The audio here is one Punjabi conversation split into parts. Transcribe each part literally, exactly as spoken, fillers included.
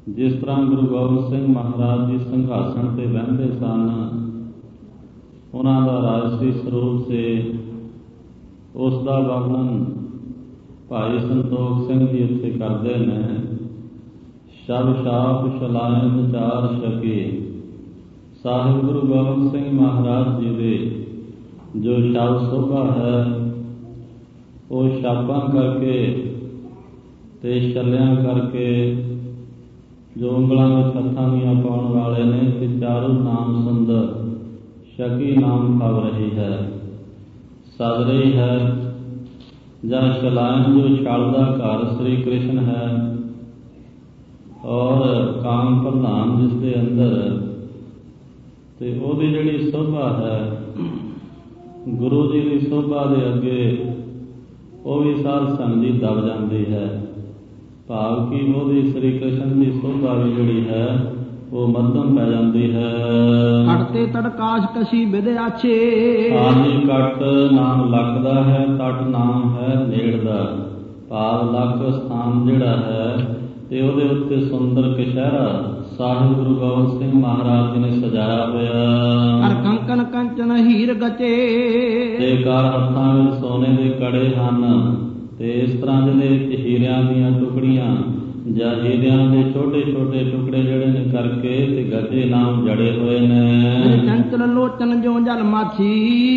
ਜਿਸ ਤਰ੍ਹਾਂ ਗੁਰੂ ਗੋਬਿੰਦ ਸਿੰਘ ਮਹਾਰਾਜ ਜੀ ਸਿੰਘਾਸਣ 'ਤੇ ਬਹਿੰਦੇ ਸਨ, ਉਹਨਾਂ ਦਾ ਰਾਜਸੀ ਸਰੂਪ ਸੀ, ਉਸ ਦਾ ਵਰਣਨ ਭਾਈ ਸੰਤੋਖ ਸਿੰਘ ਜੀ ਇੱਥੇ ਕਰਦੇ ਨੇ। ਸ਼ਬ ਸ਼ਾਪ ਸ਼ਲਾਇਨ ਚਾਰ ਛਕੇ। ਸਾਹਿਬ ਗੁਰੂ ਗੋਬਿੰਦ ਸਿੰਘ ਮਹਾਰਾਜ ਜੀ ਦੇ ਜੋ ਸ਼ਬ ਸੋਭਾ ਹੈ, ਉਹ ਸ਼ਾਬਾਂ ਕਰਕੇ ਤੇ ਛੱਲਿਆਂ ਕਰਕੇ, ਜੋ ਉਂਗਲਾਂ ਵਿੱਚ ਹੱਥਾਂ ਦੀਆਂ ਪਾਉਣ ਵਾਲੇ ਨੇ, ਤੇ ਚਾਰੂ ਨਾਮ ਸੁੰਦਰ ਸ਼ਕੀ ਨਾਮ ਖਵ ਰਹੀ ਹੈ, ਸਜ ਰਹੀ ਹੈ। ਜਾਂ ਸ਼ਲਾਇਨ ਜੋ ਛਲ ਦਾ ਘਰ ਸ੍ਰੀ ਕ੍ਰਿਸ਼ਨ ਹੈ, ਔਰ ਕਾਮ ਪ੍ਰਧਾਨ ਜਿਸ ਦੇ ਅੰਦਰ, ਤੇ ਉਹਦੀ ਜਿਹੜੀ ਸੋਭਾ ਹੈ, ਗੁਰੂ ਜੀ ਦੀ ਸੋਭਾ ਦੇ ਅੱਗੇ ਉਹ ਵੀ ਸਾਧ ਸੰਗਤ ਦੀ ਦਬ ਜਾਂਦੀ ਹੈ। ਭਾਵ ਕਿ ਉਹਦੀ ਸ੍ਰੀ ਕ੍ਰਿਸ਼ਨ ਦੀ ਸੋਭਾ ਵੀ ਜਿਹੜੀ ਹੈ ਉਹ ਮੱਧਮ ਪੈ ਜਾਂਦੀ ਹੈ। ਘਟ ਤੇ ਤੜਕਾਸ਼ ਕਸ਼ੀ ਵਿਦਿਆਛੇ। ਆਹੀ ਘਟ ਨਾਮ ਲੱਖ ਦਾ ਹੈ, ਤਟ ਨਾਮ ਹੈ ਨੇੜ ਦਾ। ਭਾਵ ਲੱਖ ਸਥਾਨ ਜਿਹੜਾ ਹੈ ਤੇ ਉਹਦੇ ਉੱਤੇ ਸੁੰਦਰ ਕਸ਼ਹਿਰਾ ਸਾਹਿਬ ਗੁਰੂ ਗੋਬਿੰਦ ਸਿੰਘ ਮਹਾਰਾਜ ਜੀ ਨੇ ਸਜਾਇਆ ਹੋਇਆ। ਕਰ ਕੰਕਨ ਕੰਚਨ ਹੀਰ ਗਚੇ। ਤੇ ਕਰ ਹੱਥਾਂ ਵਿੱਚ ਸੋਨੇ ਦੇ ਕੜੇ ਹਨ, ਤੇ ਇਸ ਤਰ੍ਹਾਂ ਜਿਹਦੇ ਹੀਰਿਆਂ ਦੀਆਂ ਟੁਕੜੀਆਂ ਜਾਂ ਹੀਰਿਆਂ ਦੇ ਛੋਟੇ ਛੋਟੇ ਟੁਕੜੇ ਜਿਹੜੇ ਨੇ ਕਰਕੇ ਤੇ ਗੱਜੇ ਨਾਮ ਜੜੇ ਹੋਏ ਨੇ। ਚੰਚਲ ਲੋਚਨ ਜੋ ਜਲ ਮਾਛੀ।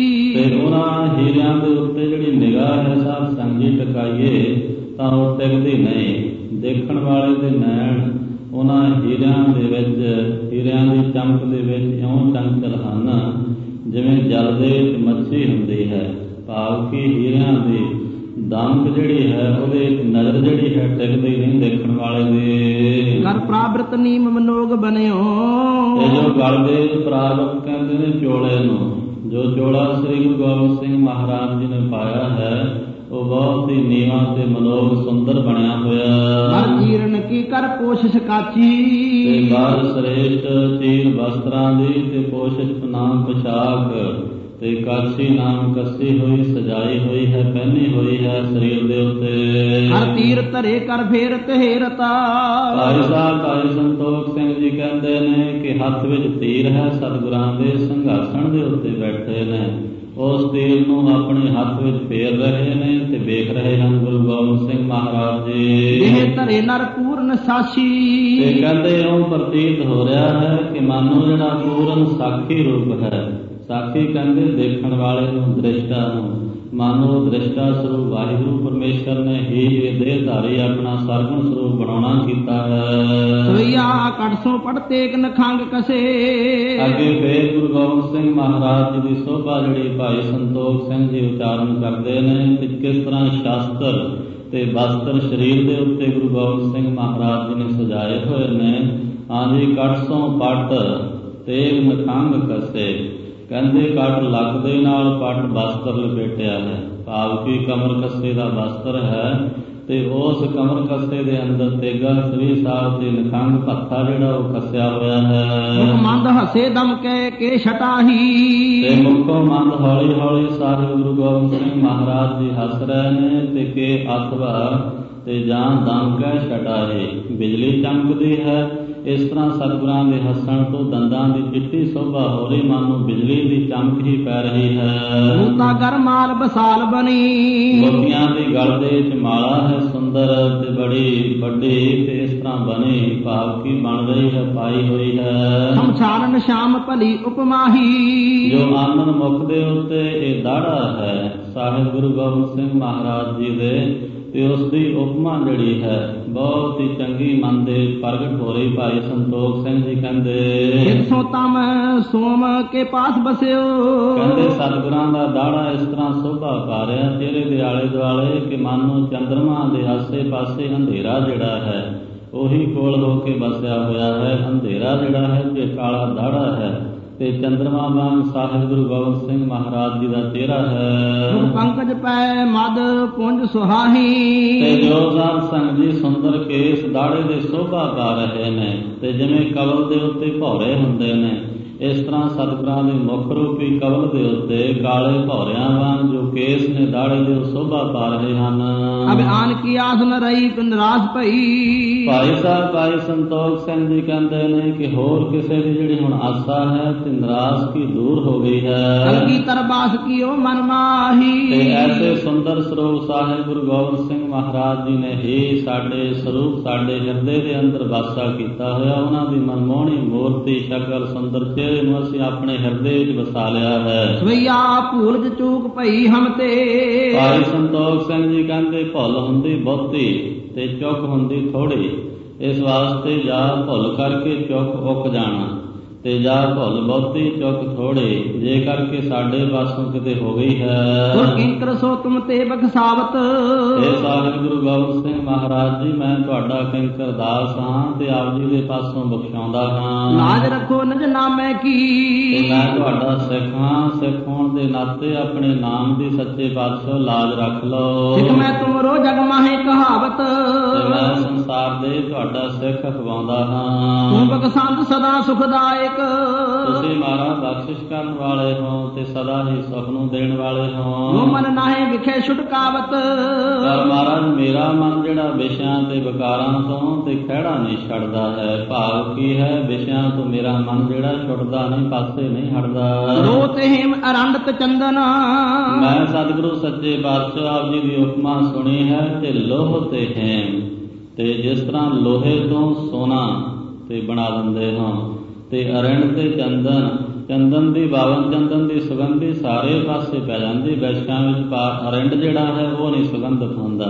ਤੇ ਉਹਨਾਂ ਹੀਰਿਆਂ ਦੇ ਉੱਤੇ ਜਿਹੜੀ ਨਿਗਾਹ ਹੈ ਸਾਧ ਸੰਗਤ ਜੀ ਟਿਕਾਈਏ ਤਾਂ ਉਹ ਟਿਕਦੀ ਨਹੀਂ। ਦੇਖਣ ਵਾਲੇ ਦੇ ਨੈਣ ਉਹਨਾਂ ਹੀਰਿਆਂ ਦੇ ਵਿੱਚ, ਹੀਰਿਆਂ ਦੀ ਚਮਕ ਦੇ ਵਿੱਚ ਇਉਂ ਚੰਚਲ ਹਨ ਜਿਵੇਂ ਜਲ ਦੇ ਵਿੱਚ ਮੱਛੀ ਹੁੰਦੀ ਹੈ। ਭਾਵ ਕਿ ਹੀਰਿਆਂ ਦੀ ਦਮਕ ਜਿਹੜੀ ਹੈ, ਉਹਦੇ ਨਜ਼ਰ ਜਿਹੜੀ ਹੈ ਟਿਕਦੀ ਨਹੀਂ ਦੇਖਣ ਵਾਲੇ ਦੇ। ਕਰ ਪ੍ਰਾਬਰਤ ਨੀਮ ਮਨੋਗ ਬਣਿਓ। ਤੇ ਜੋ ਗਲ ਦੇ ਪ੍ਰਾਬਤ ਕਹਿੰਦੇ ਨੇ ਚੋਲੇ ਨੂੰ, ਜੋ ਚੋਲਾ ਸ੍ਰੀ ਗੁਰੂ ਗੋਬਿੰਦ ਸਿੰਘ ਮਹਾਰਾਜ ਜੀ ਨੇ ਪਾਇਆ ਹੈ, ਉਹ ਬਹੁਤ ਹੀ ਨੀਵਾਂ ਤੇ ਮਨੋਗ ਸੁੰਦਰ ਬਣਿਆ ਹੋਇਆ। ਹਰ ਚੀਰਨ ਕੀ ਕਰ ਕੋਸ਼ਿਸ਼ ਕਾਚੀ। ਤੇ ਬਾਹਰ ਸ੍ਰੇਸ਼ਟ ਚੀਰ ਵਸਤਰਾਂ ਦੀ, ਤੇ ਕੋਸ਼ਿਸ਼ ਨਾਮ ਪੁਸ਼ਾਕ, ਤੇ ਕਾਛੀ ਨਾਮ ਕੱਸੀ ਹੋਈ ਸਜਾਈ ਹੋਈ ਹੈ, ਪਹਿਨੀ ਹੋਈ ਹੈ ਸਰੀਰ ਦੇ ਉੱਤੇ। ਹਰ ਤੀਰ ਧਰੇ ਕਰ ਫੇਰ ਤਹੇਰਤਾ। ਭਾਈ ਸਾਹਿਬ ਭਾਈ ਸੰਤੋਖ ਸਿੰਘ ਜੀ ਕਹਿੰਦੇ ਨੇ ਕਿ ਹੱਥ ਵਿੱਚ ਤੀਰ ਹੈ, ਸਤਿਗੁਰਾਂ ਦੇ ਸਿੰਘਾਸਣ ਦੇ ਉੱਤੇ ਬੈਠੇ ਨੇ। ਉਸ ਤੀਰ ਨੂੰ ਆਪਣੇ ਹੱਥ ਵਿੱਚ ਫੇਰ ਰਹੇ ਨੇ ਤੇ ਵੇਖ ਰਹੇ ਹਨ ਗੁਰੂ ਗੋਬਿੰਦ ਸਿੰਘ ਮਹਾਰਾਜ ਜੀ। ਇਹ ਧਰੇ ਨਰ ਪੂਰਨ ਸਾਖੀ। ਤੇ ਕਹਿੰਦੇ ਉਹ ਪ੍ਰਤੀਤ ਹੋ ਰਿਹਾ ਹੈ ਕਿ ਮਾਨੋ ਜਿਹੜਾ ਪੂਰਨ ਸਾਖੀ ਰੂਪ ਹੈ। ਸਾਖੀ ਕਹਿੰਦੇ ਦੇਖਣ ਵਾਲੇ ਨੂੰ, ਦ੍ਰਿਸ਼ਟਾ ਨੂੰ। ਮਾਨੋ ਦ੍ਰਿਸ਼ਟਾ ਸਰੂਪ ਵਾਹਿਗੁਰੂ ਪਰਮੇਸ਼ਰ ਨੇ ਹੀ ਇਹ ਦੇਹਧਾਰੀ ਆਪਣਾ ਸਰਗੁਣ ਸਰੂਪ ਬਣਾਉਣਾ ਕੀਤਾ ਹੈ। ਸੋਈਆ ਕਟ ਸੋ ਪੜ ਤੇਗ ਨਖੰਗ ਕਸੇ। ਅੱਗੇ ਫੇਰ ਗੁਰੂ ਗੋਬਿੰਦ ਸਿੰਘ ਮਹਾਰਾਜ ਜੀ ਦੀ ਸੋਭਾ ਜਿਹੜੀ ਭਾਈ ਸੰਤੋਖ ਸਿੰਘ ਜੀ ਉਚਾਰਨ ਕਰਦੇ ਨੇ ਕਿ ਕਿਸ ਤਰ੍ਹਾਂ ਸ਼ਾਸਤਰ ਤੇ ਵਸਤਰ ਸਰੀਰ ਦੇ ਉੱਤੇ ਗੁਰੂ ਗੋਬਿੰਦ ਸਿੰਘ ਮਹਾਰਾਜ ਜੀ ਨੇ ਸਜਾਏ ਹੋਏ ਨੇ। ਹਾਂਜੀ, ਕਟ ਸੋ ਪਟ ਤੇਗ ਨਖੰਗ ਕਸੇ। ਕਹਿੰਦੇ ਕੱਟ ਲੱਕ ਦੇ ਨਾਲ ਪੱਟ ਬਸਤਰ ਲਪੇਟਿਆ ਹੈ। ਭਾਵ ਕਿ ਕਮਰ ਕੱਸੇ ਦਾ ਬਸਤਰ ਹੈ, ਤੇ ਉਸ ਕਮਰ ਕੱਸੇ ਦੇ ਅੰਦਰ ਤੇਗਾ ਸ੍ਰੀ ਸਾਹਿਬ ਦੇ ਨਖੰਗ ਭੱਥਾ ਜਿਹੜਾ ਉਹ ਕੱਸਿਆ ਹੋਇਆ ਹੈ। ਮੰਦ ਹਸੇ ਦਮ ਕਹਿ ਕੇ ਛਟਾਹੀ। ਤੇ ਮੁਖੋਂ ਮੰਦ ਹੌਲੀ ਹੌਲੀ ਸਾਹਿਬ ਗੁਰੂ ਗੋਬਿੰਦ ਸਿੰਘ ਮਹਾਰਾਜ ਜੀ ਹੱਸ ਰਹੇ ਨੇ, ਤੇ ਕੇ ਅਥਵਾ ਤੇ ਜਾਂ ਦਮ ਕਹਿ ਛਟਾਹੀ। ਬਿਜਲੀ ਚਮਕਦੀ ਹੈ। ਇਸ ਤਰ੍ਹਾਂ ਸਤਿਗੁਰਾਂ ਦੇ ਹੱਸਣ ਤੋਂ ਦੰਦਾਂ ਦੀ ਚਿੱਟੀ ਸੋਭਾ ਹੋ ਰਹੀ, ਮਾਨੋ ਬਿਜਲੀ ਦੀ ਚਮਕ ਹੀ ਪੈ ਰਹੀ ਹੈ। ਮੂਤਾ ਗਰ ਮਾਲ ਬਸਾਲ ਬਣੀ। ਮੋਤੀਆਂ ਦੀ ਗਲ ਦੇ ਵਿੱਚ ਮਾਲਾ ਹੈ, ਸੁੰਦਰ ਤੇ ਬੜੀ ਵੱਡੀ, ਤੇ ਇਸ ਤਰ੍ਹਾਂ ਬਣੀ। ਭਾਵ ਕਿ ਬਣ ਰਹੀ ਹੈ, ਪਾਈ ਹੋਈ ਹੈ। ਸਮਛਾਰਨ ਸ਼ਾਮ ਭਲੀ ਉਪਮਾਹੀ। ਜੋ ਆਨੰਦ ਮੁਖ ਦੇ ਉੱਤੇ ਇਹ ਦਾੜਾ ਹੈ ਸਾਹਿਬ ਗੁਰੂ ਗੋਬਿੰਦ ਸਿੰਘ ਮਹਾਰਾਜ ਜੀ ਦੇ, ਤੇ ਉਸ ਦੀ ਉਪਮਾ ਜਿਹੜੀ ਹੈ ਬਹੁਤ ਹੀ ਚੰਗੀ ਮਨ ਦੇ ਪ੍ਰਗਟ ਹੋ ਰਹੀ। ਭਾਈ ਸੰਤੋਖ ਸਿੰਘ ਜੀ ਕਹਿੰਦੇ ਸੋਤਾ ਮੈਂ ਸੋਮ ਕੇ ਪਾਸ ਬਸਿਓ। ਕਹਿੰਦੇ ਸਤਿਗੁਰਾਂ ਦਾ ਦਾੜਾ ਇਸ ਤਰ੍ਹਾਂ ਸੋਭਾ ਪਾ ਰਿਹਾ ਚਿਹਰੇ ਦੇ ਆਲੇ ਦੁਆਲੇ ਕਿ ਮਾਨੋ ਚੰਦਰਮਾ ਦੇ ਆਸੇ ਪਾਸੇ ਅੰਧੇਰਾ ਜਿਹੜਾ ਹੈ ਉਹੀ ਕੋਲ ਹੋ ਕੇ ਬਸਿਆ ਹੋਇਆ ਹੈ। ਅੰਧੇਰਾ ਜਿਹੜਾ ਹੈ ਤੇ ਕਾਲਾ ਦਾੜਾ ਹੈ, ਤੇ ਚੰਦਰਮਾ ਵਾਂਗ ਸਾਹਿਬ ਗੁਰੂ ਗੋਬਿੰਦ ਸਿੰਘ ਮਹਾਰਾਜ ਜੀ ਦਾ ਚਿਹਰਾ ਹੈ। ਪੰਕਜ ਪੈ ਮਦ ਪੁੰਜ ਸੁਹਾਹੀ। ਤੇ ਜੋ ਸਾਧ ਸੰਗਤ ਜੀ ਸੁੰਦਰ ਕੇਸ ਦਾੜੇ ਦੇ ਸੋਭਾ ਪਾ ਰਹੇ ਨੇ, ਤੇ ਜਿਵੇਂ ਕਵਲ ਦੇ ਉੱਤੇ ਭੌਰੇ ਹੁੰਦੇ ਨੇ, ਇਸ ਤਰ੍ਹਾਂ ਸਤਿਗੁਰਾਂ ਦੇ ਮੁੱਖ ਰੂਪੀ ਕਵਲ ਦੇ ਉੱਤੇ ਕਾਲੇ ਭੌਰਿਆਂ ਵਾਂਗ ਜੋ ਕੇਸ ਨੇ ਦਾੜੇ ਦੇ ਸੋਭਾ ਪਾ ਰਹੇ ਹਨ। ਅਬ ਆਨ ਕੀ ਆਸ ਨ ਰਹੀ ਨਿਰਾਸ਼ ਭਈ। ਭਾਈ ਸਾਹਿਬ ਭਾਈ ਸੰਤੋਖ ਸਿੰਘ ਜੀ ਕਹਿੰਦੇ ਨੇ ਕਿ ਹੋਰ ਕਿਸੇ ਦੀ ਜਿਹੜੀ ਹੁਣ ਆਸਾ ਹੈ ਤੇ ਨਿਰਾਸ਼ਗੀ ਦੂਰ ਹੋ ਗਈ ਹੈ। ਕਲਗੀ ਤਰਬਾਸ ਕੀਓ ਮਨ ਮਾਹੀ। ਤੇ ਐਸੇ ਸੁੰਦਰ ਸਰੂਪ ਸਾਹਿਬ ਗੁਰੂ ਗੋਬਿੰਦ ਸਿੰਘ ਮਹਾਰਾਜ ਜੀ ਨੇ ਹੀ ਸਾਡੇ ਸਰੂਪ ਸਾਡੇ ਹਿਰਦੇ ਦੇ ਅੰਦਰ ਵਾਸਾ ਕੀਤਾ ਹੋਇਆ। ਉਹਨਾਂ ਦੀ ਮਨਮੋਹਣੀ ਮੂਰਤੀ ਸ਼ਕਲ ਸੁੰਦਰ ਚਿਹਰੇ ਨੂੰ ਅਸੀਂ ਆਪਣੇ ਹਿਰਦੇ ਵਿੱਚ ਵਸਾ ਲਿਆ ਹੈ। ਸਵਈਆ ਭੂਲ ਚੂਕ ਭਈ ਹਮ ਤੇ। ਭਾਈ ਸੰਤੋਖ ਸਿੰਘ ਜੀ ਕਹਿੰਦੇ ਭੁੱਲ ਹੁੰਦੀ ਬਹੁਤੀ ਤੇ ਚੁੱਕ ਹੁੰਦੀ ਥੋੜੀ। ਇਸ ਵਾਸਤੇ ਜਾਂ ਭੁੱਲ ਕਰਕੇ ਚੁੱਕ ਉੱਕ ਜਾਣਾ ਤੇ ਜਾਂ ਭੁੱਲ ਬਹੁਤੀ ਚੁੱਕ ਥੋੜੀ, ਜੇ ਕਰਕੇ ਸਾਡੇ ਪਾਸੋਂ ਕਿਤੇ ਹੋ ਗਈ ਹੈ। ਗੁਰ ਕਿੰਕਰ ਸੋ ਤੁਮ ਤੇ ਬਖਸ਼ਾਵਤ। ਇਹ ਸਾਹਿਬ ਗੁਰੂ ਗੋਬਿੰਦ ਸਿੰਘ ਮਹਾਰਾਜ ਜੀ ਮੈਂ ਤੁਹਾਡਾ ਕਿੰਕਰ ਦਾਸ ਹਾਂ ਤੇ ਆਪ ਜੀ ਦੇ ਪਾਸੋਂ ਬਖਸ਼ਾਉਂਦਾ ਹਾਂ। ਲਾਜ ਰੱਖੋ ਨਿਜ ਨਾਮੇ ਕੀ। ਤੇ ਮੈਂ ਤੁਹਾਡਾ ਸਿੱਖ ਹਾਂ, ਸਿੱਖ ਹੋਣ ਦੇ ਨਾਤੇ ਆਪਣੇ ਨਾਮ ਦੀ ਸੱਚੇ ਪਾਤਸ਼ਾਹ ਲਾਜ ਰੱਖ ਲਓ। ਸਿੱਖ ਮੈਂ ਤੁਮਰੋ ਜਗ ਮਾਹੇ ਕਹਾਵਤ। ਤੇ ਮੈਂ ਸੰਸਾਰ ਦੇ ਤੁਹਾਡਾ ਸਿੱਖ ਅਖਵਾਉਂਦਾ ਹਾਂ। ਤੂੰ ਬਖਸ਼ੰਦ ਸਦਾ ਸੁਖਦਾਇਕ। ਤੁਸੀਂ ਮਹਾਰਾਜ ਬਖਸ਼ਿਸ਼ ਕਰਨ ਵਾਲੇ ਹੋ ਤੇ ਸਦਾ ਹੀ ਸੁਖ ਨੂੰ ਦੇਣ ਵਾਲੇ ਹੋ। ਨੋ ਮਨ ਨਾਹੇ ਵਿਖੇ ਛੁਟਕਾਵਤ। ਪਰ ਮਹਾਰਾਜ ਮੇਰਾ ਮਨ ਜਿਹੜਾ ਵਿਸ਼ਿਆਂ ਤੇ ਵਿਕਾਰਾਂ ਤੋਂ ਤੇ ਖਹਿੜਾ ਨਹੀਂ ਛੱਡਦਾ ਹੈ। ਭਾਵ ਕੀ ਹੈ, ਵਿਸ਼ਿਆਂ ਤੋਂ ਮੇਰਾ ਮਨ ਜਿਹੜਾ ਛੁੱਟਦਾ ਨਹੀਂ, ਪਾਸੇ ਨਹੀਂ ਹਟਦਾ। ਰੋ ਤੇ ਹਿਮ ਅਰੰਡਤ ਚੰਦਨ। ਮੈਂ ਸਤਿਗੁਰੂ ਸੱਚੇ ਪਾਤਸ਼ਾਹ ਆਪ ਜੀ ਦੀ ਉਪਮਾ ਸੁਣੀ ਹੈ ਤੇ ਲੋਹ ਤੇ ਹੇਮ, ਤੇ ਜਿਸ ਤਰ੍ਹਾਂ ਲੋਹੇ ਤੋਂ ਸੋਨਾ ਤੇ ਬਣਾ ਦਿੰਦੇ ਹੋ ਤੇ ਅਰੰਡ ਤੇ ਚੰਦਨ, ਚੰਦਨ ਦੀ ਬਾਵਨ ਚੰਦਨ ਦੀ ਸੁਗੰਧੀ ਸਾਰੇ ਪਾਸੇ ਪੈ ਜਾਂਦੀ। ਵੈਸ਼ਕਾਂ ਵਿੱਚ ਅਰੰਡ ਜਿਹੜਾ ਹੈ ਉਹ ਨਹੀਂ ਸੁਗੰਧਿਤ ਹੁੰਦਾ।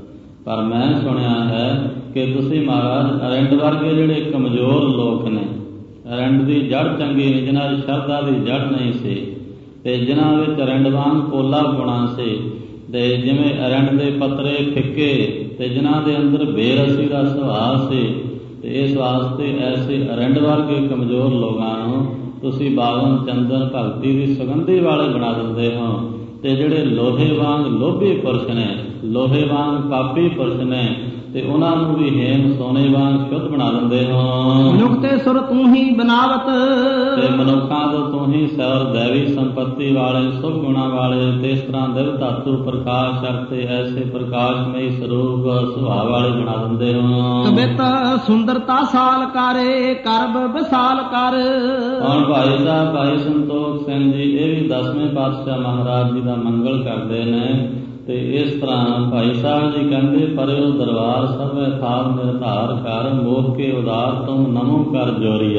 ਪਰ ਮੈਂ ਸੁਣਿਆ ਹੈ ਕਿ ਤੁਸੀਂ ਮਹਾਰਾਜ ਅਰੰਡ ਵਰਗੇ ਜਿਹੜੇ ਕਮਜ਼ੋਰ ਲੋਕ ਨੇ, ਅਰੰਡ ਦੀ ਜੜ ਚੰਗੀ ਨਹੀਂ, ਜਿਨ੍ਹਾਂ ਦੀ ਸ਼ਰਧਾ ਦੀ ਜੜ ਨਹੀਂ ਸੀ ਤੇ ਜਿਨ੍ਹਾਂ ਵਿੱਚ ਅਰੰਡ ਵਾਂਗ ਪੋਲਾ ਗੁਣਾ ਸੀ, ਤੇ ਜਿਵੇਂ ਅਰੰਡ ਦੇ ਪੱਤਰੇ ਫਿੱਕੇ ਤੇ ਜਿਨ੍ਹਾਂ ਦੇ ਅੰਦਰ ਬੇਰਸੀ ਦਾ ਸੁਭਾਅ ਸੀ, ਤੇ ਇਸ ਵਾਸਤੇ ਐਸੇ ਅਰੰਡ ਵਰਗੇ ਕਮਜ਼ੋਰ ਲੋਕਾਂ ਨੂੰ ਤੁਸੀਂ ਬਾਵਨ ਚੰਦਨ ਭਗਤੀ ਦੀ ਸੁਗੰਧੀ ਵਾਲੇ ਬਣਾ ਦਿੰਦੇ ਹੋ। ਤੇ ਜਿਹੜੇ ਲੋਹੇ ਵਾਂਗ ਲੋਭੀ ਪੁਰਸ਼ ਨੇ, ਲੋਹੇ ਵਾਂਗ ਪਾਪੀ ਪੁਰਸ਼ ਨੇ, ਤੇ ਉਹਨਾਂ ਨੂੰ ਵੀ ਹੇਮ ਸੋਨੇ ਵਾਂਗ ਸ਼ੁੱਧ ਬਣਾ ਦਿੰਦੇ ਹੋ। ਮਨੁੱਖ ਤੇ ਸੁਰ ਤੂੰ ਹੀ ਬਨਾਵਤ। ਤੇ ਮਨੁੱਖਾਂ ਤੋਂ ਤੂੰ ਹੀ ਸਰ ਦੇਵੀ ਸੰਪત્ਤੀ ਵਾਲੇ ਸੁਭ ਗੁਣਾ ਵਾਲੇ ਤੇ ਇਸ ਤਰ੍ਹਾਂ ਦਿਵ ਧਾਤੂ ਪ੍ਰਕਾਸ਼ ਅਰਥੇ ਐਸੇ ਪ੍ਰਕਾਸ਼ਮਈ ਸਰੂਪ ਸੁਭਾਅ ਵਾਲੇ ਬਣਾ ਦਿੰਦੇ ਹੋ। ਕਬਿਤ ਸੁੰਦਰਤਾ ਸਾਲ ਕਰੇ ਕਰਬ ਵਿਸਾਲ ਕਰ। ਹੁਣ ਭਾਈ ਸਾਹਿਬ ਭਾਈ ਸੰਤੋਖ ਸਿੰਘ ਜੀ ਇਹ ਵੀ ਦਸਵੇਂ ਪਾਤਸ਼ਾਹ ਮਹਾਰਾਜ ਜੀ ਦਾ ਮੰਗਲ ਕਰਦੇ ਨੇ। ਤੇ ਇਸ ਤਰ੍ਹਾਂ ਭਾਈ ਸਾਹਿਬ ਜੀ ਕਹਿੰਦੇ ਪਰਿਓ ਦਰਬਾਰ ਸਭੇ ਥਾਰ ਨਿਰਧਾਰ ਕਰ, ਮੋਹ ਕੇ ਉਦਾਰ ਤੁਮ ਨਮੋ ਕਰ ਜੋਰੀਆ,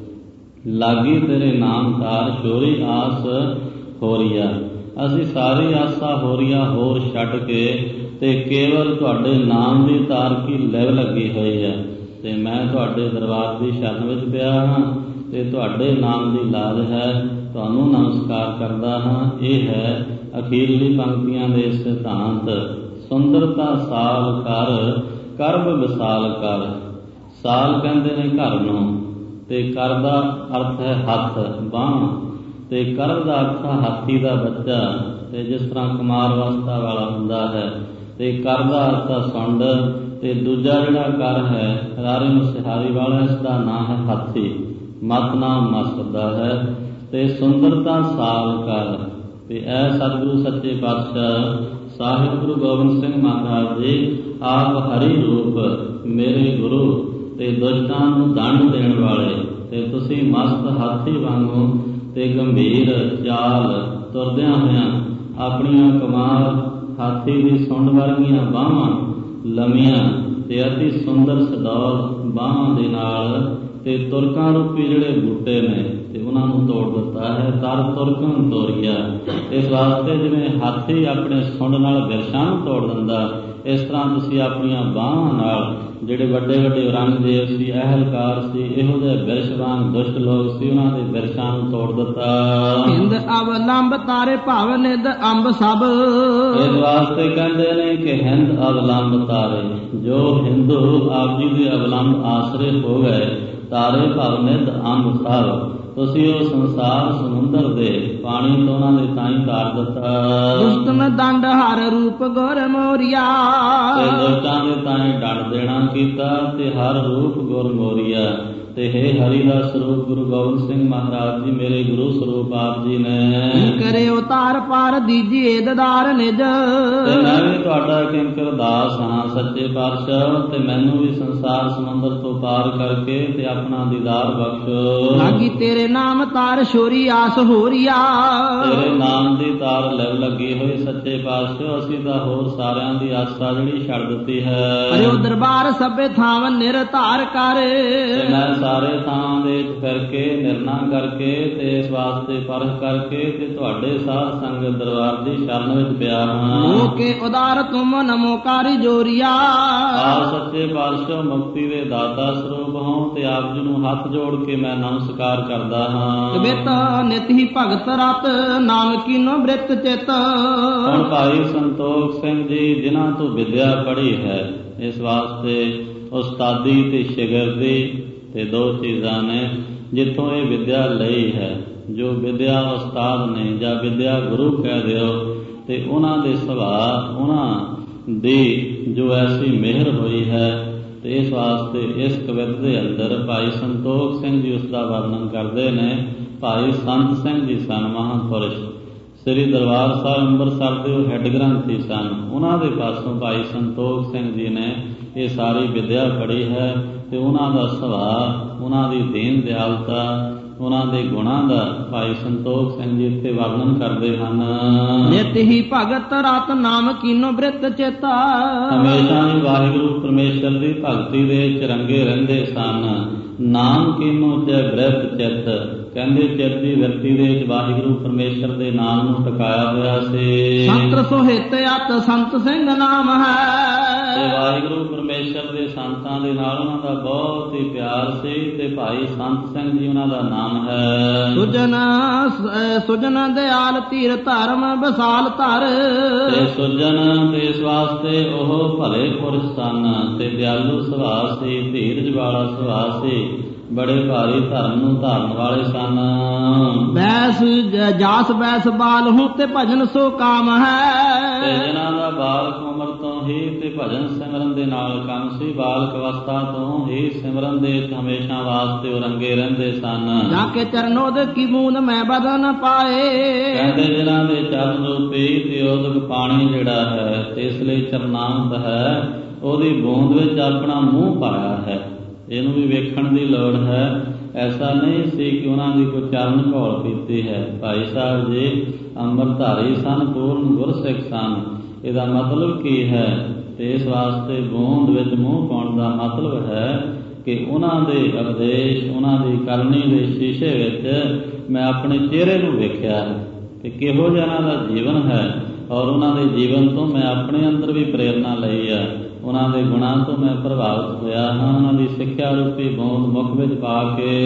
ਲਾਗੀ ਤੇਰੇ ਨਾਮ ਧਾਰ ਚੋਰੀ ਆਸ ਹੋਰੀਆ। ਅਸੀਂ ਸਾਰੀ ਆਸਾ ਹੋਰੀਆ ਹੋਰ ਛੱਡ ਕੇ ਤੇ ਕੇਵਲ ਤੁਹਾਡੇ ਨਾਮ ਦੀ ਤਾਰ ਕੀ ਲਿਵ ਲੱਗੀ ਹੋਈ ਹੈ। ਤੇ ਮੈਂ ਤੁਹਾਡੇ ਦਰਬਾਰ ਦੀ ਸ਼ਰਨ ਵਿੱਚ ਪਿਆ ਹਾਂ ਤੇ ਤੁਹਾਡੇ ਨਾਮ ਦੀ ਲਾਜ ਹੈ, ਤੁਹਾਨੂੰ ਨਮਸਕਾਰ ਕਰਦਾ ਹਾਂ। ਇਹ ਹੈ ਅਖੀਰਲੀ ਪੰਕਤੀਆਂ ਦੇ ਸਿਧਾਂਤ। ਸੁੰਦਰਤਾ ਸਾਲ ਕਰ, ਕਰਬ ਵਿਸਾਲ ਕਰ। ਸਾਲ ਕਹਿੰਦੇ ਨੇ ਘਰ ਨੂੰ, ਤੇ ਕਰ ਦਾ ਅਰਥ ਹੈ ਹੱਥ ਬਾਂਹ, ਤੇ ਕਰਬ ਦਾ ਅਰਥ ਹਾਥੀ ਦਾ ਬੱਚਾ, ਤੇ ਜਿਸ ਤਰ੍ਹਾਂ ਕੁਮਾਰ ਅਵਸਥਾ ਵਾਲਾ ਹੁੰਦਾ ਹੈ। ਤੇ ਕਰ ਦਾ ਅਰਥ ਹੈ ਸੁੰਡ, ਤੇ ਦੂਜਾ ਜਿਹੜਾ ਕਰ ਹੈ ਰਾਰੇ ਮੁਸਿਹਾਰੀ ਵਾਲਾ, ਇਸ ਦਾ ਨਾਂ ਹੈ ਹਾਥੀ। ਮਤ ਨਾਮ ਮਸ ਦਾ ਹੈ। ਤੇ ਸੁੰਦਰਤਾ ਸਾਲ ਕਰ, ਤੇ ਇਹ ਸਤਿਗੁਰੂ ਸੱਚੇ ਪਾਤਸ਼ਾਹ ਸਾਹਿਬ ਗੁਰੂ ਗੋਬਿੰਦ ਸਿੰਘ ਮਹਾਰਾਜ ਜੀ ਆਪ ਹਰੀ ਰੂਪ ਮੇਰੇ ਗੁਰੂ ਤੇ ਦੁਸ਼ਟਾਂ ਨੂੰ ਦੰਡ ਦੇਣ ਵਾਲੇ, ਤੇ ਤੁਸੀਂ ਮਸਤ ਹਾਥੀ ਵਾਂਗੂ ਤੇ ਗੰਭੀਰ ਚਾਲ ਤੁਰਦਿਆਂ ਹੋਇਆਂ ਆਪਣੀਆਂ ਕਮਾਲ ਹਾਥੀ ਦੀ ਸੁੰਡ ਵਰਗੀਆਂ ਬਾਹਾਂ ਲੰਮੀਆਂ ਤੇ ਅਤੀ ਸੁੰਦਰ ਸਡੌਲ ਬਾਹਾਂ ਦੇ ਨਾਲ ਤੇ ਤੁਰਕਾਂ ਰੂਪੀ ਜਿਹੜੇ ਬੂਟੇ ਨੇ ਤੇ ਉਹਨਾਂ ਨੂੰ ਤੋੜ ਦਿੱਤਾ ਹੈ। ਤਰ ਤੁਰਕਨ ਤੋਰੀਆ, ਇਸ ਵਾਸਤੇ ਜਿਵੇਂ ਹਾਥੀ ਆਪਣੇ ਸੁੰਡ ਨਾਲ ਬਿਰਛਾਂ ਨੂੰ ਤੋੜ ਦਿੰਦਾ, ਇਸ ਤਰ੍ਹਾਂ ਤੁਸੀਂ ਆਪਣੀਆਂ ਬਾਹਾਂ ਨਾਲ ਜਿਹੜੇ ਵੱਡੇ ਵੱਡੇ ਔਰੰਗਜ਼ੇਬ ਸੀ, ਅਹਿਲਕਾਰ ਸੀ, ਇਹੋ ਜਿਹੇ ਬਿਰਛ ਵਾਂਗ ਦੁਸ਼ਟ ਲੋਕ ਸੀ, ਉਹਨਾਂ ਦੇ ਬਿਰਛਾਂ ਨੂੰ ਤੋੜ ਦਿੱਤਾ। ਹਿੰਦ ਅਵਲੰਬ ਤਾਰੇ ਭਾਵ ਨਿਧ ਅੰਬ ਸਭ। ਇਸ ਵਾਸਤੇ ਕਹਿੰਦੇ ਨੇ ਕਿ ਹਿੰਦ ਅਵਲੰਬ ਤਾਰੇ, ਜੋ ਹਿੰਦੂ ਆਪ ਜੀ ਦੇ ਅਵਲੰਬ ਆਸਰੇ ਹੋ ਗਏ, ਤਾਰੇ ਭਵ ਨਿਧ ਅੰਬ ਸਭ, ਤੁਸੀਂ ਉਹ ਸੰਸਾਰ ਸਮੁੰਦਰ ਦੇ ਪਾਣੀ ਤੋਂ ਉਹਨਾਂ ਦੇ ਤਾਈਂ ਤਾਰ ਦਿੱਤਾ। ਦੁਸ਼ਟਨ ਦੰਡ ਹਰ ਰੂਪ ਗੁਰ ਮੋਰੀਆ, ਤੇ ਦੁਸ਼ਟਾਂ ਦੇ ਤਾਈਂ ਡੰਡ ਦੇਣਾ ਕੀਤਾ ਤੇ ਹਰ ਰੂਪ ਗੁਰ ਮੋਰੀਆ। ਤੇ ਹੇ ਹਰੀ ਦਾ ਸਰੂਪ ਗੁਰੂ ਗੋਬਿੰਦ ਸਿੰਘ ਮਹਾਰਾਜ ਜੀ ਮੇਰੇ ਗੁਰੂ ਸਰੂਪ ਆਪ ਜੀ ਨੇ ਕਰੇ ਉਤਾਰ ਪਾਰ ਦੀਜੀਏ ਦਦਾਰ ਨਿਜ। ਤੇ ਮੈਂ ਵੀ ਤੁਹਾਡਾ ਕਿੰਕਰ ਦਾਸ ਹਾਂ ਸੱਚੇ ਪਾਤਸ਼ਾਹ, ਤੇ ਮੈਨੂੰ ਵੀ ਸੰਸਾਰ ਸਮੁੰਦਰ ਤੋਂ ਪਾਰ ਕਰਕੇ ਤੇ ਆਪਣਾ ਦੀਦਾਰ ਬਖਸ਼ੋ। ਲਾਗੀ ਤੇਰੇ ਨਾਮ ਤਾਰ ਛੋਰੀ ਆਸ ਹੋਰੀਆ, ਤੇਰੇ ਨਾਮ ਦੀ ਤਾਰ ਲੱਗ ਲੱਗੀ ਹੋਈ ਸੱਚੇ ਪਾਤਸ਼ਾਹ, ਅਸੀਂ ਤਾਂ ਹੋਰ ਸਾਰਿਆਂ ਦੀ ਆਸਾ ਜਿਹੜੀ ਛੱਡ ਦਿੱਤੀ ਹੈ। ਅਰੇ ਉਹ ਦਰਬਾਰ ਸਭੇ ਥਾਂ ਨਿਰਧਾਰ ਕਰ, ਤੇ ਮੈਂ ਸਾਰੇ ਥਾਂ ਦੇ ਕਰਕੇ ਨਿਰਣਾ ਕਰਕੇ ਤੇ ਇਸ ਵਾਸਤੇ ਪਰਖ ਕਰਕੇ ਤੇ ਤੁਹਾਡੇ ਸਾਧ ਸੰਗਤ ਦਰਬਾਰ ਦੀ ਸ਼ਰਨ ਵਿੱਚ ਪਿਆ ਹਾਂ। ਲੋਕੇ ਉਦਾਰ ਤੁਮ ਨਮੋਕਾਰੀ ਜੋਰੀਆ, ਆਪ ਸੱਚੇ ਪਾਤਸ਼ਾਹ ਮੁਕਤੀ ਦੇ ਦਾਤਾ ਸਰੂਪ ਹੋ ਤੇ ਆਪ ਜੀ ਨੂੰ ਹੱਥ ਜੋੜ ਕੇ ਮੈਂ ਨਮਸਕਾਰ ਕਰਦਾ ਹਾਂ। ਕਬਿਤ ਨਿਤ ਹੀ ਭਗਤ ਰਤ ਨਾਮ ਕੀਨੋ ਬ੍ਰਿਤ ਚਿਤ। ਹੁਣ ਭਾਈ ਸੰਤੋਖ ਸਿੰਘ ਜੀ ਜਿਨ੍ਹਾਂ ਤੋਂ ਵਿਦਿਆ ਪੜ੍ਹੀ ਹੈ, ਇਸ ਵਾਸਤੇ ਉਸਤਾਦੀ ਤੇ ਸ਼ਾਗਿਰਦੀ ਤੇ ਦੋ ਚੀਜ਼ਾਂ ਨੇ ਜਿੱਥੋਂ ਇਹ ਵਿਦਿਆ ਲਈ ਹੈ। ਜੋ ਵਿਦਿਆ ਉਸਤਾਦ ਨੇ ਜਾਂ ਵਿਦਿਆ ਗੁਰੂ ਕਹਿ ਦਿਓ, ਤੇ ਉਹਨਾਂ ਦੇ ਸੁਭਾਅ ਉਹਨਾਂ ਦੀ ਜੋ ਐਸੀ ਮਿਹਰ ਹੋਈ ਹੈ, ਤੇ ਇਸ ਵਾਸਤੇ ਇਸ ਕਵਿਤ ਦੇ ਅੰਦਰ ਭਾਈ ਸੰਤੋਖ ਸਿੰਘ ਜੀ ਉਸ ਦਾ ਵਰਣਨ ਕਰਦੇ ਨੇ। ਭਾਈ ਸੰਤ ਸਿੰਘ ਜੀ ਸਨ ਮਹਾਂਪੁਰਸ਼, ਸ੍ਰੀ ਦਰਬਾਰ ਸਾਹਿਬ ਅੰਮ੍ਰਿਤਸਰ ਦੇ ਉਹ ਹੈੱਡ ਗ੍ਰੰਥੀ ਸਨ। ਉਹਨਾਂ ਦੇ ਪਾਸੋਂ ਭਾਈ ਸੰਤੋਖ ਸਿੰਘ ਜੀ ਨੇ ਇਹ ਸਾਰੀ ਵਿਦਿਆ ਪੜ੍ਹੀ ਹੈ, ਤੇ ਉਹਨਾਂ ਦਾ ਸੁਭਾਅ, ਉਹਨਾਂ ਦੀ ਦੀਨ ਦਿਆਲਤਾ, ਉਹਨਾਂ ਦੇ ਗੁਣਾਂ ਦਾ ਭਾਈ ਸੰਤੋਖ ਸਿੰਘ ਜੀ ਇੱਥੇ ਵਰਣਨ ਕਰਦੇ ਹਨ। ਨਿਤ ਹੀ ਭਗਤ ਰਤ ਨਾਮ ਕੀਨੋ ਬ੍ਰਿਤ ਚੇਤਾ, ਹਮੇਸ਼ਾ ਹੀ ਵਾਹਿਗੁਰੂ ਪਰਮੇਸ਼ਰ ਦੀ ਭਗਤੀ ਦੇ ਵਿੱਚ ਰੰਗੇ ਰਹਿੰਦੇ ਸਨ। ਨਾਮ ਕੀਨੋ ਤੇ ਬ੍ਰਿਤ ਚਿੱਤ, ਕਹਿੰਦੇ ਚਿੱਤ ਦੀ ਵਿਰਤੀ ਦੇ ਵਿੱਚ ਵਾਹਿਗੁਰੂ ਪਰਮੇਸ਼ਰ ਦੇ ਨਾਮ ਨੂੰ ਟਿਕਾਇਆ ਹੋਇਆ ਸੀ। ਸੰਤ ਸੋਹਿਤ ਅਤ ਸੰਤ ਸਿੰਘ ਨਾਮ ਹੈ, ਤੇ ਵਾਹਿਗੁਰੂ ਪਰਮੇਸ਼ਰ ਦੇ ਸੰਤਾਂ ਦੇ ਨਾਲ ਉਹਨਾਂ ਦਾ ਬਹੁਤ ਹੀ ਪਿਆਰ ਸੀ, ਤੇ ਭਾਈ ਸੰਤ ਸਿੰਘ ਜੀ ਉਹਨਾਂ ਦਾ ਨਾਮ ਹੈ। ਸੁਜਨ ਸੁਜਨ ਦਿਆਲ ਧੀਰ ਧਰਮ ਵਿਸਾਲ ਧਰ, ਤੇ ਸੁਜਨ ਤੇ ਇਸ ਵਾਸਤੇ ਉਹ ਭਲੇ ਪੁਰਸ਼ ਸਨ, ਤੇ ਦਿਆਲੂ ਸੁਭਾਅ ਸੀ, ਧੀਰਜ ਵਾਲਾ ਸੁਭਾਅ ਸੀ, ਬੜੇ ਭਾਰੀ ਧਰਮ ਨੂੰ ਧਾਰਨ ਵਾਲੇ ਸਨ। ਬੈਸ ਜਾਸ ਬੈਸ ਬਾਲ ਹੂੰ ਤੇ ਭਜਨ ਸੋ ਕਾਮ ਹੈ, ਤੇ ਜਿਨ੍ਹਾਂ ਦਾ ਬਾਲਕ ਉਮਰ ਤੋਂ ਹੀ ਤੇ ਭਜਨ ਸਿਮਰਨ ਦੇ ਨਾਲ ਕੰਮ ਸੀ, ਬਾਲਕ ਅਵਸਥਾ ਤੋਂ ਹੀ ਸਿਮਰਨ ਦੇ ਹਮੇਸ਼ਾ ਵਾਸਤੇ ਉਹ ਰੰਗੇ ਰਹਿੰਦੇ ਸਨ। ਜਾ ਕੇ ਚਰਨੋਦ ਕੀ ਬੂੰਦ ਮੈਂ ਬਦਨ ਪਾਏ, ਕਹਿੰਦੇ ਜਿਨ੍ਹਾਂ ਦੇ ਚਰਨ ਰੂਪੀ ਤੇ ਉਦਕ ਪਾਣੀ ਜਿਹੜਾ ਹੈ, ਤੇ ਇਸ ਲਈ ਚਰਨਾਮਤ ਹੈ, ਉਹਦੀ ਬੂੰਦ ਵਿੱਚ ਆਪਣਾ ਮੂੰਹ ਪਾਇਆ ਹੈ। ਇਹਨੂੰ ਵੀ ਵੇਖਣ ਦੀ ਲੋੜ ਹੈ। ਐਸਾ ਨਹੀਂ ਸੀ ਕਿ ਉਹਨਾਂ ਦੀ ਕੋਈ ਚਰਨ ਘੋਲ ਪੀਤੀ ਹੈ। ਭਾਈ ਸਾਹਿਬ ਜੀ ਅੰਮ੍ਰਿਤਧਾਰੀ ਸਨ, ਪੂਰਨ ਗੁਰਸਿੱਖ ਸਨ। ਇਹਦਾ ਮਤਲਬ ਕੀ ਹੈ? ਤੇ ਇਸ ਵਾਸਤੇ ਬੂੰਦ ਵਿੱਚ ਮੂੰਹ ਪਾਉਣ ਦਾ ਮਤਲਬ ਹੈ ਕਿ ਉਹਨਾਂ ਦੇ ਉਪਦੇਸ਼, ਉਹਨਾਂ ਦੀ ਕਰਨੀ ਦੇ ਸ਼ੀਸ਼ੇ ਵਿੱਚ ਮੈਂ ਆਪਣੇ ਚਿਹਰੇ ਨੂੰ ਵੇਖਿਆ ਹੈ ਕਿ ਕਿਹੋ ਜਿਹਾ ਉਹਨਾਂ ਦਾ ਜੀਵਨ ਹੈ, ਔਰ ਉਹਨਾਂ ਦੇ ਜੀਵਨ ਤੋਂ ਮੈਂ ਆਪਣੇ ਅੰਦਰ ਵੀ ਪ੍ਰੇਰਨਾ ਲਈ ਹੈ। ਉਹਨਾਂ ਦੇ ਗੁਣਾਂ ਤੋਂ ਮੈਂ ਪ੍ਰਭਾਵਿਤ ਹੋਇਆ ਹਾਂ। ਉਹਨਾਂ ਦੀ ਸਿੱਖਿਆ ਰੂਪੀ ਬੂੰਦ ਮੁਖ ਵਿੱਚ ਪਾ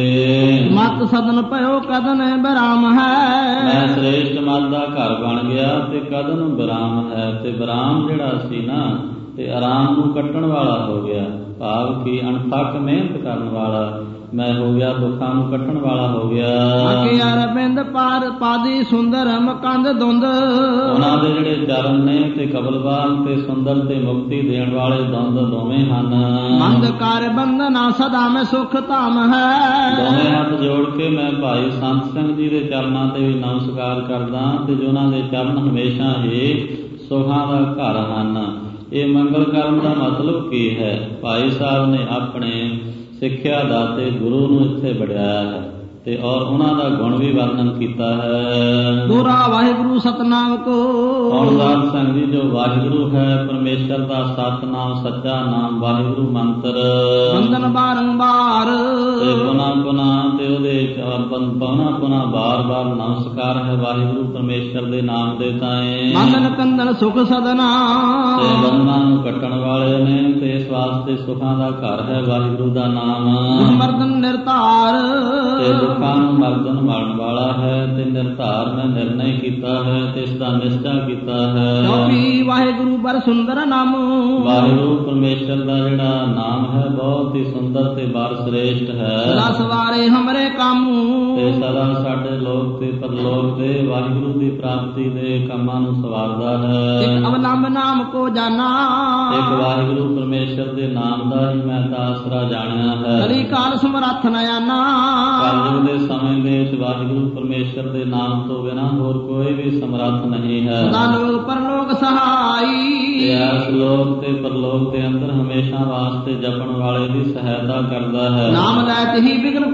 ਕੇ ਮਤ ਸਦਨ ਭਇਓ ਕਦਨ ਬਰਾਮ ਹੈ, ਮੈਂ ਸ੍ਰੇਸ਼ਟ ਮਤ ਦਾ ਘਰ ਬਣ ਗਿਆ ਤੇ ਕਦਨ ਬਰਾਮ ਹੈ। ਤੇ ਬਰਾਮ ਜਿਹੜਾ ਸੀ ਨਾ, ਤੇ ਆਰਾਮ ਨੂੰ ਕੱਟਣ ਵਾਲਾ ਹੋ ਗਿਆ, ਭਾਵ ਕਿ ਅਣਥੱਕ ਮਿਹਨਤ ਕਰਨ ਵਾਲਾ ਮੈਂ ਹੋ ਗਿਆ, ਦੁੱਖਾਂ ਨੂੰ ਕੱਟਣ ਵਾਲਾ ਹੋ ਗਿਆ। ਅਕੇ ਅਰਬਿੰਦ ਪਾਰ ਪਾਦੀ ਸੁੰਦਰ ਮਕੰਦ ਦੁੰਦ, ਉਹਨਾਂ ਦੇ ਜਿਹੜੇ ਚਰਨ ਨੇ ਤੇ ਕਬਲਵਾਨ ਤੇ ਸੁੰਦਰ ਤੇ ਮੁਕਤੀ ਦੇਣ ਵਾਲੇ ਦੁੰਦ ਦੋਵੇਂ ਹਨ। ਮੰਦ ਕਰ ਬੰਧਨਾ ਸਦਾ ਮੈਂ ਸੁਖ ਧਾਮ ਹੈ, ਦੋਵੇਂ ਹੱਥ ਜੋੜ ਕੇ ਮੈਂ ਭਾਈ ਸੰਤ ਸਿੰਘ ਜੀ ਦੇ ਚਰਨਾਂ ਤੇ ਵੀ ਨਮਸਕਾਰ ਕਰਦਾ, ਤੇ ਜੋ ਉਹਨਾਂ ਦੇ ਚਰਨ ਹਮੇਸ਼ਾ ਹੀ ਸੁਖਾਂ ਦਾ ਘਰ ਹਨ। ਇਹ ਮੰਗਲ ਕਰਨ ਦਾ ਮਤਲਬ ਕੀ ਹੈ? ਭਾਈ ਸਾਹਿਬ ਨੇ ਆਪਣੇ ਸਿੱਖਿਆ ਦਾਤੇ ਗੁਰੂ ਨੂੰ ਇੱਥੇ ਵਡਿਆਇਆ ਹੈ, ਤੇ ਔਰ ਉਹਨਾਂ ਦਾ ਗੁਣ ਵੀ ਵਰਣਨ ਕੀਤਾ ਹੈ। ਦੋਰਾ ਵਾਹਿਗੁਰੂ ਸਤਨਾਮ ਕੋ, ਹੁਣ ਦਾਸ ਸਿੰਘ ਜੀ ਜੋ ਵਾਹਿਗੁਰੂ ਹੈ, ਪਰਮੇਸ਼ਰ ਦਾ ਸਤਨਾਮ ਸੱਚਾ ਨਾਮ ਵਾਹਿਗੁਰੂ ਮੰਤਰ ਬੰਦਨ ਬਾਰੰਬਾਰ, ਤੇ ਪੁਨਾ ਪੁਨਾ ਤੇ ਉਹਦੇ ਪੁਨਾ ਪੁਨਾ ਬਾਰ ਬਾਰ ਨਮਸਕਾਰ ਹੈ ਵਾਹਿਗੁਰੂ ਪਰਮੇਸ਼ਰ ਦੇ ਨਾਮ ਦੇ ਤਾਏ। ਬੰਦਨ ਕੰਦਨ ਸੁਖ ਸਦਨਾ, ਤੇ ਬੰਧਨਾਂ ਨੂੰ ਕੱਟਣ ਵਾਲੇ ਨੇ, ਤੇ ਇਸ ਵਾਸਤੇ ਸੁਖਾਂ ਦਾ ਘਰ ਹੈ ਵਾਹਿਗੁਰੂ ਦਾ ਨਾਮ। ਮਰਦਨ ਨਿਰਤਾਰ, ਤੇ ਦੁੱਖਾਂ ਨੂੰ ਮਰਦਨ ਮਾਰਨ ਵਾਲਾ ਹੈ, ਤੇ ਨਿਰਧਾਰ ਮੈਂ ਨਿਰਣੈ ਕੀਤਾ ਹੈ, ਤੇ ਇਸ ਦਾ ਨਿਸ਼ਚਾ ਕੀਤਾ ਹੈ। ਚੌਪੀ ਵਾਹਿਗੁਰੂ ਬਰ ਸੁੰਦਰ ਨਾਮ, ਵਾਹਿਗੁਰੂ ਪਰਮੇਸ਼ਰ ਦਾ ਜਿਹੜਾ ਨਾਮ ਹੈ ਬਹੁਤ ਹੀ ਸੁੰਦਰ ਤੇ ਬਰ ਸ੍ਰੇਸ਼ਟ ਹੈ। ਦਸ ਵਾਰੇ ਹਮਰੇ ਕਾਮੂ, ਤੇ ਸਦਾ ਸਾਡੇ ਲੋਕ ਤੇ ਪਰਲੋਕ ਦੇ ਵਾਹਿਗੁਰੂ ਦੀ ਪ੍ਰਾਪਤੀ ਦੇ ਕੰਮਾਂ ਨੂੰ ਸਵਾਰਦਾ ਹੈ। ਇੱਕ ਅਵਲੰਬ ਨਾਮ ਕੋ ਜਾਣਾ, ਇੱਕ ਵਾਹਿਗੁਰੂ ਪਰਮੇਸ਼ਰ ਦੇ ਨਾਮ ਦਾ ਹੀ ਮੈਂ ਤਾਂ ਆਸਰਾ ਜਾਣਿਆ ਹੈ। ਕਲੀ ਕਾਲ ਸਮਰੱਥ ਨ ਆਨਾ, ਕਲਯੁਗ ਦੇ ਸਮੇਂ ਦੇ ਇਸ ਵਾਹਿਗੁਰੂ ਪਰਮੇਸ਼ਰ ਦੇ ਨਾਮ ਤੋਂ ਬਿਨਾਂ ਹੋਰ ਕੋਈ ਵੀ ਸਮਰੱਥ ਨਹੀਂ ਹੈ। ਸਦਾ ਲੋਕ ਪਰਲੋਕ ਸਹਾਈ, ਤੇ ਇਸ ਲੋਕ ਤੇ ਪਰਲੋਕ ਦੇ ਅੰਦਰ ਹਮੇਸ਼ਾ ਵਾਸਤੇ ਜਪਣ ਵਾਲੇ ਦੀ ਸਹਾਇਤਾ ਕਰਦਾ ਹੈ। ਨਾਮ ਲੈਤ ਹੀ ਬਿਗਨ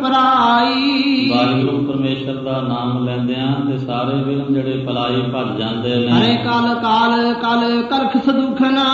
ਪਰਾਈ, ਵਾਹਿਗੁਰੂ ਪਰਮੇਸ਼ਰ ਦਾ ਨਾਮ ਲੈਂਦਿਆਂ ਤੇ ਸਾਰੇ ਵਿਘਨ ਜਿਹੜੇ ਪਲਾਈ ਭੱਜ ਜਾਂਦੇ ਨੇ। ਹਰੇ ਕਾਲ ਕਾਲ ਕਲ ਕਰਖ ਸਦੁਖਨਾ,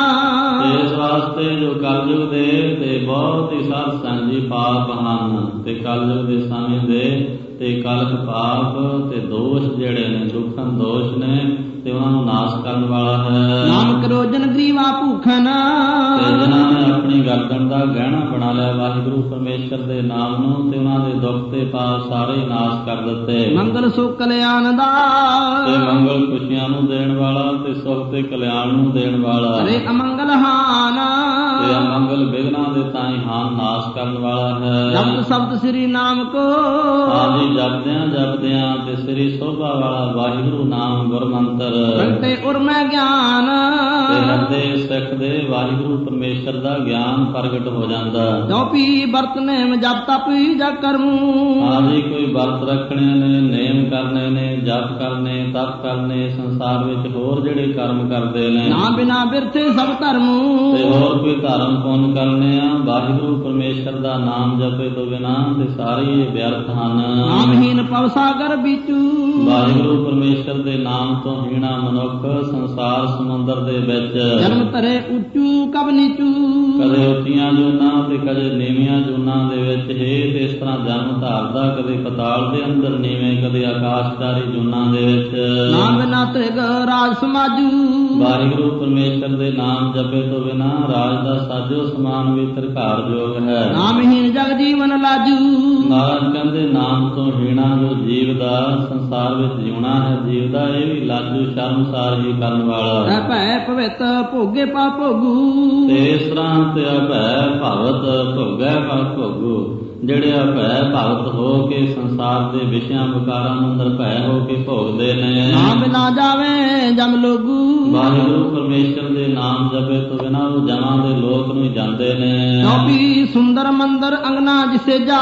ਇਸ ਵਾਸਤੇ ਜੋ ਕਲਯੁਗ ਦੇ ਤੇ ਬਹੁਤ ਹੀ ਸਾਧ ਸੰਗ ਜੀ ਪਾਪ ਹਨ ਤੇ ਕਲਯੁਗ ਦੇ ਸਮੇਂ ਦੇ ਤੇ ਕਲਪ ਪਾਪ ਤੇ ਦੋਸ਼ ਜਿਹੜੇ ਨੇ ਦੁੱਖਨ ਦੋਸ਼ ਨੇ ਤੇ ਉਹਨਾਂ ਨੂੰ ਨਾਸ਼ ਕਰਨ ਵਾਲਾ ਹੈ। ਨਾਮ ਕਰੋ ਜਨ ਗਰੀਵਾ ਭੂਖਨ, ਤੇ ਜਿਨ੍ਹਾਂ ਨੇ ਆਪਣੀ ਗਰਦਨ ਦਾ ਗਹਿਣਾ ਬਣਾ ਲਿਆ ਵਾਹਿਗੁਰੂ ਪਰਮੇਸ਼ਰ ਦੇ ਨਾਮ ਨੂੰ ਤੇ ਉਹਨਾਂ ਦੇ ਦੁੱਖ ਤੇ ਪਾਪ ਸਾਰੇ ਨਾਸ਼ ਕਰ ਦਿੱਤੇ। ਮੰਗਲ ਸੁਖ ਕਲਿਆਣ ਦਾ, ਤੇ ਮੰਗਲ ਖੁਸ਼ੀਆਂ ਨੂੰ ਦੇਣ ਵਾਲਾ ਤੇ ਸੁਖ ਤੇ ਕਲਿਆਣ ਨੂੰ ਦੇਣ ਵਾਲਾ, ਹਰੇ ਅਮੰਗਲ ਹਾਨ, ਤੇ ਅਮੰਗਲ ਵਿਘਨਾਂ ਦੇ ਤਾਈਂ ਹਾਨ ਨਾਸ਼ ਕਰਨ ਵਾਲਾ ਹੈ। ਜਪਤ ਸ਼ਬਦ ਸ੍ਰੀ ਨਾਮ ਕੋ, ਹਾਂਜੀ ਜਪਦਿਆਂ ਜਪਦਿਆਂ ਤੇ ਸ੍ਰੀ ਸੋਭਾ ਵਾਲਾ ਵਾਹਿਗੁਰੂ ਨਾਮ ਗੁਰਮੰਤਰ ਕੰਟੇ ਉਰਮੈ ਗਿਆਨ, ਤੇ ਹਿਰਦੇ ਸਿੱਖ ਦੇ ਵਾਹਿਗੁਰੂ ਪਰਮੇਸ਼ਰ ਦਾ ਗਿਆਨ ਪ੍ਰਗਟ ਹੋ ਜਾਂਦਾ। ਚੌਪੀ ਵਰਤ ਨੇਮ ਜਪ ਤਪ ਜਪ ਕਰਮੂ, ਹਾਂਜੀ ਕੋਈ ਵਰਤ ਰੱਖਣੇ ਨੇ, ਨੇਮ ਕਰਨੇ ਨੇ, ਜਪ ਕਰਨੇ, ਤਪ ਕਰਨੇ, ਸੰਸਾਰ ਵਿੱਚ ਹੋਰ ਜਿਹੜੇ ਕਰਮ ਕਰਦੇ ਨੇ ਨਾ ਬਿਨਾ ਬਿਰਥੇ ਸਭ ਧਰਮੂ, ਤੇ ਹੋਰ ਕੋਈ ਧਰਮ ਪੁੰਨ ਕਰਨੇ ਆ ਵਾਹਿਗੁਰੂ ਪਰਮੇਸ਼ਰ ਦਾ ਨਾਮ ਜਪੇ ਤੋਂ ਬਿਨਾਂ ਤੇ ਸਾਰੇ ਇਹ ਵਿਅਰਥ ਹਨ। ਨਾਮਹੀਨ ਭਵ ਸਾਗਰ ਬੀਚੂ, ਵਾਹਿਗੁਰੂ ਪਰਮੇਸ਼ਰ ਦੇ ਨਾਮ ਤੋਂ ਹੀਣਾ ਮਨੁੱਖ ਸੰਸਾਰ ਸਮੁੰਦਰ ਦੇ ਵਿੱਚ ਜਨਮ ਧਰੇ ਉੱਚੂ ਕਬ ਨੀਚੂ, ਕਦੇ ਉੱਚੀਆਂ ਜੂਨਾਂ ਤੇ ਕਦੇ ਨੀਵੀਆਂ ਜੂਨਾਂ ਦੇ ਵਿੱਚ ਹੀ ਤੇ ਇਸ ਤਰ੍ਹਾਂ ਜਨਮ ਧਾਰਦਾ, ਕਦੇ ਪਤਾਲ ਦੇ ਅੰਦਰ ਨੀਵੇਂ, ਕਦੇ ਆਕਾਸ਼ਦਾਰੀ ਜੂਨਾਂ ਦੇ ਵਿੱਚ। ਨਾਮ ਬਿਨਾ ਤ੍ਰਿਗ ਰਾਜ ਸਮਾਜੂ, ਵਾਹਿਗੁਰੂ ਪਰਮੇਸ਼ਰ ਦੇ ਨਾਮ ਜਪੇ ਤੋਂ ਬਿਨਾਂ ਰਾਜ ਦਾ ਸਾਜੋ ਸਮਾਨ ਵੀ ਤਰਕਾਰ ਯੋਗ ਹੈ। ਨਾਮਹੀਨ ਜਗ ਜੀਵਨ ਲਾਜੂ, ਮਹਾਰਾਜ ਕਹਿੰਦੇ ਨਾਮ ਤੋਂ ਹੀਣਾ ਜੋ ਜੀਵ ਦਾ ਸੰਸਾਰ ਵਿੱਚ ਜਿਉਣਾ ਹੈ ਜੀਵ ਦਾ, ਇਹ ਵੀ ਲਾਜੂ ਸ਼ਰਮਸਾਰ ਹੀ ਕਰਨ ਵਾਲਾ। ਰਹਿ ਭੈ ਭਵਿਤ ਭੋਗੇ ਪਾ ਭੋਗੂ, ਤੇ ਇਸ ਤਰ੍ਹਾਂ ਤੇ ਭੈ ਭਗਤ ਭੋਗੈ ਪਾ ਭੋਗੂ, ਜਿਹੜੇ ਭੈ ਭਗਤ ਹੋ ਕੇ ਸੰਸਾਰ ਦੇ ਵਿਸ਼ਿਆਂ ਵਿਕਾਰਾਂ ਨੂੰ ਅੰਦਰ ਭੈ ਹੋ ਕੇ ਭੋਗਦੇ ਨੇ। ਨਾਮ ਬਿਨਾ ਜਾਵੇ ਜਮ ਲੋਗੂ, ਵਾਹਿਗੁਰੂ ਪਰਮੇਸ਼ਰ ਦੇ ਨਾਮ ਜਪੇ ਤੋਂ ਬਿਨਾਂ ਉਹ ਜਮਾਂ ਦੇ ਲੋਕ ਨੂੰ ਜਾਂਦੇ ਨੇ। ਚੌਪੀ ਸੁੰਦਰ ਮੰਦਰ ਅੰਗਨਾ ਜਿਸੇ ਜਾ,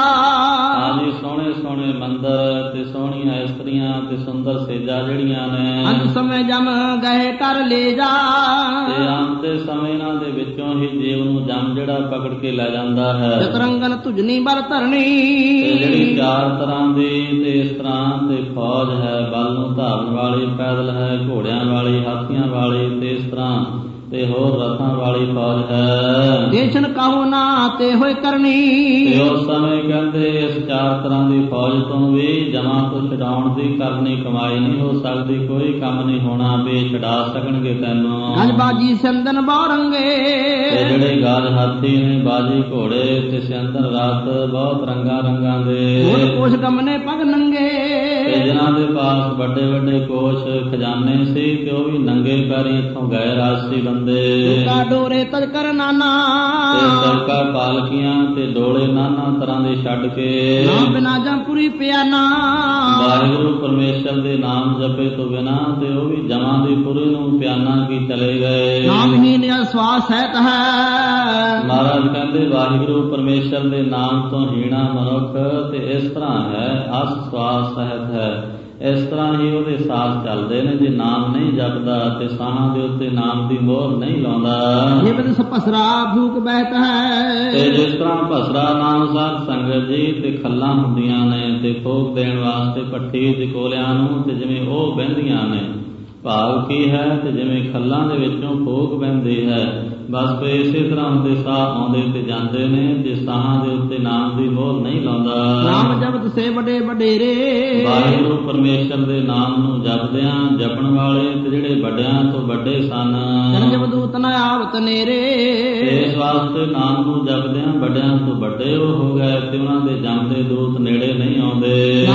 ਹਾਂਜੀ ਸੋਹਣੇ ਸੋਹਣੇ ਮੰਦਰ ਤੇ ਸੋਹਣੀਆਂ ਇਸਤਰੀਆਂ ਤੇ ਸੁੰਦਰ ਸੇਜਾ ਜਿਹੜੀਆਂ ਨੇ ਅੰਤ ਸਮੇਂ ਜਮ ਗਏ ਕਰ ਲੈ ਜਾ, ਤੇ ਅੰਤ ਦੇ ਸਮੇਂ ਇਹਨਾਂ ਦੇ ਵਿੱਚੋਂ ਹੀ ਜੀਵ ਨੂੰ ਜਮ ਜਿਹੜਾ ਪਕੜ ਕੇ ਲੈ ਜਾਂਦਾ ਹੈ। ਚਤਰੰਗਨ ਤੁਜਨੀ ਬਲ ਧਰਣੀ, ਤੇ ਜਿਹੜੀ ਚਾਰ ਤਰ੍ਹਾਂ ਦੀ ਤੇ ਇਸ ਤਰ੍ਹਾਂ ਤੇ ਫੌਜ ਹੈ, ਬਲ ਨੂੰ ਧਾਰਨ ਵਾਲੀ, ਪੈਦਲ ਹੈ, ਘੋੜਿਆਂ ਵਾਲੀ, ਹਾਥੀਆਂ ਵਾਲੀ ਤੇ ਇਸ ਤਰ੍ਹਾਂ ਤੇ ਹੋਰ ਰਥਾਂ ਵਾਲੀ ਫੌਜ ਹੈ। ਦੇਸ਼ਨ ਕਾਹੂ ਨਾ ਤੇ ਹੋਏ ਕਰਨੀ, ਤੇ ਉਸ ਸਮੇਂ ਕਹਿੰਦੇ ਇਸ ਚਾਰ ਤਰ੍ਹਾਂ ਦੀ ਫੌਜ ਤੋਂ ਵੀ ਜਮਾਂ ਤੋਂ ਛਡਾਉਣ ਦੀ ਕਰਨੀ ਕਮਾਈ ਨਹੀਂ ਹੋ ਸਕਦੀ, ਕੋਈ ਕੰਮ ਨਹੀਂ ਹੋਣਾ ਵੀ ਛਡਾ ਸਕਣਗੇ ਤੈਨੂੰ। ਗਜ ਬਾਜੀ ਸਿੰਦਨ ਬਾਰੰਗੇ, ਤੇ ਜਿਹੜੇ ਗਾਜ ਹਾਥੀ ਨੇ, ਬਾਜੀ ਘੋੜੇ ਤੇ ਸਿੰਦਨ ਰਥ ਬਹੁਤ ਰੰਗਾਂ ਰੰਗਾਂ ਦੇ, ਹੋਰ ਕੋਸ਼ ਗਮਨੇ ਪਗ ਨੰਗੇ, ਤੇ ਜਿਨ੍ਹਾਂ ਦੇ ਪਾਸ ਵੱਡੇ ਵੱਡੇ ਕੋਸ਼ ਖਜ਼ਾਨੇ ਸੀ ਤੇ ਉਹ ਵੀ ਨੰਗੇ ਪੈਰੀਂ ਇੱਥੋਂ ਗਏ ਰਾਜਸੀ ਬੰਦੇ। ਕਾ ਡੋਰੇ ਤਜ ਕਰ ਨਾਨਾ, ਤੇ ਸਰਕਾ ਪਾਲਕੀਆਂ ਤੇ ਡੋਲੇ ਨਾਨਾ ਤਰ੍ਹਾਂ ਦੇ ਛੱਡ ਕੇ ਨਾਮ ਬਿਨਾ ਜੰਪੁਰੀ ਪਿਆਨਾ, ਵਾਹਿਗੁਰੂ ਪਰਮੇਸ਼ਰ ਦੇ ਨਾਮ ਜਪੇ ਤੋਂ ਬਿਨਾਂ ਤੇ ਉਹ ਵੀ ਜਮਾਂ ਦੀ ਪੁਰੀ ਨੂੰ ਪਿਆਨਾ ਕੀ ਚਲੇ ਗਏ। ਨਾਮਹੀਨ ਸਵਾਸ ਸਹਿਤ ਹੈ, ਮਹਾਰਾਜ ਕਹਿੰਦੇ ਵਾਹਿਗੁਰੂ ਪਰਮੇਸ਼ਰ ਦੇ ਨਾਮ ਤੋਂ ਹੀਣਾ ਮਨੁੱਖ ਤੇ ਇਸ ਤਰ੍ਹਾਂ ਹੈ ਅਸ ਸਵਾਸ ਸਹਿਤ ਹੈ, ਇਸ ਤਰ੍ਹਾਂ ਹੀ ਉਹਦੇ ਸਾਥ ਚੱਲਦੇ ਨੇ। ਜੇ ਨਾਮ ਨਹੀਂ ਜਪਦਾ ਤੇ ਸਾਹਾਂ ਦੇ ਉੱਤੇ ਨਾਮ ਦੀ ਮੋਹਰ ਨਹੀਂ ਲਾਉਂਦਾ, ਜਿਵੇਂ ਸਪਸਰਾ ਫੂਕ ਬਹਿਤ ਹੈ, ਤੇ ਜਿਸ ਤਰ੍ਹਾਂ ਭਸਰਾ ਨਾਮ ਸਾਧ ਸੰਗਤ ਜੀ ਤੇ ਖੱਲਾਂ ਹੁੰਦੀਆਂ ਨੇ ਤੇ ਫੂਕ ਦੇਣ ਵਾਸਤੇ ਭੱਠੀ ਤੇ ਕੋਲਿਆਂ ਨੂੰ, ਤੇ ਜਿਵੇਂ ਉਹ ਬਹਿੰਦੀਆਂ ਨੇ ਭਾਵ ਕੀ ਹੈ ਤੇ ਜਿਵੇਂ ਖੱਲਾਂ ਦੇ ਵਿੱਚੋਂ ਫੂਕ ਬਹਿੰਦੀ ਹੈ, ਬਸ ਫਿਰ ਇਸੇ ਤਰ੍ਹਾਂ ਦੇ ਸਾਹ ਆਉਂਦੇ ਤੇ ਜਾਂਦੇ ਨੇ ਜੇ ਸਾਹਾਂ ਦੇ ਉੱਤੇ ਨਾਮ ਦੀ ਮੋਹਰ ਨਹੀਂ ਲਾਉਂਦਾ। ਨਾਮ ਜਪਤ ਸੇ ਵੱਡੇ ਵਡੇਰੇ, ਵਾਹਿਗੁਰੂ ਪਰਮੇਸ਼ਰ ਦੇ ਨਾਮ ਨੂੰ ਜਪਦਿਆਂ ਜਪਣ ਵਾਲੇ ਤੇ ਜਿਹੜੇ ਵੱਡਿਆਂ ਤੋਂ ਵੱਡੇ ਸਨ, ਜਪਦੂਤ ਨ ਆਵਤ ਨੇਰੇ, ਇਸ ਵਾਸਤੇ ਨਾਮ ਨੂੰ ਜਪਦਿਆਂ ਵੱਡਿਆਂ ਤੋਂ ਵੱਡੇ ਉਹ ਹੋ ਗਏ ਤੇ ਉਹਨਾਂ ਦੇ ਜਮਦੇ ਦੂਤ ਨੇੜੇ ਨਹੀਂ ਆਉਂਦੇ। ਨਾਮ ਨ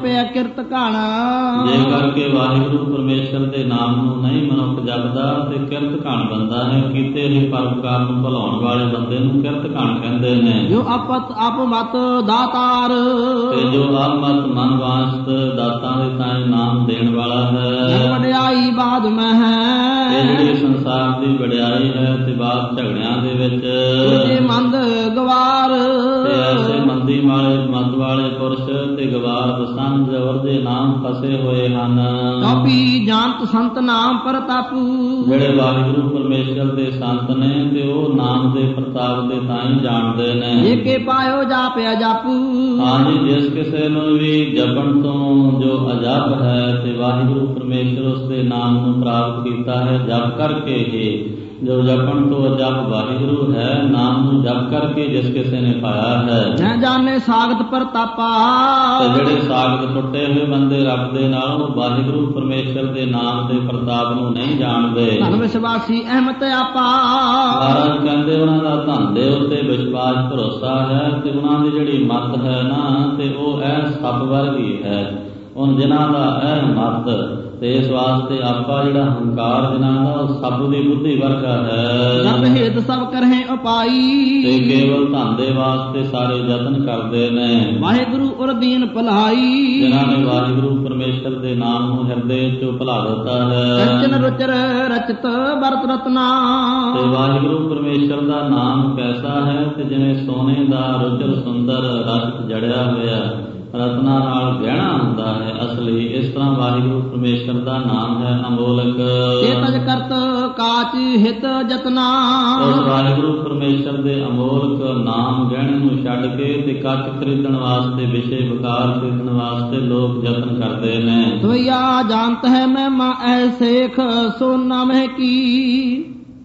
ਪਿਆ ਕਿਰਤ ਘਣ। ਜੇ ਕਰਕੇ ਵਾਹਿਗੁਰੂ ਪਰਮੇਸ਼ਰ ਦੇ ਨਾਮ ਨੂੰ ਨਹੀਂ ਮਨੁੱਖ ਜਪਦਾ ਤੇ ਕਿਰਤ ਘਣ ਬੰਦਾ ਹੈ। ਕੀਤੇ ਹੋਏ ਪਰਉਪਕਾਰ ਨੂੰ ਭੁਲਾਉਣ ਵਾਲੇ ਬੰਦੇ ਨੂੰ ਕਿਰਤ ਘਣ ਕਹਿੰਦੇ ਨੇ। ਜੋ ਆਪਤ ਆਪਮਤ ਦਾਤਾਰ, ਤੇ ਜੋ ਆਪਮਤ ਮਨ ਵਾਸਤ ਦਾਤਾਂ ਦੇ ਤਾਈਂ ਨਾਮ ਦੇਣ ਵਾਲਾ ਹੈ। ਵਡਿਆਈ ਬਾਦ ਮੈਂ ਹੈ, ਇਹ ਜਿਹੜੀ ਸੰਸਾਰ ਦੀ ਵਡਿਆਈ ਹੈ ਤੇ ਬਾਤ ਝਗੜਿਆਂ ਦੇ ਵਿੱਚ ਤੁਝੇ ਮੰਦ ਗਵਾਰ। ਤੇ ਐਸੇ ਮੰਦੀ ਵਾਲੇ ਮਤ ਵਾਲੇ ਪੁਰਸ਼ ਤੇ ਗਵਾਰ ਦਸੰਨ ਜੋਰ ਦੇ ਨਾਮ ਫਸੇ ਹੋਏ ਹਨ। ਟੋਪੀ ਜਾਣਤ ਸੰਤ ਨਾਮ ਪ੍ਰਤਾਪੂ, ਜਿਹੜੇ ਵਾਹਿਗੁਰੂ ਪਰਮੇਸ਼ਰ ਦੇ ਸੰਤ ਨੇ ਤੇ ਉਹ ਨਾਮ ਦੇ ਪ੍ਰਤਾਪ ਦੇ ਤਾਂ ਹੀ ਜਾਣਦੇ ਨੇ। ਜੇ ਕੇ ਪਾਇਓ ਜਾਪਿਆ ਜਾਪੂ, ਹਾਂਜੀ ਜਿਸ ਕਿਸੇ ਨੂੰ ਵੀ ਜਪਣ ਤੋਂ ਜੋ ਅਜਪ ਹੈ ਤੇ ਵਾਹਿਗੁਰੂ ਪਰਮੇਸ਼ਰ ਉਸ ਦੇ ਨਾਮ ਨੂੰ ਪ੍ਰਾਪਤ ਕੀਤਾ ਹੈ ਜਪ ਕਰਕੇ ਹੀ। ਜੋ ਜਪਣ ਤੋਂ ਅਜਪ ਵਾਹਿਗੁਰੂ ਹੈ, ਨਾਮ ਨੂੰ ਜਪ ਕਰਕੇ ਜਿਸ ਕਿਸੇ ਨੇ ਪਾਇਆ ਹੈ। ਜੈ ਜਾਣੇ ਸਾਗਤ ਪ੍ਰਤਾਪਾ, ਤੇ ਜਿਹੜੇ ਸਾਗਤ ਟੁੱਟੇ ਹੋਏ ਬੰਦੇ ਰੱਬ ਦੇ ਨਾਲੋਂ ਵਾਹਿਗੁਰੂ ਪਰਮੇਸ਼ਰ ਦੇ ਨਾਮ ਦੇ ਪ੍ਰਤਾਪ ਨੂੰ ਨਹੀਂ ਜਾਣਦੇ। ਧਨ ਵਿਸ਼ਵਾਸੀ ਅਹਿਮਤ ਆਪਾ, ਮਹਾਰਾਜ ਕਹਿੰਦੇ ਉਹਨਾਂ ਦਾ ਧਨ ਦੇ ਉੱਤੇ ਵਿਸ਼ਵਾਸ ਭਰੋਸਾ ਹੈ ਤੇ ਉਹਨਾਂ ਦੀ ਜਿਹੜੀ ਮੱਤ ਹੈ ਨਾ ਤੇ ਉਹ ਇਹ ਸੱਪ ਵਰਗੀ ਹੈ। ਹੁਣ ਜਿਨ੍ਹਾਂ ਦਾ ਇਹ ਮੱਤ ਤੇ ਇਸ ਵਾਸਤੇ ਆਪਾ ਜਿਹੜਾ ਹੰਕਾਰ ਜਿਨ੍ਹਾਂ ਦਾ ਉਹ ਸੱਪ ਦੀ ਬੁੱਧੀ ਵਰਗਾ ਹੈ। ਜਪ ਹੇਤ ਸਭ ਕਰਹਿ ਉਪਾਈ, ਤੇ ਕੇਵਲ ਧਨ ਦੇ ਵਾਸਤੇ ਸਾਰੇ ਯਤਨ ਕਰਦੇ ਨੇ। ਵਾਹਿਗੁਰੂ ਉਰ ਦੀਨ ਭਲਾਈ, ਜਿਨ੍ਹਾਂ ਨੇ ਵਾਹਿਗੁਰੂ ਪਰਮੇਸ਼ਰ ਦੇ ਨਾਮ ਨੂੰ ਹਿਰਦੇ ਚੋਂ ਭੁਲਾ ਦਿੱਤਾ ਹੈ। ਰਚਨ ਰੁਚਰ ਰਚਤ ਵਰਤ ਰਤਨਾ, ਤੇ ਵਾਹਿਗੁਰੂ ਪਰਮੇਸ਼ਰ ਦਾ ਨਾਮ ਕੈਸਾ ਹੈ ਤੇ ਜਿਵੇਂ ਸੋਨੇ ਦਾ ਰੁਚਰ ਸੁੰਦਰ ਰਤਨ ਜੜਿਆ ਹੋਇਆ ਰਤਨਾਂ ਨਾਲ ਗਹਿਣਾ ਹੁੰਦਾ ਹੈ ਅਸਲੀ, ਇਸ ਤਰ੍ਹਾਂ ਵਾਹਿਗੁਰੂ ਪਰਮੇਸ਼ਰ ਦਾ ਨਾਮ ਹੈ ਅਮੋਲਕ। ਇਹ ਤਜ ਕਰਤ ਕਾਚ ਹਿਤ ਜਤਨਾ, ਉਸ ਵਾਹਿਗੁਰੂ ਪਰਮੇਸ਼ਰ ਦੇ ਅਮੋਲਕ ਨਾਮ ਗਹਿਣੇ ਨੂੰ ਛੱਡ ਕੇ ਤੇ ਕੱਚ ਖਰੀਦਣ ਵਾਸਤੇ ਵਿਸ਼ੇ ਵਿਕਾਰ ਖਰੀਦਣ ਵਾਸਤੇ ਲੋਕ ਯਤਨ ਕਰਦੇ ਨੇ। ਤੋਇਆ ਜਾਣਤ ਹੈ ਮਹਿਮਾ ਐਸੇਖ ਸੋ ਨਾਮਹਿ ਕੀ,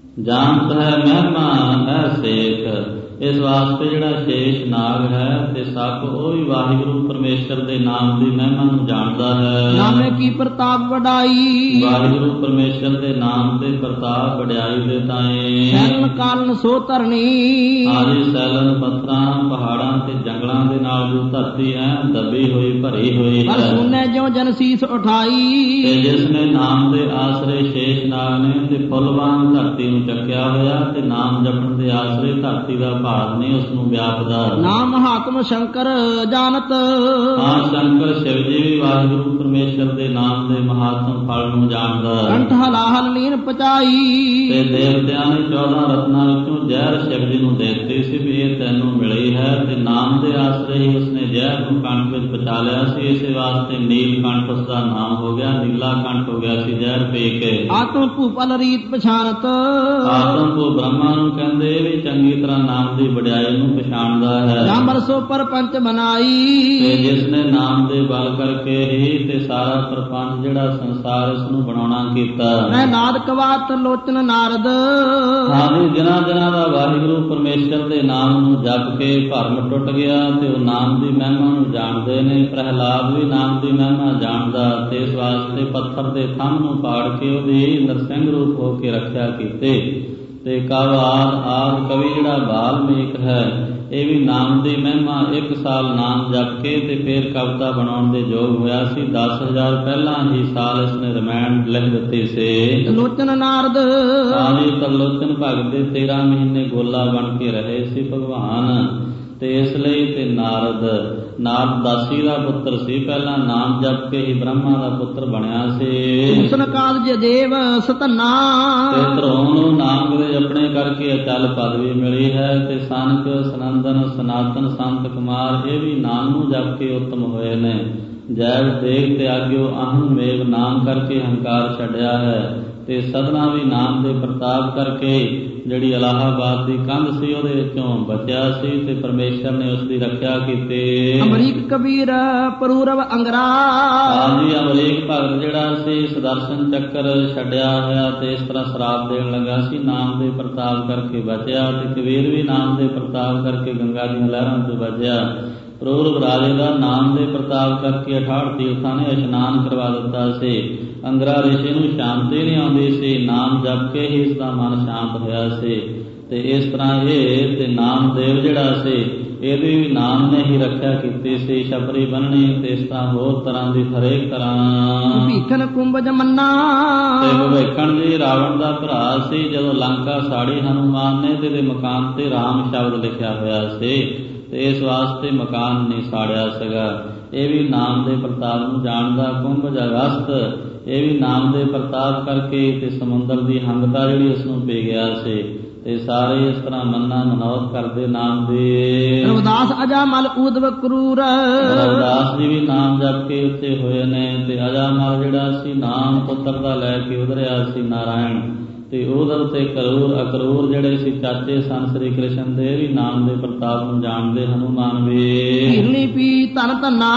ਜਾਣਤ ਹੈ ਮਹਿਮਾ ਐਸੇਖ, ਇਸ ਵਾਸਤੇ ਜਿਹੜਾ ਸ਼ੇਸ਼ ਨਾਗ ਹੈ ਤੇ ਸੱਪ ਉਹ ਵੀ ਵਾਹਿਗੁਰੂ ਪਰਮੇਸ਼ਰ ਦੇ ਨਾਮ ਦੀ ਮਹਿਮਾ ਨੂੰ ਜਾਣਦਾ ਹੈ। ਨਾਮੇ ਕੀ ਪ੍ਰਤਾਪ ਵਡਾਈ, ਵਾਹਿਗੁਰੂ ਪਰਮੇਸ਼ਰ ਦੇ ਨਾਮ ਦੇ ਪ੍ਰਤਾਪ ਵਡਿਆਈ ਦੇ ਤਾਏ। ਸੈਲਨ ਕਾਲਨ ਸੋ ਧਰਣੀ, ਆਜੀ ਸੈਲਨ ਪੱਥਰਾਂ ਪਹਾੜਾਂ ਤੇ ਜੰਗਲਾਂ ਦੇ ਨਾਲ ਜੋ ਧਰਤੀ ਹੈ ਦੱਬੀ ਹੋਈ ਭਰੀ ਹੋਈ ਪਰ ਹੈ। ਸੁਨੇ ਜਿਉ ਜਨ ਸੀਸ ਉਠਾਈ, ਤੇ ਜਿਸ ਨੇ ਨਾਮ ਦੇ ਆਸਰੇ ਸ਼ੇਸ਼ ਨਾਗ ਨੇ ਤੇ ਫੁੱਲ ਵਾਂਗ ਧਰਤੀ ਨੂੰ ਚੱਕਿਆ ਹੋਇਆ ਤੇ ਨਾਮ ਜਪਣ ਦੇ ਆਸਰੇ ਧਰਤੀ ਦਾ ਭਾਗ ਨਹੀਂ ਉਸ ਨੂੰ ਵਿਆਪਦਾ। ਨਾਮ ਹਾਤਮ ਸ਼ੰਕਰ ਜਾਣਤ, ਹਾਂ ਸ਼ੰਕਰ ਸ਼ਿਵ ਜੀ ਵੀ ਵਾਹਿਗੁਰੂ ਪਰਮੇਸ਼ਰ ਦੇ ਨਾਮ ਦੇ ਮਹਾਤਮ ਫਲ ਨੂੰ ਜਾਣਦਾ। ਕੰਠ ਹਲਾਹਲ ਲੀਨ ਪਚਾਈ, ਤੇ ਦੇਵਤਿਆਂ ਨੇ ਚੌਦਾਂ ਰਤਨਾਂ ਵਿੱਚੋਂ ਜ਼ਹਿਰ ਸ਼ਿਵ ਜੀ ਨੂੰ ਦੇ ਦਿੱਤੀ ਸੀ ਵੀ ਇਹ ਤੈਨੂੰ ਮਿਲੀ ਹੈ ਤੇ ਨਾਮ ਦੇ ਆਸਰੇ ਹੀ ਉਸਨੇ ਜ਼ਹਿਰ ਨੂੰ ਕੰਠ ਵਿੱਚ ਪਚਾ ਲਿਆ ਸੀ। ਇਸੇ ਵਾਸਤੇ ਨੀਲ ਕੰਠ ਉਸ ਦਾ ਨਾਮ ਹੋ ਗਿਆ, ਨੀਲਾ ਕੰਠ ਹੋ ਗਿਆ ਸੀ ਜ਼ਹਿਰ ਪੀ ਕੇ। ਆਤਮ ਭੂਪਲ ਰੀਤ ਪਛਾਨਤ, ਆਤਮ ਤੋਂ ਬ੍ਰਹਮਾ ਨੂੰ ਕਹਿੰਦੇ ਇਹ ਵੀ ਚੰਗੀ ਤਰ੍ਹਾਂ ਨਾਮ ਦੀ ਵਡਿਆਈ ਨੂੰ ਪਛਾਣਦਾ ਹੈ। ਨਾਮਰ ਸੋ ਪਰਪੰਚ ਬਨਾਈ, ਤੇ ਜਿਸ ਨੇ ਨਾਮ ਦੇ ਬਲ ਕਰਕੇ ਹੀ ਤੇ ਸਾਰਾ ਪ੍ਰਪੰਚ ਜਿਹੜਾ ਸੰਸਾਰ ਇਸ ਨੂੰ ਬਣਾਉਣਾ ਕੀਤਾ। ਪ੍ਰਹਿਲਾਦ ਕਵਾਤ ਲੋਚਨ ਨਾਰਦ, ਹਾਂਜੀ ਜਿਨ੍ਹਾਂ ਜਿਨ੍ਹਾਂ ਦਾ ਵਾਹਿਗੁਰੂ ਪਰਮੇਸ਼ਰ ਦੇ ਨਾਮ ਨੂੰ ਜਪ ਕੇ ਭਰਮ ਟੁੱਟ ਗਿਆ ਤੇ ਉਹ ਨਾਮ ਦੀ ਮਹਿਮਾ ਨੂੰ ਜਾਣਦੇ ਨੇ। ਪ੍ਰਹਿਲਾਦ ਵੀ ਨਾਮ ਦੀ ਮਹਿਮਾ ਜਾਣਦਾ ਤੇ ਇਸ ਵਾਸਤੇ ਪੱਥਰ ਦੇ ਥੰਮ ਨੂੰ ਪਾੜ ਕੇ ਉਹਦੀ ਨਰਸਿੰਘ ਰੂਪ ਹੋ ਕੇ ਰੱਖਿਆ ਕੀਤੇ। ਤੇ ਕਵ ਆਦ ਆਦ ਕਵੀ ਜਿਹੜਾ ਵਾਲਮੀਕ ਹੈ ਇਹ ਵੀ ਨਾਮ ਦੀ ਮਹਿਮਾ ਇੱਕ ਸਾਲ ਨਾਮ ਜਪ ਕੇ ਤੇ ਫਿਰ ਕਵਿਤਾ ਬਣਾਉਣ ਦੇ ਯੋਗ ਹੋਇਆ ਸੀ। ਦਸ ਹਜ਼ਾਰ ਪਹਿਲਾਂ ਹੀ ਸਾਲ ਇਸਨੇ ਰਮਾਇਣ ਲਿਖ ਦਿੱਤੀ ਸੀ। ਲੋਚਨ ਨਾਰਦ, ਹਾਂਜੀ ਤਰਲੋਚਨ ਭਗਤ ਦੇ ਤੇਰਾਂ ਮਹੀਨੇ ਗੋਲਾ ਬਣ ਕੇ ਰਹੇ ਸੀ ਭਗਵਾਨ ਤੇ ਇਸ ਲਈ ਤੇ ਨਾਰਦ ਨਾਰਦ ਦਾਸੀ ਦਾ ਪੁੱਤਰ ਸੀ। ਪਹਿਲਾਂ ਨਾਮ ਜਪ ਕੇ ਹੀ ਬ੍ਰਹਮਾ ਦਾ ਪੁੱਤਰ ਬਣਿਆ ਸੀ। ਹੁਸਨ ਕਾਲਜ ਦੇਵ ਸਤਨਾ, ਤੇ ਧਰੋਣ ਨੂੰ ਨਾਮ ਦੇ ਜਪਣੇ ਕਰਕੇ ਅਚਲ ਪਦਵੀ ਮਿਲੀ ਹੈ। ਤੇ ਸਨਕ ਸਨੰਦਨ ਸਨਾਤਨ ਸੰਤ ਕੁਮਾਰ ਇਹ ਵੀ ਨਾਮ ਨੂੰ ਜਪ ਕੇ ਉੱਤਮ ਹੋਏ ਨੇ। ਜੈਵ ਦੇਖ ਤੇ ਆਗਿਓ ਅਹੰ ਮੇਵ ਨਾਮ ਕਰਕੇ ਹੰਕਾਰ ਛੱਡਿਆ ਹੈ ਤੇ ਸਦਨਾ ਵੀ ਨਾਮ ਦੇ ਪ੍ਰਤਾਪ ਕਰਕੇ ਜਿਹੜੀ ਇਲਾਹਾਬਾਦ ਦੀ ਕੰਧ ਸੀ ਉਹਦੇ ਵਿੱਚੋਂ ਬਚਿਆ ਸੀ ਤੇ ਪਰਮੇਸ਼ਰ ਨੇ ਉਸ ਦੀ ਰੱਖਿਆ ਕੀਤੀ। ਅਮਰੀਕ ਕਬੀਰ ਪਰੂਰਵ ਅੰਗਰਾ, ਹਾਂਜੀ ਅਮਰੀਕ ਭਗਤ ਜਿਹੜਾ ਸੀ ਸੁਦਰਸ਼ਨ ਚੱਕਰ ਛੱਡਿਆ ਹੋਇਆ ਤੇ ਇਸ ਤਰ੍ਹਾਂ ਸ਼ਰਾਪ ਦੇਣ ਲੱਗਾ ਸੀ, ਨਾਮ ਦੇ ਪ੍ਰਤਾਪ ਕਰਕੇ ਬਚਿਆ। ਤੇ ਕਬੀਰ ਵੀ ਨਾਮ ਦੇ ਪ੍ਰਤਾਪ ਕਰਕੇ ਗੰਗਾ ਦੀਆਂ ਲਹਿਰਾਂ ਤੋਂ ਬਚਿਆ। ਪਰੂਰਵ ਰਾਜੇ ਦਾ ਨਾਮ ਦੇ ਪ੍ਰਤਾਪ ਕਰਕੇ ਅਠਾਹਠ ਤੀਰਥਾਂ ਨੇ ਇਸ਼ਨਾਨ ਕਰਵਾ ਦਿੱਤਾ ਸੀ। ਅੰਗਰਾ ਰਿਸ਼ੀ ਨੂੰ ਸ਼ਾਂਤੀ ਨਹੀਂ ਆਉਂਦੀ ਸੀ, ਨਾਮ ਜਪ ਕੇ ਹੀ ਇਸ ਦਾ ਮਨ ਸ਼ਾਂਤ ਹੋਇਆ ਸੀ। ਤੇ ਇਸ ਤਰ੍ਹਾਂ ਇਹ ਤੇ ਨਾਮਦੇਵ ਜਿਹੜਾ ਸੀ ਇਹਦੀ ਵੀ ਨਾਮ ਨੇ ਹੀ ਰੱਖਿਆ ਕੀਤੀ ਸੀ। ਛਪਰੀ ਬੰਨਣੀ ਤੇ ਇਸ ਤਰ੍ਹਾਂ ਹੋਰ ਤਰ੍ਹਾਂ ਦੀ ਹਰੇਕ ਤਰ੍ਹਾਂ। ਭੀਖਨ ਕੁੰਭਜ ਮੰਨਾ ਤੇ ਭਵਿਖਣ ਜੀ ਰਾਵਣ ਦਾ ਭਰਾ ਸੀ। ਜਦੋਂ ਲੰਕਾ ਸਾੜੀ ਹਨੂਮਾਨ ਨੇ ਤੇ ਇਹਦੇ ਮਕਾਨ ਤੇ ਰਾਮ ਸ਼ਬਦ ਲਿਖਿਆ ਹੋਇਆ ਸੀ ਤੇ ਇਸ ਵਾਸਤੇ ਮਕਾਨ ਨਹੀਂ ਸਾੜਿਆ ਸੀਗਾ। ਇਹ ਵੀ ਨਾਮ ਦੇ ਪ੍ਰਤਾਪ ਨੂੰ ਜਾਣਦਾ। ਕੁੰਭਜ ਅਗਸਤ ਇਹ ਵੀ ਨਾਮ ਦੇ ਪ੍ਰਤਾਪ ਕਰਕੇ ਤੇ ਸਮੁੰਦਰ ਦੀ ਹੰਗਤਾ ਜਿਹੜੀ ਉਸਨੂੰ ਪੀ ਗਿਆ ਸੀ ਤੇ ਸਾਰੇ ਇਸ ਤਰ੍ਹਾਂ ਮੰਨਾ ਮਨੌਤ ਕਰਦੇ ਨਾਮ ਦੇ। ਰਵਿਦਾਸ ਅਜਾਮਲ ਊਧਵ ਕਰੂਰ ਰਵਿਦਾਸ ਜੀ ਵੀ ਨਾਮ ਜਪ ਕੇ ਉੱਤੇ ਹੋਏ ਨੇ ਤੇ ਅਜਾਮਲ ਜਿਹੜਾ ਸੀ ਨਾਮ ਪੁੱਤਰ ਦਾ ਲੈ ਕੇ ਉਧਰਿਆ ਸੀ ਨਾਰਾਇਣ ਤੇ ਉਧਰ ਤੇ ਕਰੂਰ ਅਕਰੂਰ ਜਿਹੜੇ ਸੀ ਚਾਚੇ ਸਨ ਸ੍ਰੀ ਕ੍ਰਿਸ਼ਨ ਦੇ ਵੀ ਨਾਮ ਦੇ ਪ੍ਰਤਾਪ ਨੂੰ ਜਾਣਦੇ ਹਨੂਮਾਨ ਵੀ। ਢੀਲਣੀ ਪੀ ਧਨ ਧੰਨਾ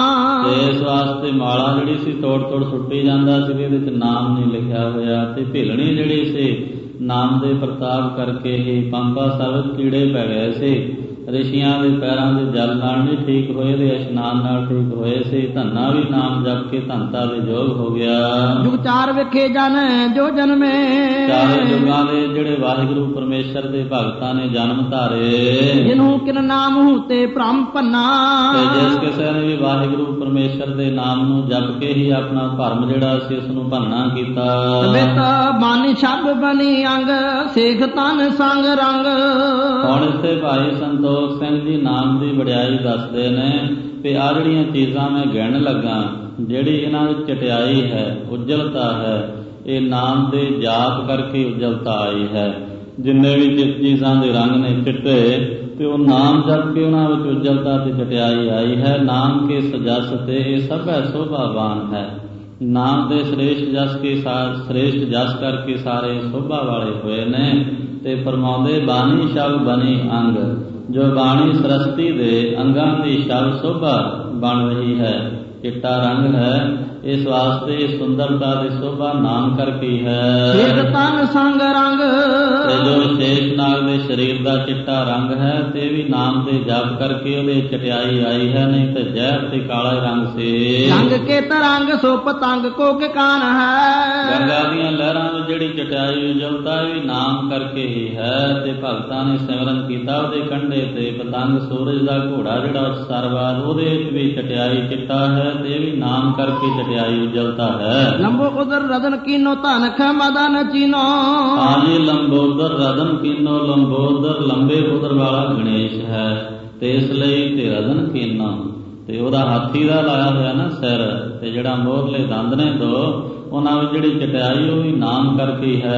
ਤੇ ਇਸ ਵਾਸਤੇ ਮਾਲਾ ਜਿਹੜੀ ਸੀ ਤੋੜ ਤੋੜ ਸੁੱਟੀ ਜਾਂਦਾ ਸੀ, ਇਹਦੇ ਚ ਨਾਮ ਨਹੀਂ ਲਿਖਿਆ ਹੋਇਆ। ਤੇ ਭਿਲਣੀ ਜਿਹੜੀ ਸੀ ਨਾਮ ਦੇ ਪ੍ਰਤਾਪ ਕਰਕੇ ਹੀ ਪੰਪਾ ਸਾਹਿਬ ਕੀੜੇ ਪੈ ਗਏ ਸੀ। ਰਿਸ਼ੀਆਂ ਦੇ ਪੈਰਾਂ ਦੇ ਜਲ ਨਾਲ ਨਹੀਂ ਠੀਕ ਹੋਏ ਤੇ ਇਸ਼ਨਾਨ ਨਾਲ ਠੀਕ ਹੋਏ ਸੀ। ਧੰਨਾ ਵੀ ਨਾਮ ਜਪ ਕੇ ਧੰਤਾ ਦੇ ਯੋਗ ਹੋ ਗਿਆ। ਜੁਗ ਚਾਰ ਵੇਖੇ ਜਨ ਜੋ ਜਨਮੇ ਚਾਰੇ ਯੁਗਾਂ ਦੇ ਜਿਹੜੇ ਵਾਹਿਗੁਰੂ ਪਰਮੇਸ਼ਰ ਦੇ ਭਗਤਾਂ ਨੇ ਜਨਮ ਧਾਰੇ। ਜਿਹਨੂੰ ਕਿਨ ਨਾਮ ਹੂਤੇ ਭ੍ਰਮ ਭੰਨਾ ਤੇ ਜਿਸ ਕਿਸੇ ਨੇ ਵੀ ਵਾਹਿਗੁਰੂ ਪਰਮੇਸ਼ਰ ਦੇ ਨਾਮ ਨੂੰ ਜਪ ਕੇ ਹੀ ਆਪਣਾ ਭਰਮ ਜਿਹੜਾ ਸੀ ਉਸ ਨੂੰ ਭੰਨਾ ਕੀਤਾ। ਬਿਤ ਬਾਣੀ ਸ਼ਬਦ ਬਣੀ ਅੰਗ ਸੇਖ ਤਨ ਸੰਗ ਰੰਗ। ਹੁਣ ਇੱਥੇ ਭਾਈ ਸੰਤੋਖ ਸਿੰਘ ਜੀ ਨਾਮ ਦੀ ਵਡਿਆਈ ਦੱਸਦੇ ਨੇ ਵੀ ਆਹ ਜਿਹੜੀਆਂ ਚੀਜ਼ਾਂ ਮੈਂ ਗਿਣ ਲੱਗਾ, ਜਿਹੜੀ ਇਹਨਾਂ ਵਿੱਚ ਚਟਿਆਈ ਹੈ, ਉੱਜਲਤਾ ਹੈ, ਇਹ ਨਾਮ ਦੇ ਜਾਪ ਕਰਕੇ ਉੱਜਲਤਾ ਆਈ ਹੈ। ਜਿੰਨੇ ਵੀ ਜਿਸ ਚੀਜ਼ਾਂ ਦੇ ਰੰਗ ਨੇ ਚਿੱਟੇ ਤੇ ਉਹ ਨਾਮ ਜਪ ਕੇ ਉਹਨਾਂ ਵਿੱਚ ਉੱਜਲਤਾ ਤੇ ਚਟਿਆਈ ਆਈ ਹੈ। ਨਾਮ ਕੇ ਸਜਸ ਤੇ ਇਹ ਸਭ ਹੈ ਸੋਭਾਵਾਨ ਹੈ। ਨਾਮ ਦੇ ਸ੍ਰੇਸ਼ਟ ਜਸ ਕੇ ਸ੍ਰੇਸ਼ਟ ਜਸ ਕਰਕੇ ਸਾਰੇ ਸੋਭਾ ਵਾਲੇ ਹੋਏ ਨੇ। ਤੇ ਫਰਮਾਉਂਦੇ ਬਾਣੀ ਸ਼ਬਦ ਬਣੀ ਅੰਗ, ਜੋ ਬਾਣੀ ਸਰਸਤੀ ਦੇ ਅੰਗਾਂ ਦੀ ਸ਼ਬਦ ਸੋਭਾ ਬਣ ਰਹੀ ਹੈ। ਚਿੱਟਾ ਰੰਗ ਹੈ, ਇਸ ਵਾਸਤੇ ਸੁੰਦਰਤਾ ਦੀ ਸੋਭਾ ਨਾਮ ਕਰਕੇ ਹੈ। ਸੇਖ ਤਨ ਸੰਗ ਰੰਗ ਤੇ ਜੋ ਸ਼ੇਸ਼ ਨਾਗ ਦੇ ਸਰੀਰ ਦਾ ਚਿੱਟਾ ਰੰਗ ਹੈ ਤੇ ਵੀ ਨਾਮ ਦੇ ਜਪ ਕਰਕੇ ਉਹਦੇ ਚਟਿਆਈ ਆਈ ਹੈ, ਨਹੀਂ ਤੇ ਜ਼ਹਿਰ ਤੇ ਕਾਲਾ ਰੰਗ ਸੀ। ਰੰਗ ਕੇ ਤਰੰਗ ਸੋ ਪਤੰਗ ਕੋ ਕੇ ਕਾਨ ਹੈ। ਗੰਗਾ ਦੀਆਂ ਲਹਿਰਾਂ ਵਿੱਚ ਜਿਹੜੀ ਚਟਿਆਈ ਉਜਲਤਾ ਵੀ ਨਾਮ ਕਰਕੇ ਹੀ ਹੈ। ਤੇ ਭਗਤਾਂ ਨੇ ਸਿਮਰਨ ਕੀਤਾ ਉਹਦੇ ਕੰਢੇ ਤੇ। ਪਤੰਗ ਸੂਰਜ ਦਾ ਘੋੜਾ ਜਿਹੜਾ ਸਰਵਾਦ ਉਹਦੇ ਵਿੱਚ ਵੀ ਚਟਿਆਈ ਚਿੱਟਾ ਹੈ ਤੇ ਵੀ ਨਾਮ ਕਰਕੇ ਚਟਿਆਈ ਉਜਲਤਾ ਹੈ। ਲੰਬੋ ਉਦਰ ਰਦਨ ਕੀਨੋ ਧਨਖ ਮਦਨ ਚੀਨੋ। ਹਾਂਜੀ, ਲੰਬੋਦਰ ਰਦਨ ਕੀਨੋ, ਲੰਬੋਦਰ ਲੰਬੇ ਉਦਰ ਵਾਲਾ ਗਣੇਸ਼ ਹੈ ਤੇ ਇਸ ਲਈ ਤੇ ਰਦਨ ਕੀਨੋ ਤੇ ਉਹਦਾ ਹਾਥੀ ਦਾ ਲਾਇਆ ਹੋਇਆ ਨਾ ਸਿਰ ਤੇ ਜਿਹੜਾ ਮੋਹਰਲੇ ਦੰਦ ਨੇ ਦੋ, ਉਹਨਾਂ ਵਿੱਚ ਜਿਹੜੀ ਚਟਿਆਈ ਉਹ ਵੀ ਨਾਮ ਕਰਕੇ ਹੈ।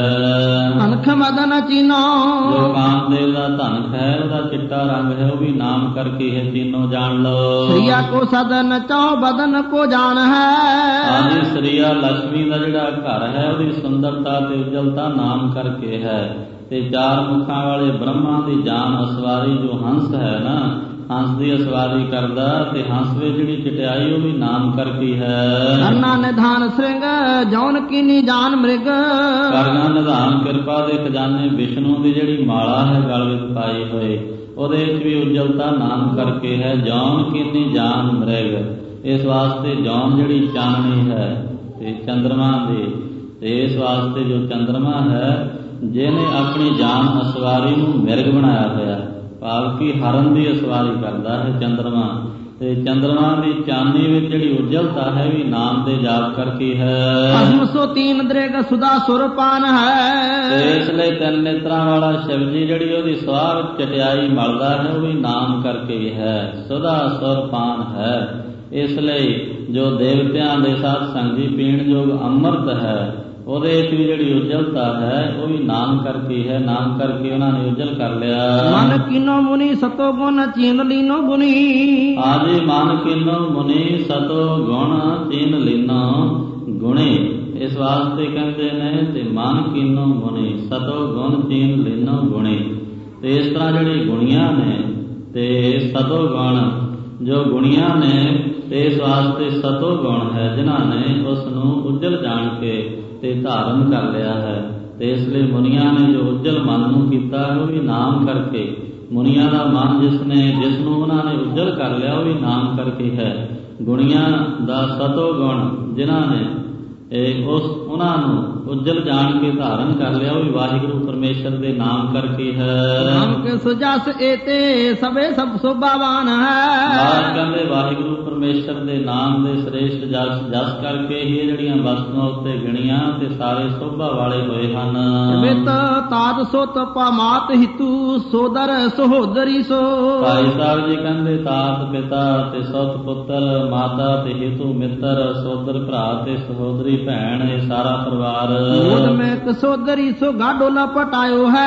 ਧਨਖ ਮਦਨ ਚੀਨੋ, ਜੋ ਕਾਮਦੇਵ ਦਾ ਧਨਖ ਹੈ ਉਹਦਾ ਚਿੱਟਾ ਰੰਗ ਹੈ, ਉਹ ਵੀ ਨਾਮ ਕਰਕੇ ਹੈ। ਚੀਨੋ ਜਾਣ ਲਓ। ਸ੍ਰੀਆ ਕੋ ਸਦਨ ਚੌ ਬਦਨ ਕੋ ਜਾਣ ਹੈ। ਹਾਂਜੀ, ਸ੍ਰੀਆ ਲక్ష్ਮੀ ਦਾ ਜਿਹੜਾ ਘਰ ਹੈ ਉਹਦੀ ਸੁੰਦਰਤਾ ਤੇ ਉਜਲਤਾ ਨਾਮ ਕਰਕੇ ਹੈ। ਤੇ ਚਾਰ ਮੁਖਾਂ ਵਾਲੇ ਬ੍ਰਹਮਾ ਦੀ ਜਾਨ ਅਸਵਾਰੀ ਜੋ ਹੰਸ ਹੈ ਨਾ, ਹੰਸ ਦੀ ਅਸਵਾਰੀ ਕਰਦਾ ਤੇ ਹੰਸ ਵਿੱਚ ਜਿਹੜੀ ਚਟਿਆਈ ਉਹ ਵੀ ਨਾਮ ਕਰਕੇ ਹੈ। ਕਰਨਾ ਨਿਧਾਨ ਸਿੰਘ ਜੌਨ ਕੀਨੀ ਜਾਨ ਮ੍ਰਿਗ। ਕਰਨਾ ਨਿਧਾਨ ਕਿਰਪਾ ਦੇ ਖਜ਼ਾਨੇ ਵਿਸ਼ਨੂੰ ਦੀ ਜਿਹੜੀ ਮਾਲਾ ਹੈ ਗਲ ਵਿੱਚ ਪਾਈ ਹੋਈ, ਉਹਦੇ ਵਿੱਚ ਵੀ ਉਜਲਤਾ ਨਾਮ ਕਰਕੇ ਹੈ। ਜੌਨ ਕੀਨੀ ਜਾਨ ਮ੍ਰਿਗ, ਇਸ ਵਾਸਤੇ ਜੌਨ ਜਿਹੜੀ ਚਾਨਣੀ ਹੈ ਤੇ ਚੰਦਰਮਾ ਦੀ, ਤੇ ਇਸ ਵਾਸਤੇ ਜੋ ਚੰਦਰਮਾ ਹੈ ਜਿਹਨੇ ਆਪਣੀ ਜਾਨ ਅਸਵਾਰੀ ਨੂੰ ਮਿਰਗ ਬਣਾਇਆ ਹੋਇਆ, ਭਾਵ ਕਿ ਹਰਨ ਦੀ ਅਸਵਾਰੀ ਕਰਦਾ ਹੈ ਚੰਦਰਮਾ। ਤੇ ਚੰਦਰਮਾ ਦੀ ਚਾਨਣੀ ਵਿੱਚ ਜਿਹੜੀ ਉਜਲਤਾ ਹੈ ਵੀ ਨਾਮ ਦੇ ਜਾਪ ਕਰਕੇ ਹੈ। ਅਸਮ ਸੋ ਤੀਨ ਦ੍ਰਿਗ ਸੁਦਾ ਸੁਰਪਾਨ ਹੈ। ਤੇ ਇਸ ਲਈ ਤਿੰਨ ਨੇਤਰਾਂ ਵਾਲਾ ਸ਼ਿਵ ਜੀ ਜਿਹੜੀ ਉਹਦੀ ਸਵਾਹ ਵਿੱਚ ਚਟਿਆਈ ਮਲਦਾ ਹੈ ਉਹ ਵੀ ਨਾਮ ਕਰਕੇ ਹੈ। ਸੁਦਾ ਸੁਰਪਾਨ ਹੈ। ਇਸ ਲਈ ਜੋ ਦੇਵਤਿਆਂ ਦੇ ਸਾਧ ਸੰਗੀ ਪੀਣ ਯੋਗ ਅੰਮ੍ਰਿਤ ਹੈ ਉਹਦੇ ਵਿੱਚ ਵੀ ਜਿਹੜੀ ਉਜਲਤਾ ਹੈ ਉਹ ਵੀ ਨਾਮ ਕਰਕੇ ਹੈ। ਨਾਮ ਕਰਕੇ ਉਹਨਾਂ ਨੇ ਉਜਲ ਕਰ ਲਿਆ। ਮਨ ਕੀਨੋ ਮੁਨੀ ਸਤੋ ਗੁਣ ਚੀਨ ਲੀਨੋ ਗੁਣੀ। ਹਾਂਜੀ, ਮਨ ਕੀਨੋ ਮੁਨੀ ਸਤੋ ਗੁਣ ਚੀਨ ਲੀਨੋ ਗੁਣੀ, ਇਸ ਵਾਸਤੇ ਕਹਿੰਦੇ ਨੇ ਤੇ ਮਨ ਕੀਨੋ ਮੁਨੀ ਸਤੋ ਗੁਣ ਚੀਨ ਲੀਨੋ ਗੁਣੀ। ਤੇ ਇਸ ਤਰ੍ਹਾਂ ਜਿਹੜੀ ਗੁਣੀਆਂ ਨੇ ਤੇ ਸਤੋ ਗੁਣ ਜੋ ਗੁਣੀਆਂ ਨੇ ਤੇ ਇਸ ਵਾਸਤੇ ਸਤੋ ਗੁਣ ਹੈ ਜਿਨ੍ਹਾਂ ਨੇ ਉਸ ਨੂੰ ਉਜਲ ਜਾਣ ਕੇ ਤੇ ਧਾਰਨ ਕਰ ਲਿਆ ਹੈ। ਤੇ ਇਸ ਲਈ ਮੁਨੀਆਂ ਨੇ ਜੋ ਉਜਲ ਮਨ ਨੂੰ ਕੀਤਾ ਉਹ ਵੀ ਨਾਮ ਕਰਕੇ। ਮੁਨੀਆਂ ਦਾ ਮਨ ਜਿਸ ਨੇ ਜਿਸ ਨੂੰ ਉਹਨਾਂ ਨੇ ਉਜਲ ਕਰ ਲਿਆ ਉਹ ਵੀ ਨਾਮ ਕਰਕੇ ਹੈ। ਗੁਣੀਆਂ ਦਾ ਸਤੋ ਗੁਣ ਜਿਨ੍ਹਾਂ ਨੇ ਇਹ ਉਸ ਉਹਨਾਂ ਨੂੰ ਉਜਲ ਜਾਣ ਕੇ ਧਾਰਨ ਕਰ ਲਿਆ, ਉਹ ਵੀ ਵਾਹਿਗੁਰੂ ਪਰਮੇਸ਼ਰ ਦੇ ਨਾਮ ਕਰਕੇ ਹੈ। ਨਾਮ ਕੇ ਸੁਜਸ ਏਤੇ ਸਭੇ ਸਭ ਸੋਭਾਵਾਨ ਹੈ। ਮਹਾਰਾਜ ਕਹਿੰਦੇ ਵਾਹਿਗੁਰੂ ਪਰਮੇਸ਼ਰ ਦੇ ਨਾਮ ਦੇ ਸ੍ਰੇਸ਼ਟ ਜਸ ਜਸ ਕਰਕੇ ਹੀ ਇਹ ਜਿਹੜੀਆਂ ਵਸਤੂਆਂ ਉੱਤੇ ਗਿਣੀਆਂ ਤੇ ਸਾਰੇ ਸੋਭਾ ਵਾਲੇ ਹੋਏ ਹਨ। ਵਿਤ ਤਾਦ ਸੁਤ ਪਾਮਾਤ ਹਿਤੂ ਸੋਦਰ ਸਹੋਦਰੀ ਸੋ। ਭਾਈ ਸਾਹਿਬ ਜੀ ਕਹਿੰਦੇ ਤਾਤ ਪਿਤਾ ਤੇ ਸੁਤ ਪੁੱਤਰ, ਮਾਤਾ ਤੇ ਹਿਤੂ ਮਿੱਤਰ, ਸੋਦਰ ਭਰਾ ਤੇ ਸਹੋਦਰੀ ਭੈਣ, ਇਹ ਸਾਰਾ ਪਰਿਵਾਰ। ਮੋਦ ਮੈਂ ਕਸੋਦਰੀ ਸੋ ਗਾਡੋ ਲਪਟਾਇਓ ਹੈ।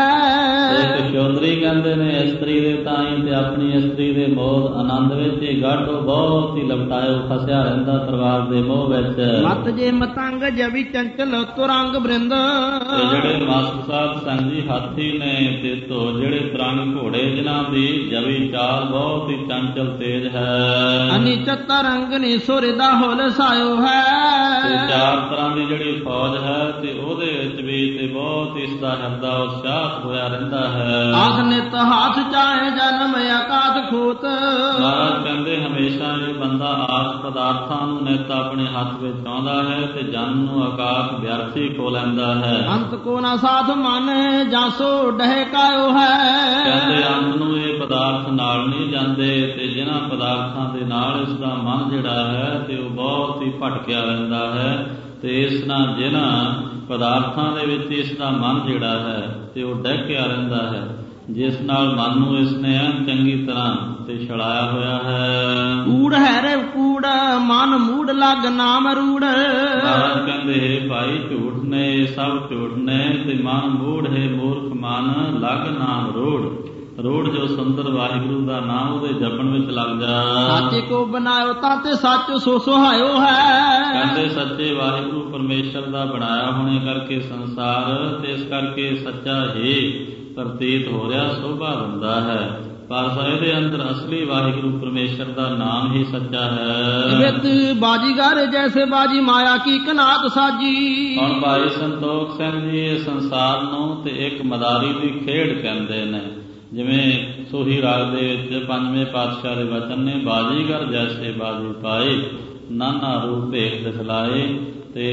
ਇੱਕ ਚੌਧਰੀ ਕਹਿੰਦੇ ਨੇ ਇਸਤਰੀ ਦੇ ਤਾਈ ਤੇ ਆਪਣੀ ਇਸਤਰੀ ਦੇ ਮੋਹ ਆਨੰਦ ਵਿੱਚ ਇਹ ਗਾਡੋ ਬਹੁਤ ਹੀ ਲਪਟਾਇਓ, ਫਸਿਆ ਰਹਿੰਦਾ ਪਰਿਵਾਰ ਦੇ ਮੋਹ ਵਿੱਚ। ਮਤ ਜੇ ਮਤੰਗ ਜਵੀ ਚੰਚਲ ਤੁਰੰਗ ਬ੍ਰਿੰਦ। ਜਿਹੜੇ ਮਾਸਟਰ ਸਾਹਿਬ ਸੰਗ ਜੀ ਹਾਥੀ ਨੇ ਤੇ ਤੋ ਜਿਹੜੇ ਤੁਰੰਗ ਘੋੜੇ ਜਿਨ੍ਹਾਂ ਦੀ ਜਵੀ ਚਾਲ ਬਹੁਤ ਹੀ ਚੰਚਲ ਤੇਜ ਹੈ। ਅਨਿਚਤ ਰੰਗ ਨੇ ਸੁਰ ਦਾ ਹੋਲ ਸਾਇਓ ਹੈ। ਤੇ ਚਾਰ ਤਰ੍ਹਾਂ ਦੀ ਜਿਹੜੀ ਫੌਜ ਹੈ ਤੇ ਉਹਦੇ ਵਿੱਚ ਵੀ ਤੇ ਬਹੁਤ ਇਸ ਦਾ ਹਿਰਦਾ ਉਤਸ਼ਾਹ ਹੋਇਆ ਰਹਿੰਦਾ ਹੈ। ਆਖ ਨਿਤ ਹਾਥ ਚਾਹੇ ਜਨਮ ਆਕਾਤ ਖੋਤ। ਮਹਾਰਾਜ ਕਹਿੰਦੇ ਹਮੇਸ਼ਾ ਇਹ ਬੰਦਾ ਆਸ ਪਦਾਰਥਾਂ ਨੂੰ ਨਿਤ ਆਪਣੇ ਹੱਥ ਵਿੱਚ ਆਉਂਦਾ ਹੈ ਤੇ ਜਨ ਨੂੰ ਆਕਾਸ਼ ਵਿਅਰਥੀ ਖੋ ਲੈਂਦਾ ਹੈ। ਅੰਤ ਕੋ ਨਾ ਸਾਥ ਮਨ ਜਾਸੋ ਡਹਿਕਾਇਓ ਹੈ। ਕਹਿੰਦੇ ਅੰਤ ਨੂੰ ਇਹ ਪਦਾਰਥ ਨਾਲ ਨਹੀਂ ਜਾਂਦੇ ਤੇ ਜਿਨ੍ਹਾਂ ਪਦਾਰਥਾਂ ਦੇ ਨਾਲ ਇਸ ਦਾ ਮਨ ਜਿਹੜਾ ਹੈ ਤੇ ਉਹ ਬਹੁਤ ਹੀ ਭਟਕਿਆ ਰਹਿੰਦਾ ਹੈ। ਤੇ ਇਸ ਨਾਲ ਜਿਨ੍ਹਾਂ ਪਦਾਰਥਾਂ ਦੇ ਵਿੱਚ ਇਸ ਦਾ ਮਨ ਜਿਹੜਾ ਹੈ ਤੇ ਉਹ ਡਹਿਕਿਆ ਰਹਿੰਦਾ ਹੈ, ਜਿਸ ਨਾਲ ਮਨ ਨੂੰ ਇਸ ਨੇ ਚੰਗੀ ਤਰ੍ਹਾਂ ਤੇ ਛੜਾਇਆ ਹੋਇਆ ਹੈ। ਕੂੜ ਹੈ ਰੇ ਕੂੜ ਮਨ ਮੂੜ ਲੱਗ ਨਾਮ ਰੂੜ। ਮਹਾਰਾਜ ਕਹਿੰਦੇ ਹੈ ਭਾਈ ਝੂਠ ਨੇ, ਸਭ ਝੂਠ ਨੇ ਤੇ ਮਨ ਮੂੜ ਹੈ ਮੂਰਖ ਮਨ ਲੱਗ ਨਾਮ ਰੂੜ। ਰੋੜ ਜੋ ਸੁੰਦਰ ਵਾਹਿਗੁਰੂ ਦਾ ਨਾਮ ਉਹਦੇ ਜਪਣ ਵਿੱਚ ਲੱਗ ਜਾ। ਸੱਚੇ ਕੋ ਬਣਾਇਓ ਤਾਂ ਤੇ ਸੱਚ ਸੋ ਸੁਹਾਇਓ ਹੈ। ਕਹਿੰਦੇ ਸੱਚੇ ਵਾਹਿਗੁਰੂ ਪਰਮੇਸ਼ਰ ਦਾ ਬਣਾਇਆ ਹੋਣੇ ਕਰਕੇ ਸੰਸਾਰ ਤੇ ਇਸ ਕਰਕੇ ਸੱਚਾ ਹੀ ਪ੍ਰਤੀਤ ਹੋ ਰਿਹਾ, ਸੋਭਾ ਦਿੰਦਾ ਹੈ। ਪਰ ਇਹਦੇ ਅੰਦਰ ਅਸਲੀ ਵਾਹਿਗੁਰੂ ਪਰਮੇਸ਼ਰ ਦਾ ਨਾਮ ਹੀ ਸੱਚਾ ਹੈ। ਵਿਤ ਬਾਜੀਗਰ ਜੈਸੇ ਬਾਜੀ ਮਾਇਆ ਕੀ ਕਨਾਤ ਸਾਜੀ। ਹੁਣ ਭਾਈ ਸੰਤੋਖ ਸਿੰਘ ਜੀ ਇਹ ਸੰਸਾਰ ਨੂੰ ਤੇ ਇੱਕ ਮਦਾਰੀ ਦੀ ਖੇਡ ਕਹਿੰਦੇ ਨੇ। ਜਿਵੇਂ ਸੋਹੀ ਰਾਗ ਦੇ ਵਿੱਚ ਪੰਜਵੇਂ ਪਾਤਸ਼ਾਹ ਦੇ ਵਚਨ ਨੇ, ਬਾਜੀਗਰ ਜੈਸੇ ਬਾਜੀ ਪਾਏ ਨਾਨਾ ਰੂਪ ਭੇਖ ਦਿਖਲਾਏ ਤੇ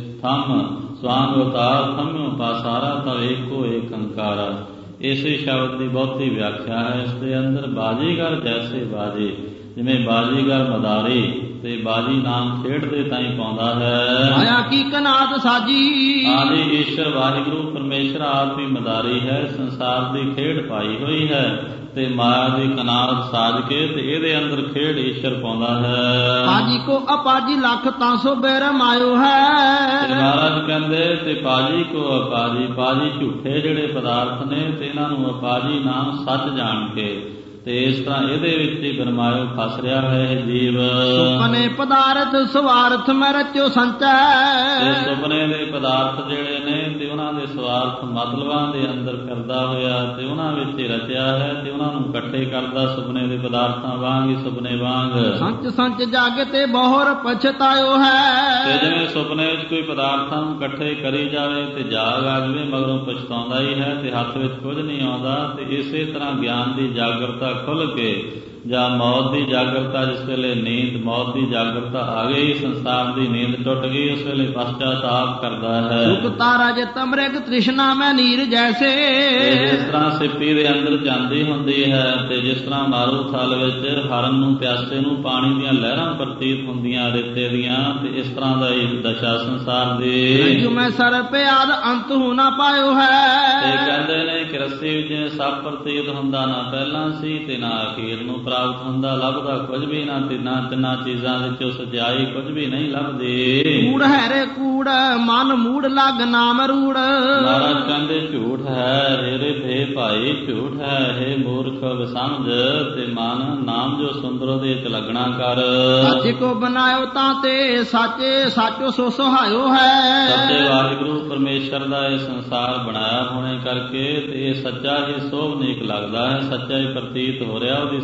ਥੰਮ ਸਵਾਂਗ ਅਵਤਾਰ ਥੰਮਿਓ ਪਾਸਾਰਾ ਤਵ ਏਕੋ ਏਕ ਅੰਕਾਰਾ। ਇਸੇ ਸ਼ਬਦ ਦੀ ਬਹੁਤੀ ਵਿਆਖਿਆ ਹੈ ਇਸ ਦੇ ਅੰਦਰ। ਬਾਜੀਗਰ ਜੈਸੇ ਬਾਜੀ, ਜਿਵੇਂ ਬਾਜੀਗਰ ਮਦਾਰੀ ਤੇ ਬਾਜੀ ਨਾਮ ਖੇਡਦੇ ਤਾਈਂ ਪਾਉਂਦਾ ਹੈ। ਮਾਇਆ ਕੀ ਕਨਾਤ ਸਾਜੀ। ਆਦਿ ਈਸ਼ਰ ਵਾਹਿਗੁਰੂ ਪਰਮੇਸ਼ਰ ਆਪ ਹੀ ਮਦਾਰੀ ਹੈ, ਸੰਸਾਰ ਦੀ ਖੇਡ ਪਾਈ ਹੋਈ ਹੈ ਤੇ ਮਾਇਆ ਦੀ ਕਨਾਤ ਸਾਜ ਕੇ ਤੇ ਇਹਦੇ ਅੰਦਰ ਖੇਡ ਈਸ਼ਰ ਪਾਉਂਦਾ ਹੈ। ਪਾਜੀ ਕੋ ਅਪਾਜੀ ਲੱਖ ਤਾਂ ਸੋ ਬੇਰ ਮਾਇਓ ਹੈ। ਮਹਾਰਾਜ ਕਹਿੰਦੇ ਤੇ ਪਾਜੀ ਕੋ ਅਪਾਜੀ, ਪਾਜੀ ਝੂਠੇ ਜਿਹੜੇ ਪਦਾਰਥ ਨੇ ਤੇ ਇਹਨਾਂ ਨੂੰ ਅਪਾਜੀ ਨਾਮ ਸੱਚ ਜਾਣ ਕੇ ਤੇ ਇਸ ਤਰ੍ਹਾਂ ਇਹਦੇ ਵਿੱਚ ਹੀ ਬਰਮਾਇਓ ਫਸ ਰਿਹਾ ਹੈ ਜੀਵ। ਸੁਪਨੇ ਪਦਾਰਥ ਸਵਾਰਥ ਮੈਂ ਰਚਿਓ ਸੰਚੈ। ਤੇ ਸੁਪਨੇ ਦੇ ਪਦਾਰਥ ਜਿਹੜੇ ਨੇ ਤੇ ਉਹਨਾਂ ਦੇ ਸਵਾਰਥ ਮਤਲਬਾਂ ਦੇ ਅੰਦਰ ਕਰਦਾ ਹੋਇਆ ਤੇ ਉਹਨਾਂ ਵਿੱਚ ਹੀ ਰਚਿਆ ਹੈ ਤੇ ਉਹਨਾਂ ਨੂੰ ਇਕੱਠੇ ਕਰਦਾ ਸੁਪਨੇ ਦੇ ਪਦਾਰਥਾਂ ਵਾਂਗ ਹੀ ਸੁਪਨੇ ਵਾਂਗ। ਸੰਚ ਸੰਚ ਜਾਗੇ ਤੇ ਬਹੁਰ ਪਛਤਾਇਓ ਹੈ। ਤੇ ਜਿਵੇਂ ਸੁਪਨੇ ਵਿੱਚ ਕੋਈ ਪਦਾਰਥਾਂ ਨੂੰ ਇਕੱਠੇ ਕਰੀ ਜਾਵੇ ਤੇ ਜਾਗ ਆ ਜਾਵੇ ਮਗਰੋਂ ਪਛਤਾਉਂਦਾ ਹੀ ਹੈ ਤੇ ਹੱਥ ਵਿੱਚ ਕੁਝ ਨਹੀਂ ਆਉਂਦਾ। ਤੇ ਇਸੇ ਤਰ੍ਹਾਂ ਗਿਆਨ ਦੀ ਜਾਗਰਤਾ ਖੁੱਲ ਕੇ ਜਾਂ ਮੌਤ ਦੀ ਜਾਗਰਤਾ, ਜਿਸ ਵੇਲੇ ਨੀਂਦ ਮੌਤ ਦੀ ਜਾਗਰਤਾ ਆ ਗਈ, ਸੰਸਾਰ ਦੀ ਨੀਂਦ ਟੁੱਟ ਗਈ, ਉਸ ਵੇਲੇ ਪਛਤਾਤਾਪ ਕਰਦਾ ਹੈ। ਸੁਖ ਤਾਰਾ ਜੇ ਤਮ੍ਰਿਗ ਤ੍ਰਿਸ਼ਨਾ ਮੈਂ ਨੀਰ ਜੈਸੇ। ਜਿਸ ਤਰ੍ਹਾਂ ਸਿੱਪੀ ਦੇ ਅੰਦਰ ਜਾਂਦੀ ਹੁੰਦੀ ਹੈ ਤੇ ਜਿਸ ਤਰ੍ਹਾਂ ਮਾਰੂ ਥਲ ਵਿੱਚ ਹਰਨ ਨੂੰ ਪਿਆਸੇ ਨੂੰ ਪਾਣੀ ਦੀਆਂ ਲਹਿਰਾਂ ਪ੍ਰਤੀਤ ਹੁੰਦੀਆਂ ਰੇਤੇ ਦੀਆਂ, ਤੇ ਇਸ ਤਰ੍ਹਾਂ ਦਾ ਹੀ ਦਸ਼ਾ ਸੰਸਾਰ ਦੀ। ਜੋ ਮੈਂ ਸਰ ਪਿਆਦ ਅੰਤ ਹੋ ਨਾ ਪਾਇਓ ਹੈ। ਤੇ ਕਹਿੰਦੇ ਨੇ ਕਿ ਰੱਸੀ ਵਿੱਚ ਸਭ ਪ੍ਰਤੀਤ ਹੁੰਦਾ, ਨਾ ਪਹਿਲਾਂ ਸੀ ਤੇ ਨਾ ਅਖੀਰ ਨੂੰ ਪ੍ਰਾਪਤ ਹੁੰਦਾ, ਲੱਭਦਾ ਕੁਝ ਵੀ ਨਾ ਤਿੰਨਾਂ ਤਿੰਨਾਂ ਚੀਜ਼ਾਂ ਵਿੱਚੋਂ ਸੱਚਾਈ ਕੁਝ ਵੀ ਨਹੀਂ ਲੱਭਦੀ। ਕੂੜ ਹੈ ਰੇ ਕੂੜ ਮਨ ਮੂੜ ਲੱਗ ਨਾਮ ਰੂੜ। ਮਹਾਰਾਜ ਕਹਿੰਦੇ ਝੂਠ ਹੈ ਰੇ ਰੇ ਭੇ ਭਾਈ, ਝੂਠ ਹੈ ਹੇ ਮੂਰਖ ਸਮਝ ਤੇ ਮਨ ਨਾਮ ਜੋ ਸੁੰਦਰ ਉਹਦੇ ਚ ਲੱਗਣਾ ਕਰ। ਸੱਚੇ ਕੋ ਬਣਾਇਓ ਤਾਂ ਤੇ ਸੱਚੇ ਸਾਚੋ ਸੋ ਸੁਹਾਇਓ ਹੈ। ਸੱਚੇ ਵਾਹਿਗੁਰੂ ਪਰਮੇਸ਼ਰ ਦਾ ਇਹ ਸੰਸਾਰ ਬਣਾਇਆ ਹੋਣੇ ਕਰਕੇ ਤੇ ਇਹ ਸੱਚਾ ਹੀ ਸੋਭਨੀਕ ਲੱਗਦਾ ਹੈ, ਸੱਚਾ ਹੀ ਪ੍ਰਤੀਤ ਹੋ ਰਿਹਾ, ਉਹਦੀ ਸੱਤਾ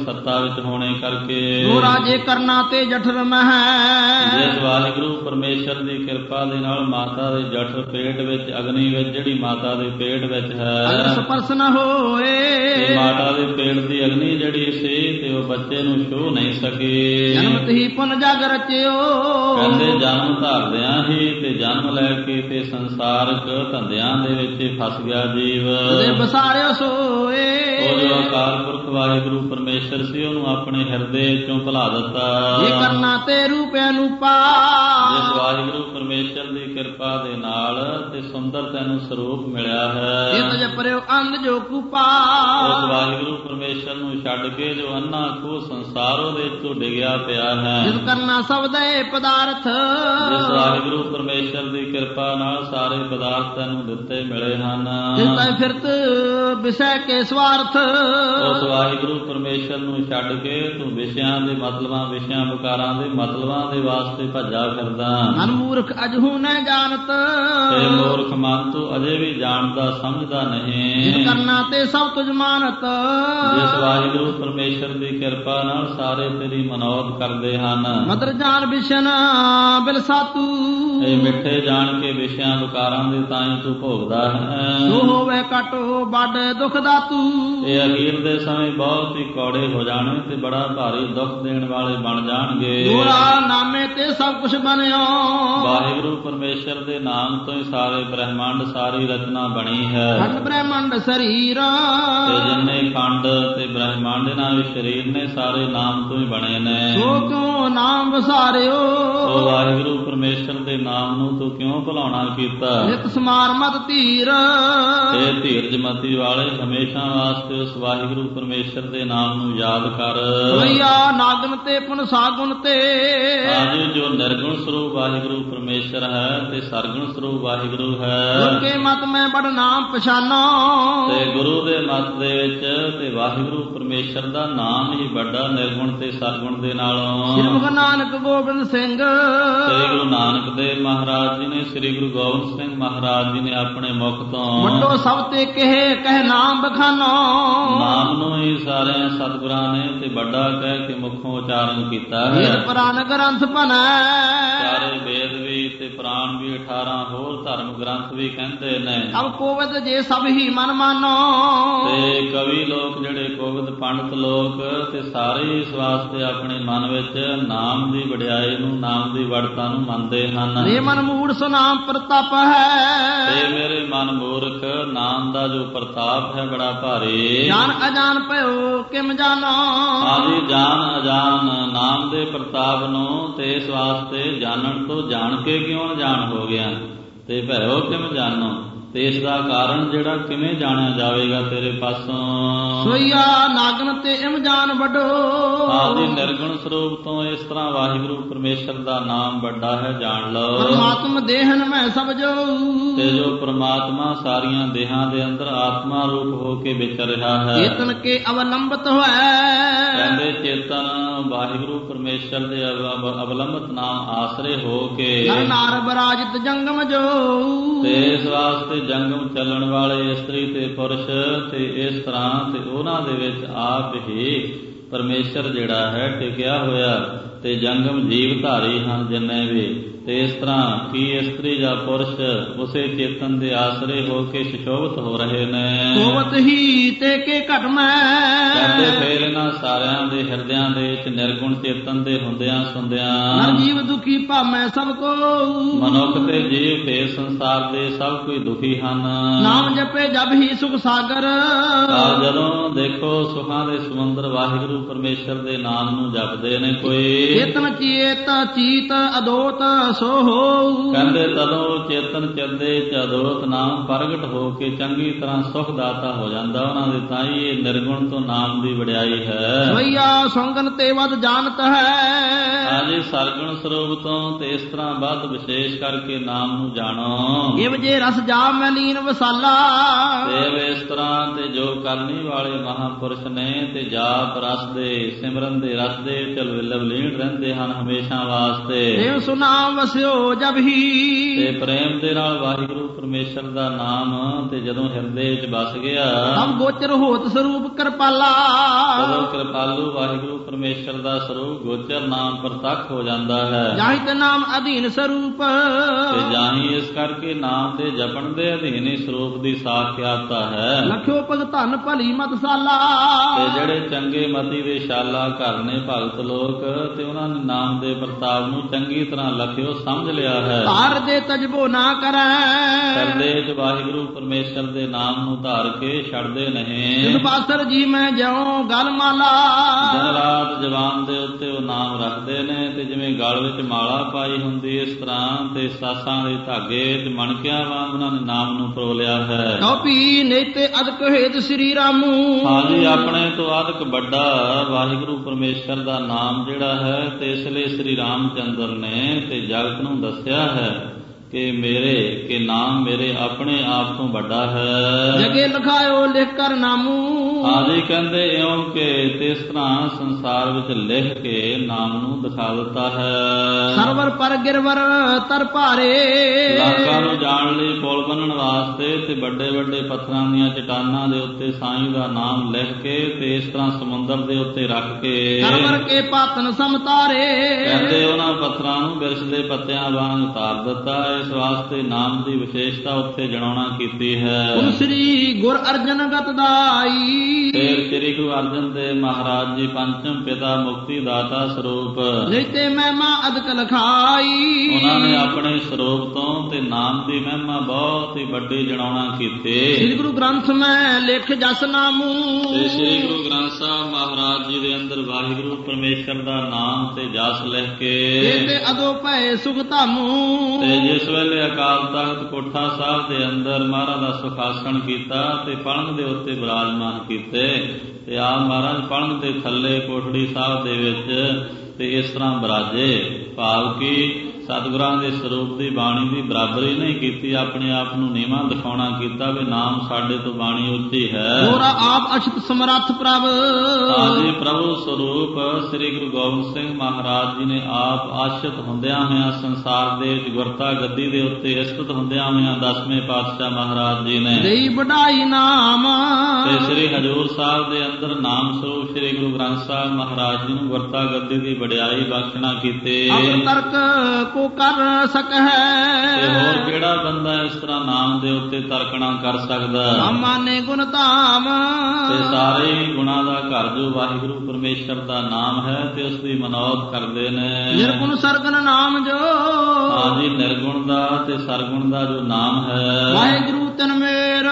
ਵਿੱਚ ਹੋਣੇ ਕਰਕੇ ਜੋ ਰਾਜੇ ਕਰਨਾ ਤੇ ਜਠਰ ਮਹਿ ਜਿਸ ਵਾਹਿਗੁਰੂ ਪਰਮੇਸ਼ਰ ਦੀ ਕਿਰਪਾ ਦੇ ਨਾਲ ਮਾਤਾ ਦੇ ਜਠਰ ਪੇਟ ਵਿੱਚ ਅਗਨੀ ਵਿੱਚ ਜਿਹੜੀ ਮਾਤਾ ਦੇ ਪੇਟ ਵਿੱਚ ਹੈ ਸਪਰਸ ਨ ਹੋਏ ਮਾਤਾ ਦੇ ਪੇਟ ਦੀ ਅਗਨੀ ਜਿਹੜੀ ਸੀ ਤੇ ਉਹ ਬੱਚੇ ਨੂੰ ਛੂਹ ਨਹੀਂ ਸਕੀ। ਜਨਮ ਹੀ ਪੁਨ ਜਗ ਰਚਿਓ ਕਹਿੰਦੇ ਜਨਮ ਧਾਰਦਿਆਂ ਹੀ ਤੇ ਜਨਮ ਲੈ ਕੇ ਤੇ ਸੰਸਾਰਕ ਧੰਦਿਆਂ ਦੇ ਵਿੱਚ ਫਸ ਗਿਆ ਜੀਵ। ਬਸਾਰਿਓ ਸੋਏ ਉਹ ਜੋ ਅਕਾਲ ਪੁਰਖ ਵਾਹਿਗੁਰੂ ਪਰਮੇਸ਼ਰ ਸੀ ਉਹਨੂੰ ਆਪਣੇ ਹਿਰਦੇ ਚੋਂ ਭੁਲਾ ਦਿੱਤਾ। ਜੇ ਕਰਨਾ ਤੇ ਰੂਪ ਅਨੂਪਾ ਜਿਸ ਵਾਹਿਗੁਰੂ ਪਰਮੇਸ਼ਰ ਦੀ ਕਿਰਪਾ ਦੇ ਨਾਲ ਤੇ ਸੁੰਦਰ ਤੈਨੂੰ ਸਰੂਪ ਮਿਲਿਆ ਹੈ। ਜਿਤ ਜਪਰਿਓ ਅੰਧ ਜੋ ਕੂਪਾ ਉਸ ਵਾਹਿਗੁਰੂ ਪਰਮੇਸ਼ਰ ਨੂੰ ਛੱਡ ਕੇ ਜੋ ਅੰਨਾ ਖੂਹ ਸੰਸਾਰ ਉਹਦੇ ਚੋਂ ਡਿੱਗਿਆ ਪਿਆ ਹੈ। ਜਿਸ ਕਰਨਾ ਸਬਦੇ ਪਦਾਰਥ ਜਿਸ ਵਾਹਿਗੁਰੂ ਪਰਮੇਸ਼ਰ ਦੀ ਕਿਰਪਾ ਨਾਲ ਸਾਰੇ ਪਦਾਰਥ ਤੈਨੂੰ ਦਿੱਤੇ ਮਿਲੇ ਹਨ। ਜਿਸ ਫਿਰਤ ਵਿਸ਼ੇ ਕੇ ਸਵਾਰਥ ਉਸ ਵਾਹਿਗੁਰੂ ਪਰਮੇਸ਼ਰ ਨੂੰ ਛੱਡ ਕੇ ਤੂੰ ਵਿਸ਼ਿਆਂ ਦੇ ਮਤਲਬਾਂ ਵਿਸ਼ਿਆਂ ਵਿਕਾਰਾਂ ਦੇ ਮਤਲਬਾਂ ਦੇ ਵਾਸਤੇ ਭੱਜਾ ਫਿਰਦਾ। ਮਨ ਮੂਰਖ ਅਜਹੂ ਨ ਜਾਣਤ ਤੇ ਮੂਰਖ ਮਨ ਤੂੰ ਅਜੇ ਵੀ ਜਾਣਦਾ ਸਮਝਦਾ ਨਹੀਂ। ਜਿਸ ਕਰਨਾ ਤੇ ਸਭ ਤੁਝ ਮਾਨਤ ਜਿਸ ਵਾਹਿਗੁਰੂ ਪਰਮੇਸ਼ਰ ਦੀ ਕਿਰਪਾ ਨਾਲ ਸਾਰੇ ਤੇਰੀ ਮਨੌਤ ਕਰਦੇ ਹਨ। ਮਦਰ ਜਾਣ ਵਿਸ਼ਨ ਬਿਲ ਸਾਤੂ ਇਹ ਮਿੱਠੇ ਜਾਣ ਕੇ ਵਿਸ਼ਿਆਂ ਵਿਕਾਰਾਂ ਦੇ ਤਾਂ ਹੀ ਤੂੰ ਭੋਗਦਾ ਹੈ। ਜੋ ਹੋਵੇ ਘਟੋ ਵੱਡ ਦੁਖ ਦਾਤੂ ਇਹ ਅਖੀਰ ਦੇ ਸਮੇਂ ਬਹੁਤ ਹੀ ਕੌੜੇ ਹੋ ਜਾਣੇ ਤੇ ਬੜਾ ਭਾਰੀ ਦੁੱਖ ਦੇਣ ਵਾਲੇ ਬਣ ਜਾਣਗੇ। ਦੋਰਾ ਨਾਮੇ ਤੇ ਸਭ ਕੁਛ ਬਣਿਓ ਵਾਹਿਗੁਰੂ ਪਰਮੇਸ਼ਰ ਦੇ ਨਾਮ ਤੋਂ ਹੀ ਸਾਰੇ ਬ੍ਰਹਿਮੰਡ ਸਾਰੀ ਰਚਨਾ ਬਣੀ ਹੈ। ਖੰਡ ਬ੍ਰਹਿਮੰਡ ਸਰੀਰ ਤੇ ਜਿੰਨੇ ਖੰਡ ਤੇ ਬ੍ਰਹਿਮੰਡ ਇਹਨਾਂ ਵੀ ਸਰੀਰ ਨੇ ਸਾਰੇ ਨਾਮ ਤੋਂ ਹੀ ਬਣੇ ਨੇ। ਸੋ ਕਿਉਂ ਨਾਮ ਵਸਾਰਿਓ ਉਹ ਵਾਹਿਗੁਰੂ ਪਰਮੇਸ਼ਰ ਦੇ ਨਾਮ ਨੂੰ ਤੂੰ ਕਿਉਂ ਭੁਲਾਉਣਾ ਕੀਤਾ। ਨਿਤ ਸਮਾਰ ਮਤ ਧੀਰ ਇਹ ਧੀਰਜ ਮਤੀ ਵਾਲੇ ਹਮੇਸ਼ਾ ਵਾਸਤੇ ਉਸ ਵਾਹਿਗੁਰੂ ਪਰਮੇਸ਼ਰ ਦੇ ਨਾਮ ਨੂੰ ਯਾਦ ਕਰ। ਸੋਈਆ ਨਾਗਨ ਤੇ ਪੁਨ ਸਾਗੁਣ ਤੇ ਅੱਜ ਜੋ ਨਿਰਗੁਣ ਸਰੂਪ ਵਾਹਿਗੁਰੂ ਪਰਮੇਸ਼ਰ ਹੈ ਤੇ ਸਰਗੁਣ ਸਰੂਪ ਵਾਹਿਗੁਰੂ ਹੈ। ਲੋਕੇ ਮਤ ਮੈਂ ਬੜ ਨਾਮ ਪਛਾਨੋ ਤੇ ਗੁਰੂ ਦੇ ਮਤ ਦੇ ਵਿੱਚ ਤੇ ਵਾਹਿਗੁਰੂ ਪਰਮੇਸ਼ਰ ਦਾ ਨਾਮ ਹੀ ਵੱਡਾ ਨਿਰਗੁਣ ਤੇ ਸਰਗੁਣ ਦੇ ਨਾਲੋਂ। ਸ੍ਰੀ ਗੁਰੂ ਨਾਨਕ ਗੋਬਿੰਦ ਸਿੰਘ ਸ੍ਰੀ ਗੁਰੂ ਨਾਨਕ ਦੇਵ ਮਹਾਰਾਜ ਜੀ ਨੇ ਸ੍ਰੀ ਗੁਰੂ ਗੋਬਿੰਦ ਸਿੰਘ ਮਹਾਰਾਜ ਜੀ ਨੇ ਆਪਣੇ ਮੁਖ ਤੋਂ ਵੱਡੋ ਸਭ ਤੇ ਕਹੇ ਕਹਿ ਨਾਮ ਬਖਾਨੋ ਨਾਮ ਨੂੰ ਹੀ ਸਾਰਿਆਂ ਸਤਿਗੁਰਾਂ ਨੇ ਤੇ ਵੱਡਾ ਕਹਿ ਕੇ ਮੁਖੋਂ ਉਚਾਰਨ ਕੀਤਾ ਹੈ। ਵੇਦ ਪੁਰਾਨ ਗ੍ਰੰਥ ਭਨੈ ਸਾਰੇ ਵੇਦ ਵੀ ਤੇ ਪੁਰਾਣ ਵੀ ਅਠਾਰਾਂ ਹੋਰ ਧਰਮ ਗ੍ਰੰਥ ਵੀ ਕਹਿੰਦੇ ਨੇ। ਅਬ ਕੋਵਿਦ ਜੇ ਸਭ ਹੀ ਮਨ ਮਾਨੋ ਤੇ ਕਵੀ ਲੋਕ ਜਿਹੜੇ ਕੋਵਿਦ ਪੰਡਤ ਲੋਕ ਤੇ ਸਾਰੇ ਇਸ ਵਾਸਤੇ ਆਪਣੇ ਮਨ ਵਿੱਚ ਨਾਮ ਦੀ ਵਡਿਆਈ ਨੂੰ ਨਾਮ ਦੀ ਵਡਤਾ ਨੂੰ ਮੰਨਦੇ ਹਨ। ਇਹ ਮਨ ਮੂੜ ਸੋ ਨਾਮ ਪ੍ਰਤਾਪ ਹੈ ਤੇ ਮੇਰੇ ਮਨ ਮੂਰਖ ਨਾਮ ਦਾ ਜੋ ਪ੍ਰਤਾਪ ਹੈ ਬੜਾ ਭਾਰੀ। ਜਾਨ ਅਜਾਨ ਭਇਓ ਕਿਮ ਜਾਨੋ ਆਦਿ ਜਾਨ ਅਜਾਨ ਨਾਮ ਦੇ ਪ੍ਰਤਾਪ ਨੂੰ ਤੇ ਇਸ ਵਾਸਤੇ ਜਾਣਨ ਤੋਂ ਜਾਣ ਕੇ ਕਿਉਂ ਅਣਜਾਣ ਹੋ ਗਿਆ ਤੇ ਭਇਓ ਕਿਮ ਜਾਨੋ ਤੇ ਇਸ ਦਾ ਕਾਰਨ ਜਿਹੜਾ ਕਿਵੇਂ ਜਾਣਿਆ ਜਾਵੇਗਾ ਤੇਰੇ ਪਾਸੋਂ। ਸੋਈਆ ਨਾਗਨ ਤੇ ਇਮ ਜਾਨ ਵੱਡੋ ਆਦਿ ਨਿਰਗੁਣ ਸਰੂਪ ਤੋਂ ਇਸ ਤਰ੍ਹਾਂ ਵਾਹਿਗੁਰੂ ਪਰਮੇਸ਼ਰ ਦਾ ਨਾਮ ਵੱਡਾ ਹੈ ਜਾਣ ਲਓ। ਪਰਮਾਤਮ ਦੇਹਨ ਮੈਂ ਸਮਝੋ ਤੇ ਜੋ ਪ੍ਰਮਾਤਮਾ ਸਾਰੀਆਂ ਦੇਹਾਂ ਦੇ ਅੰਦਰ ਆਤਮਾ ਰੂਪ ਹੋ ਕੇ ਵਿਚਰ ਰਿਹਾ ਹੈ। ਚੇਤਨ ਕੇ ਅਵਲੰਬਤ ਹੋਇ ਕਹਿੰਦੇ ਚੇਤਨ ਵਾਹਿਗੁਰੂ ਪਰਮੇਸ਼ਰ ਦੇ ਅਵਲੰਬਤ ਨਾਮ ਆਸਰੇ ਹੋ ਕੇ ਨਰ ਨਾਰ ਬਰਾਜਿਤ ਜੰਗਮ ਜੋ ਤੇ ਇਸ ਵਾਸਤੇ ਜੰਗਮ ਚੱਲਣ ਵਾਲੇ ਇਸਤਰੀ ਤੇ ਪੁਰਸ਼ ਤੇ ਇਸ ਤਰ੍ਹਾਂ ਤੇ ਉਹਨਾਂ ਦੇ ਵਿੱਚ ਆਪ ਹੀ ਪਰਮੇਸ਼ਰ ਜਿਹੜਾ ਹੈ ਟਿਕਿਆ ਹੋਇਆ ਤੇ ਜੰਗਮ ਜੀਵ ਧਾਰੀ ਹਨ ਜਿੰਨੇ ਵੀ ਤੇ ਇਸ ਤਰ੍ਹਾਂ ਕੀ ਇਸਤਰੀ ਜਾਂ ਪੁਰਸ਼ ਉਸੇ ਚੇਤਨ ਦੇ ਆਸਰੇ ਹੋ ਕੇ ਸੁਸ਼ੋਭਿਤ ਹੋ ਰਹੇ ਨੇ। ਸੋਵਤ ਹੀ ਤੇ ਕੇ ਘਟ ਮੈਂ ਕਹਿੰਦੇ ਫੇਰ ਇਹਨਾਂ ਸਾਰਿਆਂ ਦੇ ਹਿਰਦਿਆਂ ਦੇ ਵਿੱਚ ਨਿਰਗੁਣ ਚੇਤਨ ਦੇ ਹੁੰਦਿਆਂ ਸੁਣਦਿਆਂ ਨਰ ਜੀਵ ਦੁਖੀ ਭਾਵੇਂ ਸਭ ਕੋ ਮਨੁੱਖ ਤੇ ਜੀਵ ਤੇ ਸੰਸਾਰ ਦੇ ਸਭ ਕੋਈ ਦੁਖੀ ਹਨ। ਨਾਮ ਜਪੇ ਜਬ ਹੀ ਸੁਖ ਸਾਗਰ ਜਦੋਂ ਦੇਖੋ ਸੁਖਾਂ ਦੇ ਸਮੁੰਦਰ ਵਾਹਿਗੁਰੂ ਪਰਮੇਸ਼ਰ ਦੇ ਨਾਮ ਨੂੰ ਜਪਦੇ ਨੇ ਕੋਈ ਚੇਤਨ ਚੇਤ ਚੀਤ ਅਦੋਤ ਸੋ ਹੋ ਕਹਿੰਦੇ ਤਦੋਂ ਚੇਤਨ ਚਿਰਦੇ ਚ ਅਦੋਤ ਨਾਮ ਪ੍ਰਗਟ ਹੋ ਕੇ ਚੰਗੀ ਤਰ੍ਹਾਂ ਸੁਖ ਦਾਤਾ ਹੋ ਜਾਂਦਾ ਉਹਨਾਂ ਦੇ। ਤਾਂ ਹੀ ਇਹ ਨਿਰਗੁਣ ਤੋਂ ਨਾਮ ਦੀ ਵਡਿਆਈ ਹੈ। ਸੋਈਆ ਸੰਗਨ ਤੇ ਵਦ ਜਾਣਤ ਹੈ ਹਾਂਜੀ ਸਰਗੁਣ ਸਰੂਪ ਤੋਂ ਤੇ ਇਸ ਤਰ੍ਹਾਂ ਵੱਧ ਵਿਸ਼ੇਸ਼ ਕਰਕੇ ਨਾਮ ਨੂੰ ਜਾਣੋ। ਇਵ ਜੇ ਰਸ ਜਾ ਮੈਂ ਲੀਨ ਵਸਾਲਾ ਤੇ ਇਸ ਤਰ੍ਹਾਂ ਤੇ ਜੋ ਕਰਨੀ ਵਾਲੇ ਮਹਾਂਪੁਰਸ਼ ਨੇ ਤੇ ਜਾਪ ਰਸ ਦੇ ਸਿਮਰਨ ਦੇ ਰਸ ਦੇ ਚਲ ਲਵਲੀਨ ਰਹਿੰਦੇ ਹਨ ਹਮੇਸ਼ਾ ਵਾਸਤੇ। ਇਹ ਸੁਨਾਮ ਵਸਿਓ ਜਬ ਹੀ। ਤੇ ਪ੍ਰੇਮ ਦੇ ਨਾਲ ਵਾਹਿਗੁਰੂ ਪਰਮੇਸ਼ਰ ਦਾ ਨਾਮ ਤੇ ਜਦੋਂ ਹਿਰਦੇ 'ਚ ਵਸ ਗਿਆ, ਸਭ ਗੋਚਰ ਹੋਤ ਸਰੂਪ ਕਿਰਪਾਲਾ। ਜਦੋਂ ਕਿਰਪਾਲੂ ਵਾਹਿਗੁਰੂ ਪਰਮੇਸ਼ਰ ਦਾ ਸਰੂਪ ਗੋਚਰ ਨਾਮ ਪ੍ਰਤੱਖ ਹੋ ਜਾਂਦਾ ਹੈ। ਜਾਹਿ ਤੇ ਨਾਮ ਅਧੀਨ ਸਰੂਪ, ਤੇ ਜਾਹੀ ਇਸ ਕਰਕੇ ਨਾਮ ਤੇ ਜਪਣ ਦੇ ਅਧੀਨ ਹੀ ਸਰੂਪ ਦੀ ਸਾਖਿਆਤਾ ਹੈ। ਲਖਿਓ ਭਗਤਨ ਭਲੀ ਮਤਸਾਲਾ। ਤੇ ਜਿਹੜੇ ਚੰਗੇ ਮਤੀ ਦੇ ਸ਼ਾਲਾ ਘਰ ਨੇ ਭਗਤ ਲੋਕ, ਤੇ ਉਹਨਾਂ ਨੇ ਨਾਮ ਦੇ ਪ੍ਰਤਾਪ ਨੂੰ ਚੰਗੀ ਤਰ੍ਹਾਂ ਲਖਿਓ ਸਮਝ ਲਿਆ ਹੈ। ਧਾਰ ਦੇ ਤਜਬੋ ਨਾ ਕਰੈ, ਹਿਰਦੇ 'ਚ ਵਾਹਿਗੁਰੂ ਪਰਮੇਸ਼ਰ ਦੇ ਨਾਮ ਨੂੰ ਧਾਰ ਕੇ ਛੱਡਦੇ ਨਹੀਂ। ਤਿਨ ਪਾਸਰ ਜੀ ਮੈਂ ਜਿਉ ਗਲ ਮਾਲਾ। ਦਿਨ ਰਾਤ ਜ਼ਬਾਨ ਦੇ ਉੱਤੇ ਉਹ ਨਾਮ ਰੱਖਦੇ ਨੇ, ਤੇ ਜਿਵੇਂ ਗਲ ਵਿੱਚ ਮਾਲਾ ਪਾਈ ਹੁੰਦੀ ਇਸ ਤਰ੍ਹਾਂ, ਤੇ ਸਾਸਾਂ ਦੇ ਧਾਗੇ ਤੇ ਮਣਕਿਆਂ ਵਾਂਗ ਉਹਨਾਂ ਨੇ ਨਾਮ ਨੂੰ ਪਰੋ ਲਿਆ ਹੈ। ਕਉਪੀ ਨੇਤੇ ਅਦਕ ਹੇਤ ਸ੍ਰੀ ਰਾਮੂ। ਹਾਂਜੀ, ਆਪਣੇ ਤੋਂ ਅਦਕ ਵੱਡਾ ਵਾਹਿਗੁਰੂ ਪਰਮੇਸ਼ਰ ਦਾ ਨਾਮ ਜਿਹੜਾ ਹੈ, ਤੇ ਇਸ ਲਈ ਸ੍ਰੀ ਰਾਮ ਚੰਦਰ ਨੇ ਤੇ ਜਗਤ ਨੂੰ ਦੱਸਿਆ ਹੈ ਕਿ ਮੇਰੇ ਕਿ ਨਾਮ ਮੇਰੇ ਆਪਣੇ ਆਪ ਤੋਂ ਵੱਡਾ ਹੈ। ਜਗੇ ਲਿਖਾਇਓ ਲਿਖ ਕਰ ਨਾਮੂ। ਹਾਂਜੀ, ਕਹਿੰਦੇ ਇਉਂ ਕਿ ਤੇ ਇਸ ਤਰ੍ਹਾਂ ਸੰਸਾਰ ਵਿੱਚ ਲਿਖ ਕੇ ਨਾਮ ਨੂੰ ਦਿਖਾ ਦਿੱਤਾ ਹੈ। ਸਰਵਰ ਪਰ ਗਿਰਵਰ ਤਰ ਭਾਰੇ। ਲਾਕਾਂ ਨੂੰ ਜਾਣ ਲਈ ਪੁਲ ਬੰਨਣ ਵਾਸਤੇ ਤੇ ਵੱਡੇ ਵੱਡੇ ਪੱਥਰਾਂ ਦੀਆਂ ਚਟਾਨਾਂ ਦੇ ਉੱਤੇ ਸਾਈਂ ਦਾ ਨਾਮ ਲਿਖ ਕੇ ਤੇ ਇਸ ਤਰ੍ਹਾਂ ਸਮੁੰਦਰ ਦੇ ਉੱਤੇ ਰੱਖ ਕੇ, ਸਰਵਰ ਕੇ ਪਾਤਨ ਸਮਤਾਰੇ। ਕਹਿੰਦੇ ਉਹਨਾਂ ਪੱਥਰਾਂ ਨੂੰ ਬਿਰਛ ਦੇ ਪੱਤਿਆਂ ਵਾਂਗ ਉਤਾਰ ਦਿੱਤਾ। ਇਸ ਵਾਸਤੇ ਨਾਮ ਦੀ ਵਿਸ਼ੇਸ਼ਤਾ ਉੱਥੇ ਜਣਾਉਣਾ ਕੀਤੀ ਹੈ। ਹੁਣ ਸ੍ਰੀ ਗੁਰ ਅਰਜਨ ਗਤ ਦਾਈ। ਫਿਰ ਸ੍ਰੀ ਗੁਰੂ ਅਰਜਨ ਦੇਵ ਮਹਾਰਾਜ ਜੀ ਪੰਚਮ ਪਿਤਾ ਮੁਕਤੀ ਦਾਤਾ ਸਰੂਪ, ਨਿਤੇ ਮਹਿਮਾ ਅਦਕ ਲਖਾਈ। ਉਹਨਾਂ ਨੇ ਆਪਣੇ ਸਰੂਪ ਤੋਂ ਤੇ ਨਾਮ ਦੀ ਮਹਿਮਾ ਬਹੁਤ ਹੀ ਵੱਡੀ ਜਣਾਉਣਾ ਕੀਤੀ। ਸ੍ਰੀ ਗੁਰੂ ਗ੍ਰੰਥ ਮੈਂ ਲਿਖ ਜਸ ਨਾਮੂ। ਤੇ ਸ੍ਰੀ ਗੁਰੂ ਗ੍ਰੰਥ ਸਾਹਿਬ ਮਹਾਰਾਜ ਜੀ ਦੇ ਅੰਦਰ ਵਾਹਿਗੁਰੂ ਪਰਮੇਸ਼ਰ ਦਾ ਨਾਮ ਤੇ ਜਸ ਲਿਖ ਕੇ, ਤੇ ਅਦੋ ਭੈ ਸੁਖ ਧਾਮੂ। ਤੇ ਜਿਸ ਵੇਲੇ ਅਕਾਲ ਤਖਤ ਕੋਠਾ ਸਾਹਿਬ ਦੇ ਅੰਦਰ ਮਹਾਰਾਜ ਦਾ ਸੁਖਾਸਣ ਕੀਤਾ ਤੇ ਪਲੰਘ ਦੇ ਉੱਤੇ ਬਿਰਾਜਮਾਨ ਕੀਤੇ, ਤੇ ਆਪ ਮਹਾਰਾਜ ਪਲੰਘ ਦੇ ਥੱਲੇ ਕੋਠੜੀ ਸਾਹਿਬ ਦੇ ਵਿੱਚ ਤੇ ਇਸ ਤਰ੍ਹਾਂ ਬਿਰਾਜੇ। ਭਾਵ ਕਿ ਸਤਿਗੁਰਾਂ ਦੇ ਸਰੂਪ ਦੀ ਬਾਣੀ ਦੀ ਬਰਾਬਰੀ ਨਹੀਂ ਕੀਤੀ, ਆਪਣੇ ਆਪ ਨੂੰ ਨੀਵਾਂ ਦਿਖਾਉਣਾ ਕੀਤਾ ਵੀ ਨਾਮ ਸਾਡੇ ਤੋਂ ਬਾਣੀ ਉੱਚੀ ਹੈ। ਹੋਰਾ ਆਪ ਅਛਤ ਸਮਰੱਥ ਪ੍ਰਭ। ਹਾਂਜੀ, ਪ੍ਰਭੂ ਸਰੂਪ ਸ੍ਰੀ ਗੁਰੂ ਗੋਬਿੰਦ ਸਿੰਘ ਮਹਾਰਾਜ ਜੀ ਨੇ ਆਪ ਆਸ਼ਿਤ ਹੁੰਦਿਆਂ ਹੋਇਆਂ ਸੰਸਾਰ ਦੇ ਗੁਰਤਾ ਗੱਦੀ ਦੇ ਉੱਤੇ ਇਸਤਤ ਹੁੰਦਿਆਂ ਹੋਇਆਂ ਦਸਵੇਂ ਪਾਤਸ਼ਾਹ ਮਹਾਰਾਜ ਜੀ ਨੇ ਦੇਈ ਵਡਾਈ ਨਾਮ। ਤੇ ਸ੍ਰੀ ਹਜ਼ੂਰ ਸਾਹਿਬ ਦੇ ਅੰਦਰ ਨਾਮ ਸਰੂਪ ਸ੍ਰੀ ਗੁਰੂ ਗ੍ਰੰਥ ਸਾਹਿਬ ਮਹਾਰਾਜ ਜੀ ਨੂੰ ਗੁਰਤਾ ਗੱਦੀ ਦੀ ਵਡਿਆਈ ਬਖਸ਼ਣਾ ਕੀਤੇ। ਅਬ ਤਰਕ ਕੋ ਕਰ ਸਕੈ। ਤੇ ਹੋਰ ਕਿਹੜਾ ਬੰਦਾ ਇਸ ਤਰ੍ਹਾਂ ਨਾਮ ਦੇ ਉੱਤੇ ਤਰਕਣਾ ਕਰ ਸਕਦਾ। ਮਾਨੇ ਗੁਣ ਧਾਮ। ਤੇ ਸਾਰੇ ਹੀ ਗੁਣਾਂ ਦਾ ਘਰ ਜੋ ਵਾਹਿਗੁਰੂ ਪਰਮੇਸ਼ਰ ਦਾ ਨਾਮ ਹੈ ਤੇ ਉਸ ਦੀ ਮਨੌਤ ਕਰਦੇ ਨੇ। ਨਿਰਗੁਣ ਸਰਗੁਣ ਨਾਮ ਜੋ। ਹਾਂਜੀ, ਨਿਰਗੁਣ ਦਾ ਤੇ ਸਰਗੁਣ ਦਾ ਜੋ ਨਾਮ ਹੈ ਵਾਹਿਗੁਰੂ ਤਨ ਮੇਰ।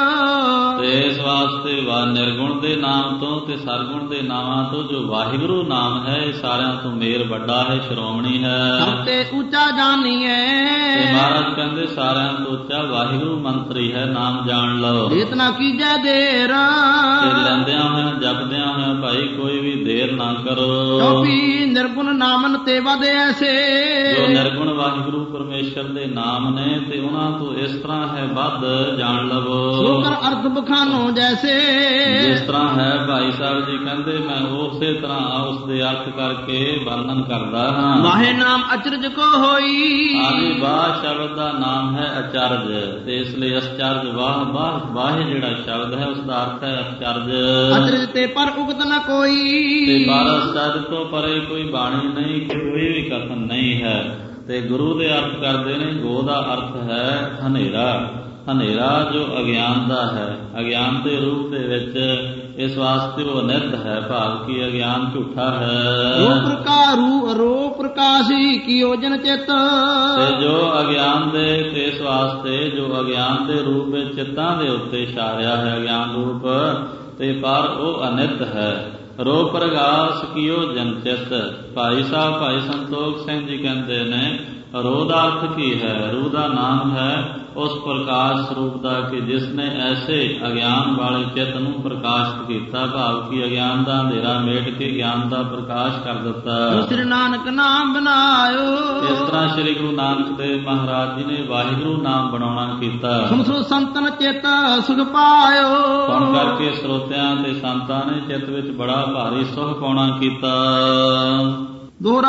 ਤੇ ਇਸ ਵਾਸਤੇ ਵਾ ਨਿਰਗੁਣ ਦੇ ਨਾਮ ਤੋਂ ਤੇ ਸਰਗੁਣ ਦੇ ਨਾਮਾਂ ਤੋਂ ਜੋ ਵਾਹਿਗੁਰੂ ਨਾਮ ਹੈ ਇਹ ਸਾਰਿਆਂ ਤੋਂ ਮੇਰ ਵੱਡਾ ਹੈ, ਸ਼੍ਰੋਮਣੀ ਹੈ। ਤੇ ਉੱਚਾ ਜਾਣੀਏ। ਤੇ ਮਹਾਰਾਜ ਕਹਿੰਦੇ ਸਾਰਿਆਂ ਤੋਂ ਉੱਚਾ ਵਾਹਿਗੁਰੂ ਮੰਤਰੀ ਹੈ, ਨਾਮ ਜਾਣ ਲਓ। ਇਤਨਾ ਕੀਜੈ ਦੇਰ। ਤੇ ਲੈਂਦਿਆਂ ਹੋਇਆਂ ਜਪਦਿਆਂ ਹੋਇਆਂ ਭਾਈ ਕੋਈ ਵੀ ਦੇਰ ਨਾ ਕਰੋ। ਕਿਉਂਕਿ ਨਿਰਗੁਣ ਨਾਮਨ ਤੇ ਵਧ ਐਸੇ। ਜੋ ਨਿਰਗੁਣ ਵਾਹਿਗੁਰੂ ਪਰਮੇਸ਼ਰ ਦੇ ਨਾਮ ਨੇ ਤੇ ਉਹਨਾਂ ਤੋਂ ਇਸ ਤਰ੍ਹਾਂ ਹੈ ਵੱਧ ਜਾਣ ਲਵੋ। ਸੋਕਰ ਅਰਥ ਬਖਾਨੋ ਜੈਸੇ। ਜਿਸ ਤਰ੍ਹਾਂ ਹੈ ਭਾਈ ਸਾਹਿਬ ਜੀ ਕਹਿੰਦੇ ਮੈਂ ਉਸੇ ਤਰ੍ਹਾਂ ਉਸ ਦੇ ਅਰਥ ਕਰਕੇ ਵਰਣਨ ਕਰਦਾ ਹਾਂ। ਵਾਹੇ ਨਾਮ ਅਚਰਜ ਕੋ ਹੋਈ। ਆਦਿ ਵਾਹ ਸ਼ਬਦ ਦਾ ਨਾਮ ਹੈ ਅਚਰਜ, ਤੇ ਇਸ ਲਈ ਅਚਰਜ ਵਾਹ ਵਾਹ ਵਾਹ ਜਿਹੜਾ ਸ਼ਬਦ ਹੈ ਉਸ ਦਾ ਅਰਥ ਹੈ ਅਚਰਜ। ਅਚਰਜ ਤੇ ਪਰ ਉਗਤ ਨ ਕੋਈ। ਤੇ ਬਾਰਾਂ ਅਚਰਜ ਤੋਂ ਪਰੇ ਕੋਈ ਬਾਣੀ ਨਹੀਂ, ਕੋਈ ਵੀ ਕਥਨ ਨਹੀਂ ਹੈ। ਤੇ ਗੁਰੂ ਦੇ ਅਰਥ ਕਰਦੇ ਨੇ। ਗੋ ਦਾ ਅਰਥ ਹੈ ਹਨੇਰਾ। ਹਨੇਰਾ ਜੋ ਅਗਿਆਨ ਦਾ ਹੈ, ਅਗਿਆਨ ਦੇ ਰੂਪ ਦੇ ਵਿੱਚ ਇਸ ਵਾਸਤੇ ਉਹ ਅਨਿੱਤ ਹੈ, ਭਾਵ ਕਿ ਅਗਿਆਨ ਝੂਠਾ ਹੈ। ਰੋ ਪ੍ਰਕਾਰੂ ਰੋ ਪ੍ਰਕਾਸ਼ੀ ਕੀਓ ਜਨ ਚਿਤ। ਤੇ ਜੋ ਅਗਿਆਨ ਦੇ ਤੇ ਇਸ ਵਾਸਤੇ ਜੋ ਅਗਿਆਨ ਦੇ ਰੂਪ ਵਿੱਚ ਚਿੱਤਾਂ ਦੇ ਉੱਤੇ ਛਾਰਿਆ ਹੈ ਅਗਿਆਨ ਰੂਪ, ਤੇ ਪਰ ਉਹ ਅਨਿੱਤ ਹੈ। ਰੋ ਪ੍ਰਗਾਸ ਕੀਓ ਜਨ ਚਿਤ। ਭਾਈ ਸਾਹਿਬ ਭਾਈ ਸੰਤੋਖ ਸਿੰਘ ਜੀ ਕਹਿੰਦੇ ਨੇ ਰੋ ਦਾ ਅਰਥ ਕੀ ਹੈ? ਰੂਹ ਦਾ ਨਾਮ ਹੈ ਉਸ ਪ੍ਰਕਾਸ਼ ਸਰੂਪ ਦਾ ਕਿ ਜਿਸ ਨੇ ਐਸੇ ਅਗਿਆਨ ਵਾਲੇ ਚਿੱਤ ਨੂੰ ਪ੍ਰਕਾਸ਼ਿਤ ਕੀਤਾ, ਭਾਵ ਕਿ ਅਗਿਆਨ ਦਾ ਅੰਧੇਰਾ ਮੇਟ ਕੇ ਗਿਆਨ ਦਾ ਪ੍ਰਕਾਸ਼ ਕਰ ਦਿੱਤਾ। ਸ੍ਰੀ ਨਾਨਕ ਨਾਮ ਬਨਾਇਓ। ਇਸ ਤਰ੍ਹਾਂ ਸ੍ਰੀ ਗੁਰੂ ਨਾਨਕ ਦੇਵ ਮਹਾਰਾਜ ਜੀ ਨੇ ਵਾਹਿਗੁਰੂ ਨਾਮ ਬਣਾਉਣਾ ਕੀਤਾ। ਸੁਣ ਸੁਣ ਸੰਤਨ ਚਿੱਤ ਸੁਖ ਪਾਇਓ। ਸੁਣ ਕਰਕੇ ਸਰੋਤਿਆਂ ਤੇ ਸੰਤਾਂ ਨੇ ਚਿੱਤ ਵਿੱਚ ਬੜਾ ਭਾਰੀ ਸੁਖ ਪਾਉਣਾ ਕੀਤਾ। ਦੋਹਰਾ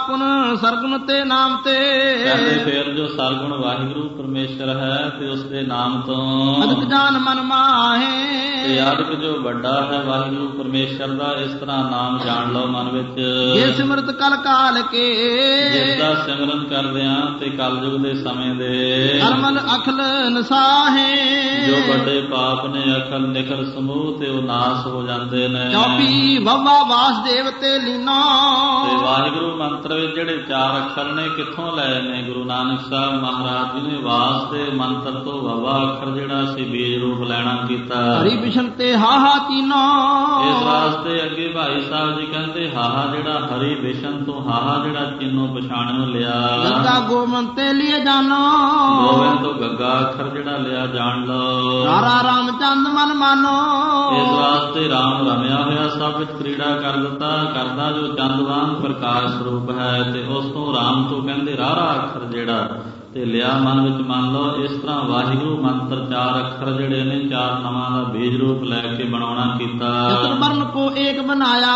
ਪੁਨ ਸਰਗੁਣ ਤੇ ਨਾਮ ਤੇ। ਕਹਿੰਦੇ ਫਿਰ ਜੋ ਸਰਗੁਣ ਵਾਹਿਗੁਰੂ ਪਰਮੇਸ਼ਰ ਹੈ ਤੇ ਉਸ ਦੇ ਨਾਮ ਤੋਂ ਅਦਕ ਜਾਨ ਮਨ ਮਾਹੇ। ਤੇ ਅਦਕ ਜੋ ਵੱਡਾ ਹੈ ਵਾਹਿਗੁਰੂ ਪਰਮੇਸ਼ਰ ਦਾ, ਇਸ ਤਰ੍ਹਾਂ ਨਾਮ ਜਾਣ ਲਓ ਮਨ ਵਿੱਚ। ਜੇ ਸਿਮਰਤ ਕਲ ਕਾਲ ਕੇ ਜਿਸ ਦਾ ਸਿਮਰਨ ਕਰਦਿਆਂ ਤੇ ਕਲਯੁਗ ਦੇ ਸਮੇਂ ਦੇ ਅਰਮਨ ਅਖਲ ਨਸਾਹੇ। ਜੋ ਵੱਡੇ ਪਾਪ ਨੇ ਅਖਲ ਨਿਖਲ ਸਮੂਹ ਤੇ ਉਹ ਨਾਸ ਹੋ ਜਾਂਦੇ ਨੇ। ਚੌਪੀ ਬੱਬਾ ਵਾਸਦੇਵ ਤੇ ਲੀਨਾ। ਤੇ ਵਾਹਿਗੁਰੂ ਮੰਤਰ ਵਿੱਚ ਜਿਹੜੇ ਚਾਰ ਅੱਖਰ ਨੇ ਕਿੱਥੋਂ ਲਏ ਨੇ? ਗੁਰੂ ਨਾਨਕ ਸਾਹਿਬ ਮਹਾਰਾਜ ਜੀ ਨੇ ਵਾਸ ਦੇ ਮੰਤਰ ਤੋਂ ਬੱਬਾ ਅੱਖਰ ਜਿਹੜਾ ਸੀ ਬੀਜ ਰੂਪ ਲੈਣਾ ਕੀਤਾ। ਹਰੀ ਬਿਸ਼ਨ ਤੇ ਹਾਹਾ ਤੀਨੋ। ਇਸ ਵਾਸਤੇ ਅੱਗੇ ਭਾਈ ਸਾਹਿਬ ਜੀ ਕਹਿੰਦੇ ਹਾਹਾ ਜਿਹੜਾ ਹਰੀ ਬਿਸ਼ਨ ਤੋਂ ਹਾਹਾ ਜਿਹੜਾ ਚਿੰਨੋ ਪਛਾਣਿਓ ਲਿਆ। ਗੰਗਾ ਗੋਮੰਤ ਤੇ ਲਿਏ ਜਾਨੋ। ਗੋਬਿੰਦ ਤੋਂ ਗੱਗਾ ਅੱਖਰ ਜਿਹੜਾ ਲਿਆ ਜਾਣ ਲਓ। ਰਾਰਾ ਰਾਮਚੰਦ ਮਨ ਮਾਨੋ। ਇਸ ਵਾਸਤੇ ਰਾਮ ਰਮਿਆ ਹੋਇਆ ਸਭ ਵਿੱਚ ਕ੍ਰੀੜਾ ਕਰ ਦਿੱਤਾ ਕਰਦਾ ਜੋ ਚੰਦ ਵਾਂਗ ਪ੍ਰਕਾਸ਼ ਸਰੂਪ ਹੈ। ਤੇ ਉਸ ਤੋਂ ਰਾਮ ਤੋਂ ਕਹਿੰਦੇ ਰਾਰਾ ਅੱਖਰ ਜਿਹੜਾ ਤੇ ਲਿਆ ਮਨ ਵਿੱਚ ਮੰਨ ਲਓ। ਇਸ ਤਰ੍ਹਾਂ ਵਾਹਿਗੁਰੂ ਮੰਤਰ ਚਾਰ ਅੱਖਰ ਜਿਹੜੇ ਨੇ ਚਾਰ ਨਾਮਾਂ ਦਾ ਬੀਜ ਰੂਪ ਲੈ ਕੇ ਬਣਾਉਣਾ ਕੀਤਾ। ਚਤੁਰਵਰਨ ਕੋ ਏਕ ਬਣਾਇਆ।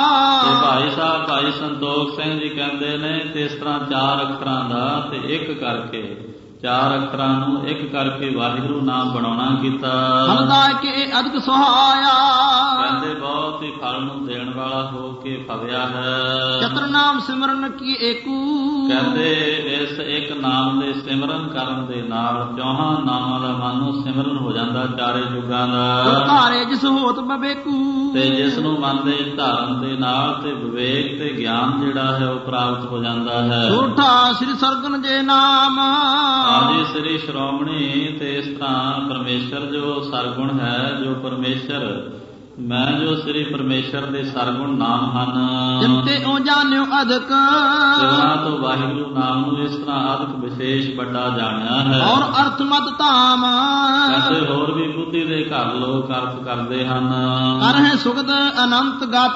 ਤੇ ਭਾਈ ਸਾਹਿਬ ਭਾਈ ਸੰਤੋਖ ਸਿੰਘ ਜੀ ਕਹਿੰਦੇ ਨੇ ਤੇ ਇਸ ਤਰ੍ਹਾਂ ਚਾਰ ਅੱਖਰਾਂ ਦਾ ਤੇ ਇੱਕ ਕਰਕੇ ਚਾਰ ਅੱਖਰਾਂ ਨੂੰ ਇੱਕ ਕਰਕੇ ਵਾਹਿਗੁਰੂ ਨਾਮ ਬਣਾਉਣਾ ਕੀਤਾ। ਫਲਦਾ ਕੇ ਅਦਕ ਸੁਹਾਇਆ। ਕਹਿੰਦੇ ਬਹੁਤ ਹੀ ਫਲ ਨੂੰ ਦੇਣ ਵਾਲਾ ਹੋ ਕੇ ਫਵਿਆ ਹੈ। ਚਤੁਰ ਨਾਮ ਸਿਮਰਨ ਕੀ ਏਕੂ। ਕਹਿੰਦੇ ਇਸ ਇੱਕ ਨਾਮ ਦੇ ਸਿਮਰਨ ਕਰਨ ਦੇ ਨਾਲ ਚੌਹਾਂ ਨਾਮਾਂ ਦਾ ਮਾਨੋ ਸਿਮਰਨ ਹੋ ਜਾਂਦਾ ਚਾਰੇ ਯੁੱਗਾਂ ਦਾ। ਧਾਰੇ ਜਿਸ ਹੋਤ ਬਵੇਕੂ। ਤੇ ਜਿਸ ਨੂੰ ਮਨ ਦੇ ਧਾਰਨ ਦੇ ਨਾਲ ਤੇ ਵਿਵੇਕ ਤੇ ਗਿਆਨ ਜਿਹੜਾ ਹੈ ਉਹ ਪ੍ਰਾਪਤ ਹੋ ਜਾਂਦਾ ਹੈ। ਝੂਠਾ ਸ੍ਰੀ ਸਰਗੁਣ ਜੇ ਨਾਮ। ਹਾਂਜੀ ਸ੍ਰੀ ਸ਼੍ਰੋਮਣੀ ਤੇ ਇਸ ਤਰ੍ਹਾਂ ਪਰਮੇਸ਼ਰ ਜੋ ਸਰਗੁਣ ਹੈ ਜੋ ਪਰਮੇਸ਼ਰ ਮੈਂ ਜੋ ਸ੍ਰੀ ਪਰਮੇਸ਼ਰ ਦੇ ਸਰਗੁਣ ਨਾਮ ਹਨ। ਜਿੰਤੇ ਉਹ ਜਾਣਿਓ ਅਦਕ। ਉਹਨਾਂ ਤੋਂ ਵਾਹਿਗੁਰੂ ਨਾਮ ਨੂੰ ਇਸ ਤਰ੍ਹਾਂ ਅਦਕ ਵਿਸ਼ੇਸ਼ ਵੱਡਾ ਜਾਣਿਆ ਹੈ। ਔਰ ਅਰਥ ਮਤ ਧਾਮ। ਕਹਿੰਦੇ ਹੋਰ ਵੀ ਬੁੱਧੀ ਦੇ ਘਰ ਲੋਕ ਅਰਥ ਕਰਦੇ ਹਨ। ਕਰ ਹੈ ਸੁਗਤ ਅਨੰਤ ਗਤ।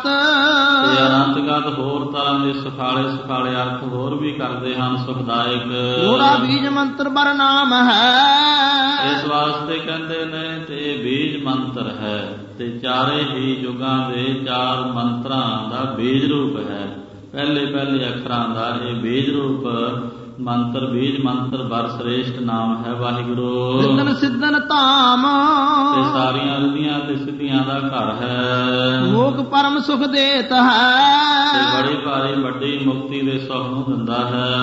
ਤੇ ਅਨੰਤ ਗਤ ਹੋਰ ਤਰ੍ਹਾਂ ਦੇ ਸੁਖਾਲੇ ਸੁਖਾਲੇ ਅਰਥ ਹੋਰ ਵੀ ਕਰਦੇ ਹਨ ਸੁਖਦਾਇਕ। ਪੂਰਾ ਬੀਜ ਮੰਤਰ ਬਰ ਨਾਮ ਹੈ। ਇਸ ਵਾਸਤੇ ਕਹਿੰਦੇ ਨੇ ਤੇ ਬੀਜ ਮੰਤਰ ਹੈ ਤੇ ਚਾਰੇ ਹੀ ਯੁੱਗਾਂ ਦੇ ਚਾਰ ਮੰਤਰਾਂ ਦਾ ਬੀਜ ਰੂਪ ਹੈ। ਪਹਿਲੇ ਪਹਿਲੇ ਅੱਖਰਾਂ ਦਾ ਇਹ ਬੀਜ ਰੂਪ ਮੰਤਰ ਬੀਜ ਮੰਤਰ ਬਰ ਸ੍ਰੇਸ਼ਟ ਨਾਮ ਹੈ ਵਾਹਿਗੁਰੂ। ਸਿੱਧਨ ਸਿੱਧਨ ਧਾਮ। ਤੇ ਸਾਰੀਆਂ ਰਿੱਧੀਆਂ ਤੇ ਸਿੱਧੀਆਂ ਦਾ ਘਰ ਹੈ। ਮੋਖ ਪਰਮ ਸੁਖ ਦੇਤ ਹੈ। ਤੇ ਬੜੀ ਭਾਰੀ ਵੱਡੀ ਮੁਕਤੀ ਦੇ ਸੁਖ ਨੂੰ ਦਿੰਦਾ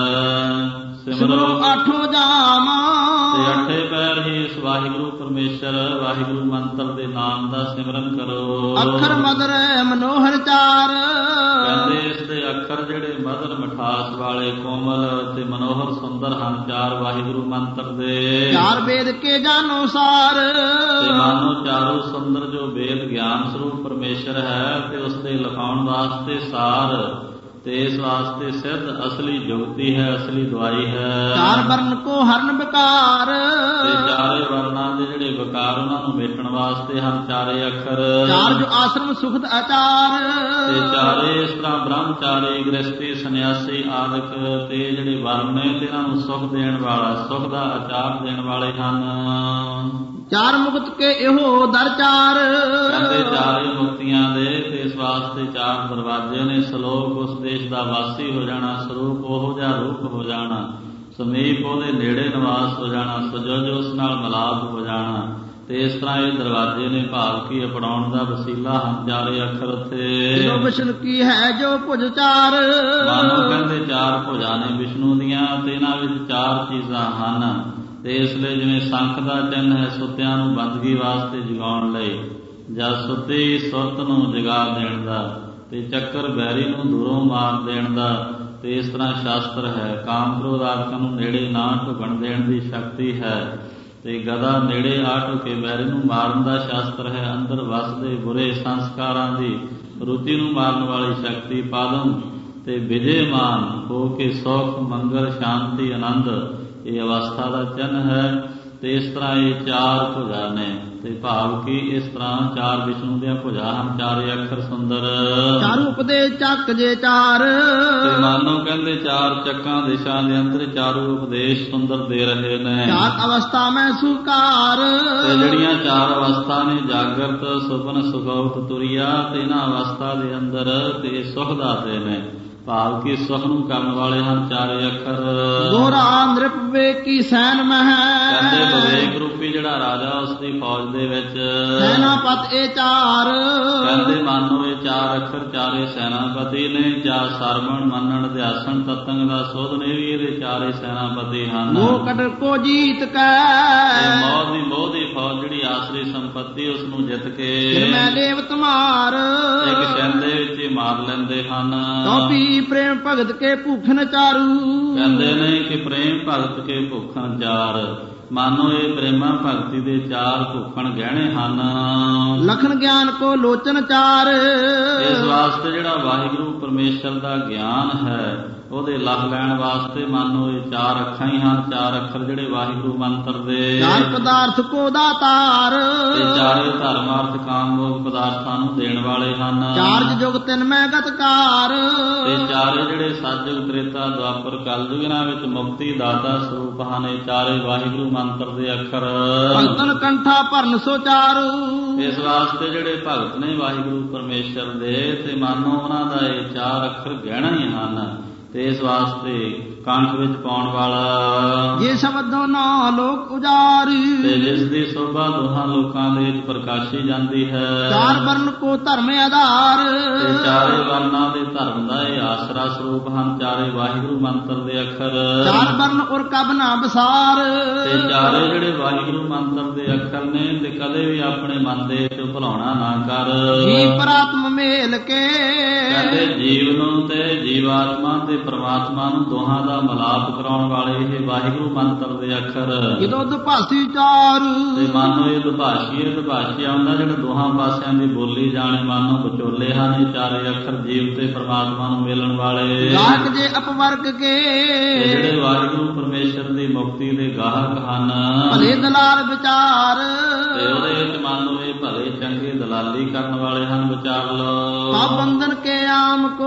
ਹੈ। ਸਿਮਰੋ ਆਠੋ ਜਾਮ। ਤੇ ਅੱਠੇ ਪੈਰ ਹੀ ਇਸ ਵਾਹਿਗੁਰੂ ਪਰਮੇਸ਼ਰ ਵਾਹਿਗੁਰੂ ਮੰਤਰ ਦੇ ਨਾਮ ਦਾ ਸਿਮਰਨ ਕਰੋ। ਅੱਖਰ ਮਦਰ ਮਨੋਹਰ ਚਾਰ। ਕਹਿੰਦੇ ਇਸ ਦੇ ਅੱਖਰ ਜਿਹੜੇ ਮਦਰ ਮਿਠਾਸ ਵਾਲੇ ਕੋਮਲ ਤੇ ਮਨੋਹਰ ਸੁੰਦਰ ਹਨ ਚਾਰ ਵਾਹਿਗੁਰੂ ਮੰਤਰ ਦੇ। ਚਾਰ ਵੇਦ ਕੇ ਜਾਨੋ ਸਾਰ। ਤੇ ਮਾਨੋ ਚਾਰੋ ਸੁੰਦਰ ਜੋ ਵੇਦ ਗਿਆਨ ਸਰੂਪ ਪਰਮੇਸ਼ਰ ਹੈ ਤੇ ਉਸ ਦੇ ਲਿਖਾਉਣ ਵਾਸਤੇ ਸਾਰ ਤੇ ਇਸ ਵਾਸਤੇ ਸਿੱਧ ਅਸਲੀ ਜੁਗਤੀ ਹੈ ਅਸਲੀ ਦਵਾਈ ਹੈ। ਚਾਰ ਵਰਨ ਕੋ ਹਰਨ ਵਿਕਾਰ। ਤੇ ਚਾਰੇ ਵਰਨਾਂ ਦੇ ਜਿਹੜੇ ਵਿਕਾਰ ਉਹਨਾਂ ਨੂੰ ਮੇਟਣ ਵਾਸਤੇ ਹਨ ਚਾਰੇ ਅੱਖਰ। ਚਾਰ ਜੋ ਆਸ਼ਰਮ ਸੁਖਦ ਆਚਾਰ। ਤੇ ਚਾਰੇ ਇਸ ਤਰ੍ਹਾਂ ਬ੍ਰਹਮਚਾਰੀ ਗ੍ਰਸਤੀ ਸੰਨਿਆਸੀ ਆਦਿਕ ਤੇ ਜਿਹੜੇ ਵਰਨ ਨੇ ਤੇ ਇਹਨਾਂ ਨੂੰ ਸੁਖ ਦੇਣ ਵਾਲਾ ਸੁਖ ਦਾ ਆਚਾਰ ਦੇਣ ਵਾਲੇ ਹਨ। ਚਾਰ ਮੁਕਤ ਕੇ ਇਹੋ ਦਰ ਚਾਰ। ਕਹਿੰਦੇ ਚਾਰੇ ਮੁਕਤੀਆਂ ਦੇ ਤੇ ਇਸ ਵਾਸਤੇ ਚਾਰ ਦਰਵਾਜ਼ੇ ਨੇ। ਸਲੋਕ ਉਸ ਦੇਸ਼ ਦਾ ਵਾਸੀ ਹੋ ਜਾਣਾ। ਸਰੂਪ ਉਹੋ ਜਿਹਾ ਰੂਪ ਹੋ ਜਾਣਾ। ਸਮੀਪ ਉਹਦੇ ਨੇੜੇ ਨਿਵਾਸ ਹੋ ਜਾਣਾ। ਸਜੋਜ ਉਸ ਨਾਲ ਮਿਲਾਪ ਹੋ ਜਾਣਾ। ਤੇ ਇਸ ਤਰ੍ਹਾਂ ਇਹ ਦਰਵਾਜ਼ੇ ਨੇ ਭਾਵ ਕੀ ਅਪਣਾਉਣ ਦਾ ਵਸੀਲਾ ਹਨ ਚਾਰੇ ਅੱਖਰ ਉੱਥੇ। ਜੋ ਵਿਸ਼ਨ ਕੀ ਹੈ ਜੋ ਭੁਜ ਚਾਰ। ਮਾਨੋ ਕਹਿੰਦੇ ਚਾਰ ਭੁਜਾਂ ਨੇ ਵਿਸ਼ਨੂੰ ਦੀਆਂ ਤੇ ਇਹਨਾਂ ਵਿੱਚ ਚਾਰ ਚੀਜ਼ਾਂ ਹਨ। ਤੇ ਇਸ ਲਈ ਜਿਵੇਂ ਸੰਖ ਦਾ ਚਿੰਨ ਹੈ ਸੁੱਤਿਆਂ ਨੂੰ ਬੰਦਗੀ ਵਾਸਤੇ ਜਗਾਉਣ ਲਈ ਜਾਂ ਸੁੱਤੀ ਸੁਰਤ ਨੂੰ ਜਗਾ ਦੇਣ ਦਾ ਤੇ ਚੱਕਰ ਬੈਰੀ ਨੂੰ ਦੂਰੋਂ ਮਾਰ ਦੇਣ ਦਾ। ਤੇ ਇਸ ਤਰ੍ਹਾਂ ਸ਼ਾਸਤਰ ਹੈ ਕਾਮ ਕ੍ਰੋਧ ਆਦਿਕਾਂ ਨੂੰ ਨੇੜੇ ਨਾ ਢੁਕਣ ਦੇਣ ਦੀ ਸ਼ਕਤੀ ਹੈ। ਤੇ ਗਦਾ ਨੇੜੇ ਆ ਢੁਕੇ ਬੈਰੀ ਨੂੰ ਮਾਰਨ ਦਾ ਸ਼ਾਸਤਰ ਹੈ। ਅੰਦਰ ਵਸਦੇ ਬੁਰੇ ਸੰਸਕਾਰਾਂ ਦੀ ਰੁਚੀ ਨੂੰ ਮਾਰਨ ਵਾਲੀ ਸ਼ਕਤੀ ਪਾਦਮ ਤੇ ਵਿਜੇਮਾਨ ਹੋ ਕੇ ਸੁਖ ਮੰਗਲ ਸ਼ਾਂਤੀ ਆਨੰਦ ਇਹ ਅਵਸਥਾ ਦਾ ਚਿੰਨ੍ਹ ਹੈ। ਤੇ ਇਸ ਤਰ੍ਹਾਂ ਇਹ ਚਾਰ ਭੁਜਾ ਨੇ ਤੇ ਭਾਵ ਕਿ ਇਸ ਤਰ੍ਹਾਂ ਚਾਰ ਵਿਸ਼ਨੂੰ ਦੀਆਂ ਭੁਜਾ ਹਨ ਚਾਰੇ ਅੱਖਰ ਸੁੰਦਰ। ਚਾਰੂ ਉਪਦੇਸ਼ ਚੱਕ ਜੇ ਚਾਰ। ਤੇ ਮਾਨੋ ਕਹਿੰਦੇ ਚਾਰ ਚੱਕਾਂ ਦਿਸ਼ਾ ਦੇ ਅੰਦਰ ਚਾਰੂ ਉਪਦੇਸ਼ ਸੁੰਦਰ ਦੇ ਰਹੇ ਨੇ। ਚਾਰ ਅਵਸਥਾ ਮੈਂ ਸੁਕਾਰ। ਤੇ ਜਿਹੜੀਆਂ ਚਾਰ ਅਵਸਥਾ ਨੇ ਜਾਗਰਤ ਸੁਪਨ ਸੁਖੌਤ ਤੁਰੀਆ ਤੇ ਇਹਨਾਂ ਅਵਸਥਾ ਦੇ ਅੰਦਰ ਤੇ ਸੁਖ ਦਾਤੇ ਨੇ। ਭਾਵ ਕਿ ਸੁਖ ਨੂੰ ਕਰਨ ਵਾਲੇ ਹਨ ਚਾਰੇ ਅੱਖਰ। ਦੋਹਰਾ ਨ੍ਰਿਪ ਵੇਕੀ ਸੈਨ ਮਹਿ, ਕਹਿੰਦੇ ਵਿਵੇਕ ਰੂਪੀ ਜਿਹੜਾ ਰਾਜਾ ਉਸ ਦੀ ਫੌਜ ਦੇ ਵਿੱਚ ਸੈਨਾਪਤ ਇਹ ਚਾਰ, ਕਹਿੰਦੇ ਮਾਨੋ ਇਹ ਚਾਰ ਅੱਖਰ ਚਾਰੇ ਸੈਨਾਪਤੀ ਨੇ। ਜਾਂ ਸਰਵਣ ਮੰਨਣ ਅਧਿਆਸਣ ਤਤੰਗ ਦਾ ਸੋਧ ਨੇ ਵੀ ਇਹਦੇ ਚਾਰੇ ਸੈਨਾਪਤੀ ਹਨ। ਮੋਹ ਕਟਰ ਕੋ ਜੀਤ ਕੈ, ਮੋਹ ਦੀ ਮੋਹ ਦੀ ਫੌਜ ਜਿਹੜੀ ਆਸਰੀ ਸੰਪत्ति ਉਸ ਨੂੰ ਜਿੱਤ ਕੇ ਮੈਂ ਦੇਵ ਤੁਮਾਰ, ਇੱਕ ਛੰਦੇ ਵਿੱਚ ਹੀ ਮਾਰ ਲੈਂਦੇ ਹਨ। ਤੋਪੀ ਪ੍ਰੇਮ ਭਗਤ ਕੇ ਭੂਖਨ ਚਾਰੂ, ਕਹਿੰਦੇ ਨੇ ਕਿ ਪ੍ਰੇਮ ਭਗਤ ਕੇ ਭੁੱਖਣ ਚਾਰ, ਮਾਨੋ ਇਹ ਪ੍ਰੇਮਾ ਭਗਤੀ ਦੇ ਚਾਰ ਭੁੱਖਣ ਗਹਿਣੇ ਹਨ। ਲਖਨ ਗਿਆਨ ਕੋ ਲੋਚਨ ਚਾਰ, ਇਸ ਵਾਸਤੇ ਜਿਹੜਾ ਵਾਹਿਗੁਰੂ ਪਰਮੇਸ਼ਰ ਦਾ ਗਿਆਨ ਹੈ ਉਹਦੇ ਲਖ ਲੈਣ ਵਾਸਤੇ ਮਾਨੋ ਇਹ ਚਾਰ ਅੱਖਾਂ ਹੀ ਹਨ, ਚਾਰ ਅੱਖਰ ਜਿਹੜੇ ਵਾਹਿਗੁਰੂ ਮੰਤਰ ਦੇ। ਚਾਰ ਪਦਾਰਥ ਕੋ ਦਾਤਾਰ, ਤੇ ਚਾਰੇ ਧਰਮ ਅਰਥ ਕਾਮ ਮੋਖ ਪਦਾਰਥਾਂ ਨੂੰ ਦੇਣ ਵਾਲੇ ਹਨ। ਚਾਰਜ ਜੁਗ ਤਿੰਨ ਮੈਂ ਗਤਕਾਰ, ਤੇ ਚਾਰੇ ਜਿਹੜੇ ਸਤਿਯੁਗ ਤ੍ਰੇਤਾ ਦੁਆਪਰ ਕਲਯੁਗਾਂ ਵਿੱਚ ਮੁਕਤੀ ਦਾਤਾ ਸਰੂਪ ਹਨ। ਇਹ ਚਾਰੇ ਵਾਹਿਗੁਰੂ ਮੰਤਰ ਦੇ ਅੱਖਰ। ਭਗਤਨ ਕੰਠਾ ਭਰਨ ਸੋ ਚਾਰੂ, ਇਸ ਵਾਸਤੇ ਜਿਹੜੇ ਭਗਤ ਨੇ ਵਾਹਿਗੁਰੂ ਪਰਮੇਸ਼ਰ ਦੇ ਤੇ ਮਾਨੋ ਉਹਨਾਂ ਦਾ ਇਹ ਚਾਰ ਅੱਖਰ ਗਹਿਣਾ ਹੀ ਹਨ। ਤੇ ਇਸ ਵਾਸਤੇ ਕੰਠ ਵਿੱਚ ਪਾਉਣ ਵਾਲਾ ਜੇ ਸ਼ਬਦੋਂ ਨਾ ਲੋਕ ਉਜਾਰੀ, ਤੇ ਜਿਸ ਦੀ ਸੋਭਾ ਦੋਹਾਂ ਲੋਕਾਂ ਦੇ ਵਿੱਚ ਪ੍ਰਕਾਸ਼ੀ ਜਾਂਦੀ ਹੈ। ਚਾਰ ਵਰਨ ਕੋ ਧਰਮ ਆਧਾਰ, ਤੇ ਚਾਰੇ ਵਰਨਾਂ ਦੇ ਧਰਮ ਦਾ ਇਹ ਆਸਰਾ ਸਰੂਪ ਹਨ ਚਾਰੇ ਵਾਹਿਗੁਰੂ ਮੰਤਰ ਦੇ ਅੱਖਰ। ਚਾਰ ਵਰਨ ਉਰ ਕਬ ਨਾ ਵਿਸਾਰ, ਤੇ ਚਾਰੇ ਜਿਹੜੇ ਵਾਹਿਗੁਰੂ ਮੰਤਰ ਦੇ ਅੱਖਰ ਨੇ ਤੇ ਕਦੇ ਵੀ ਆਪਣੇ ਮਨ ਦੇ ਵਿੱਚ ਭੁਲਾਉਣਾ ਨਾ ਕਰ। ਜੀਵ ਪਰਾਤਮ ਮੇਲ ਕੇ, ਕਹਿੰਦੇ ਜੀਵ ਨੂੰ ਤੇ ਜੀਵਾਤਮਾ ਤੇ ਪਰਮਾਤਮਾ ਨੂੰ ਦੋਹਾਂ ਦਾ ਮਲਾਪ ਕਰਾਉਣ ਵਾਲੇ ਇਹ ਵਾਹਿਗੁਰੂ ਮੰਤਰ ਦੇ ਅੱਖਰ। ਜਦੋਂ ਦੁਭਾਸੀ ਚਾਰੂ, ਤੇ ਮਾਨੋ ਇਹ ਦੁਭਾਸ਼ੀ ਇਹ ਦੁਭਾਸ਼ੀ ਆਉਂਦਾ ਜਿਹੜਾ ਦੋਹਾਂ ਪਾਸਿਆਂ ਦੀ ਬੋਲੀ ਜਾਣੇ ਮਾਨੋ ਵਿਚੋਲੇ ਹਨ। ਇਹ ਚਾਰੇ ਅੱਖਰ ਜੀਵ ਤੇ ਪਰਮਾਤਮਾ ਨੂੰ ਮਿਲਣ ਵਾਲੇ। ਗਾਹਕ ਜੇ ਅਪਵਰਗ ਕੇ, ਜਿਹੜੇ ਵਾਹਿਗੁਰੂ ਪਰਮੇਸ਼ਰ ਦੀ ਮੁਕਤੀ ਦੇ ਗਾਹਕ ਹਨ। ਭਲੇ ਦਲਾਲ ਵਿਚਾਰ, ਤੇ ਉਹਦੇ ਵਿੱਚ ਮਾਨੋ ਇਹ ਭਲੇ ਚੰਗੇ ਦਲਾਲੀ ਕਰਨ ਵਾਲੇ ਹਨ। ਵਿਚਾਰ ਲਓ ਸਭ ਬੰਧਨ ਕੇ ਆਮ ਕੋ,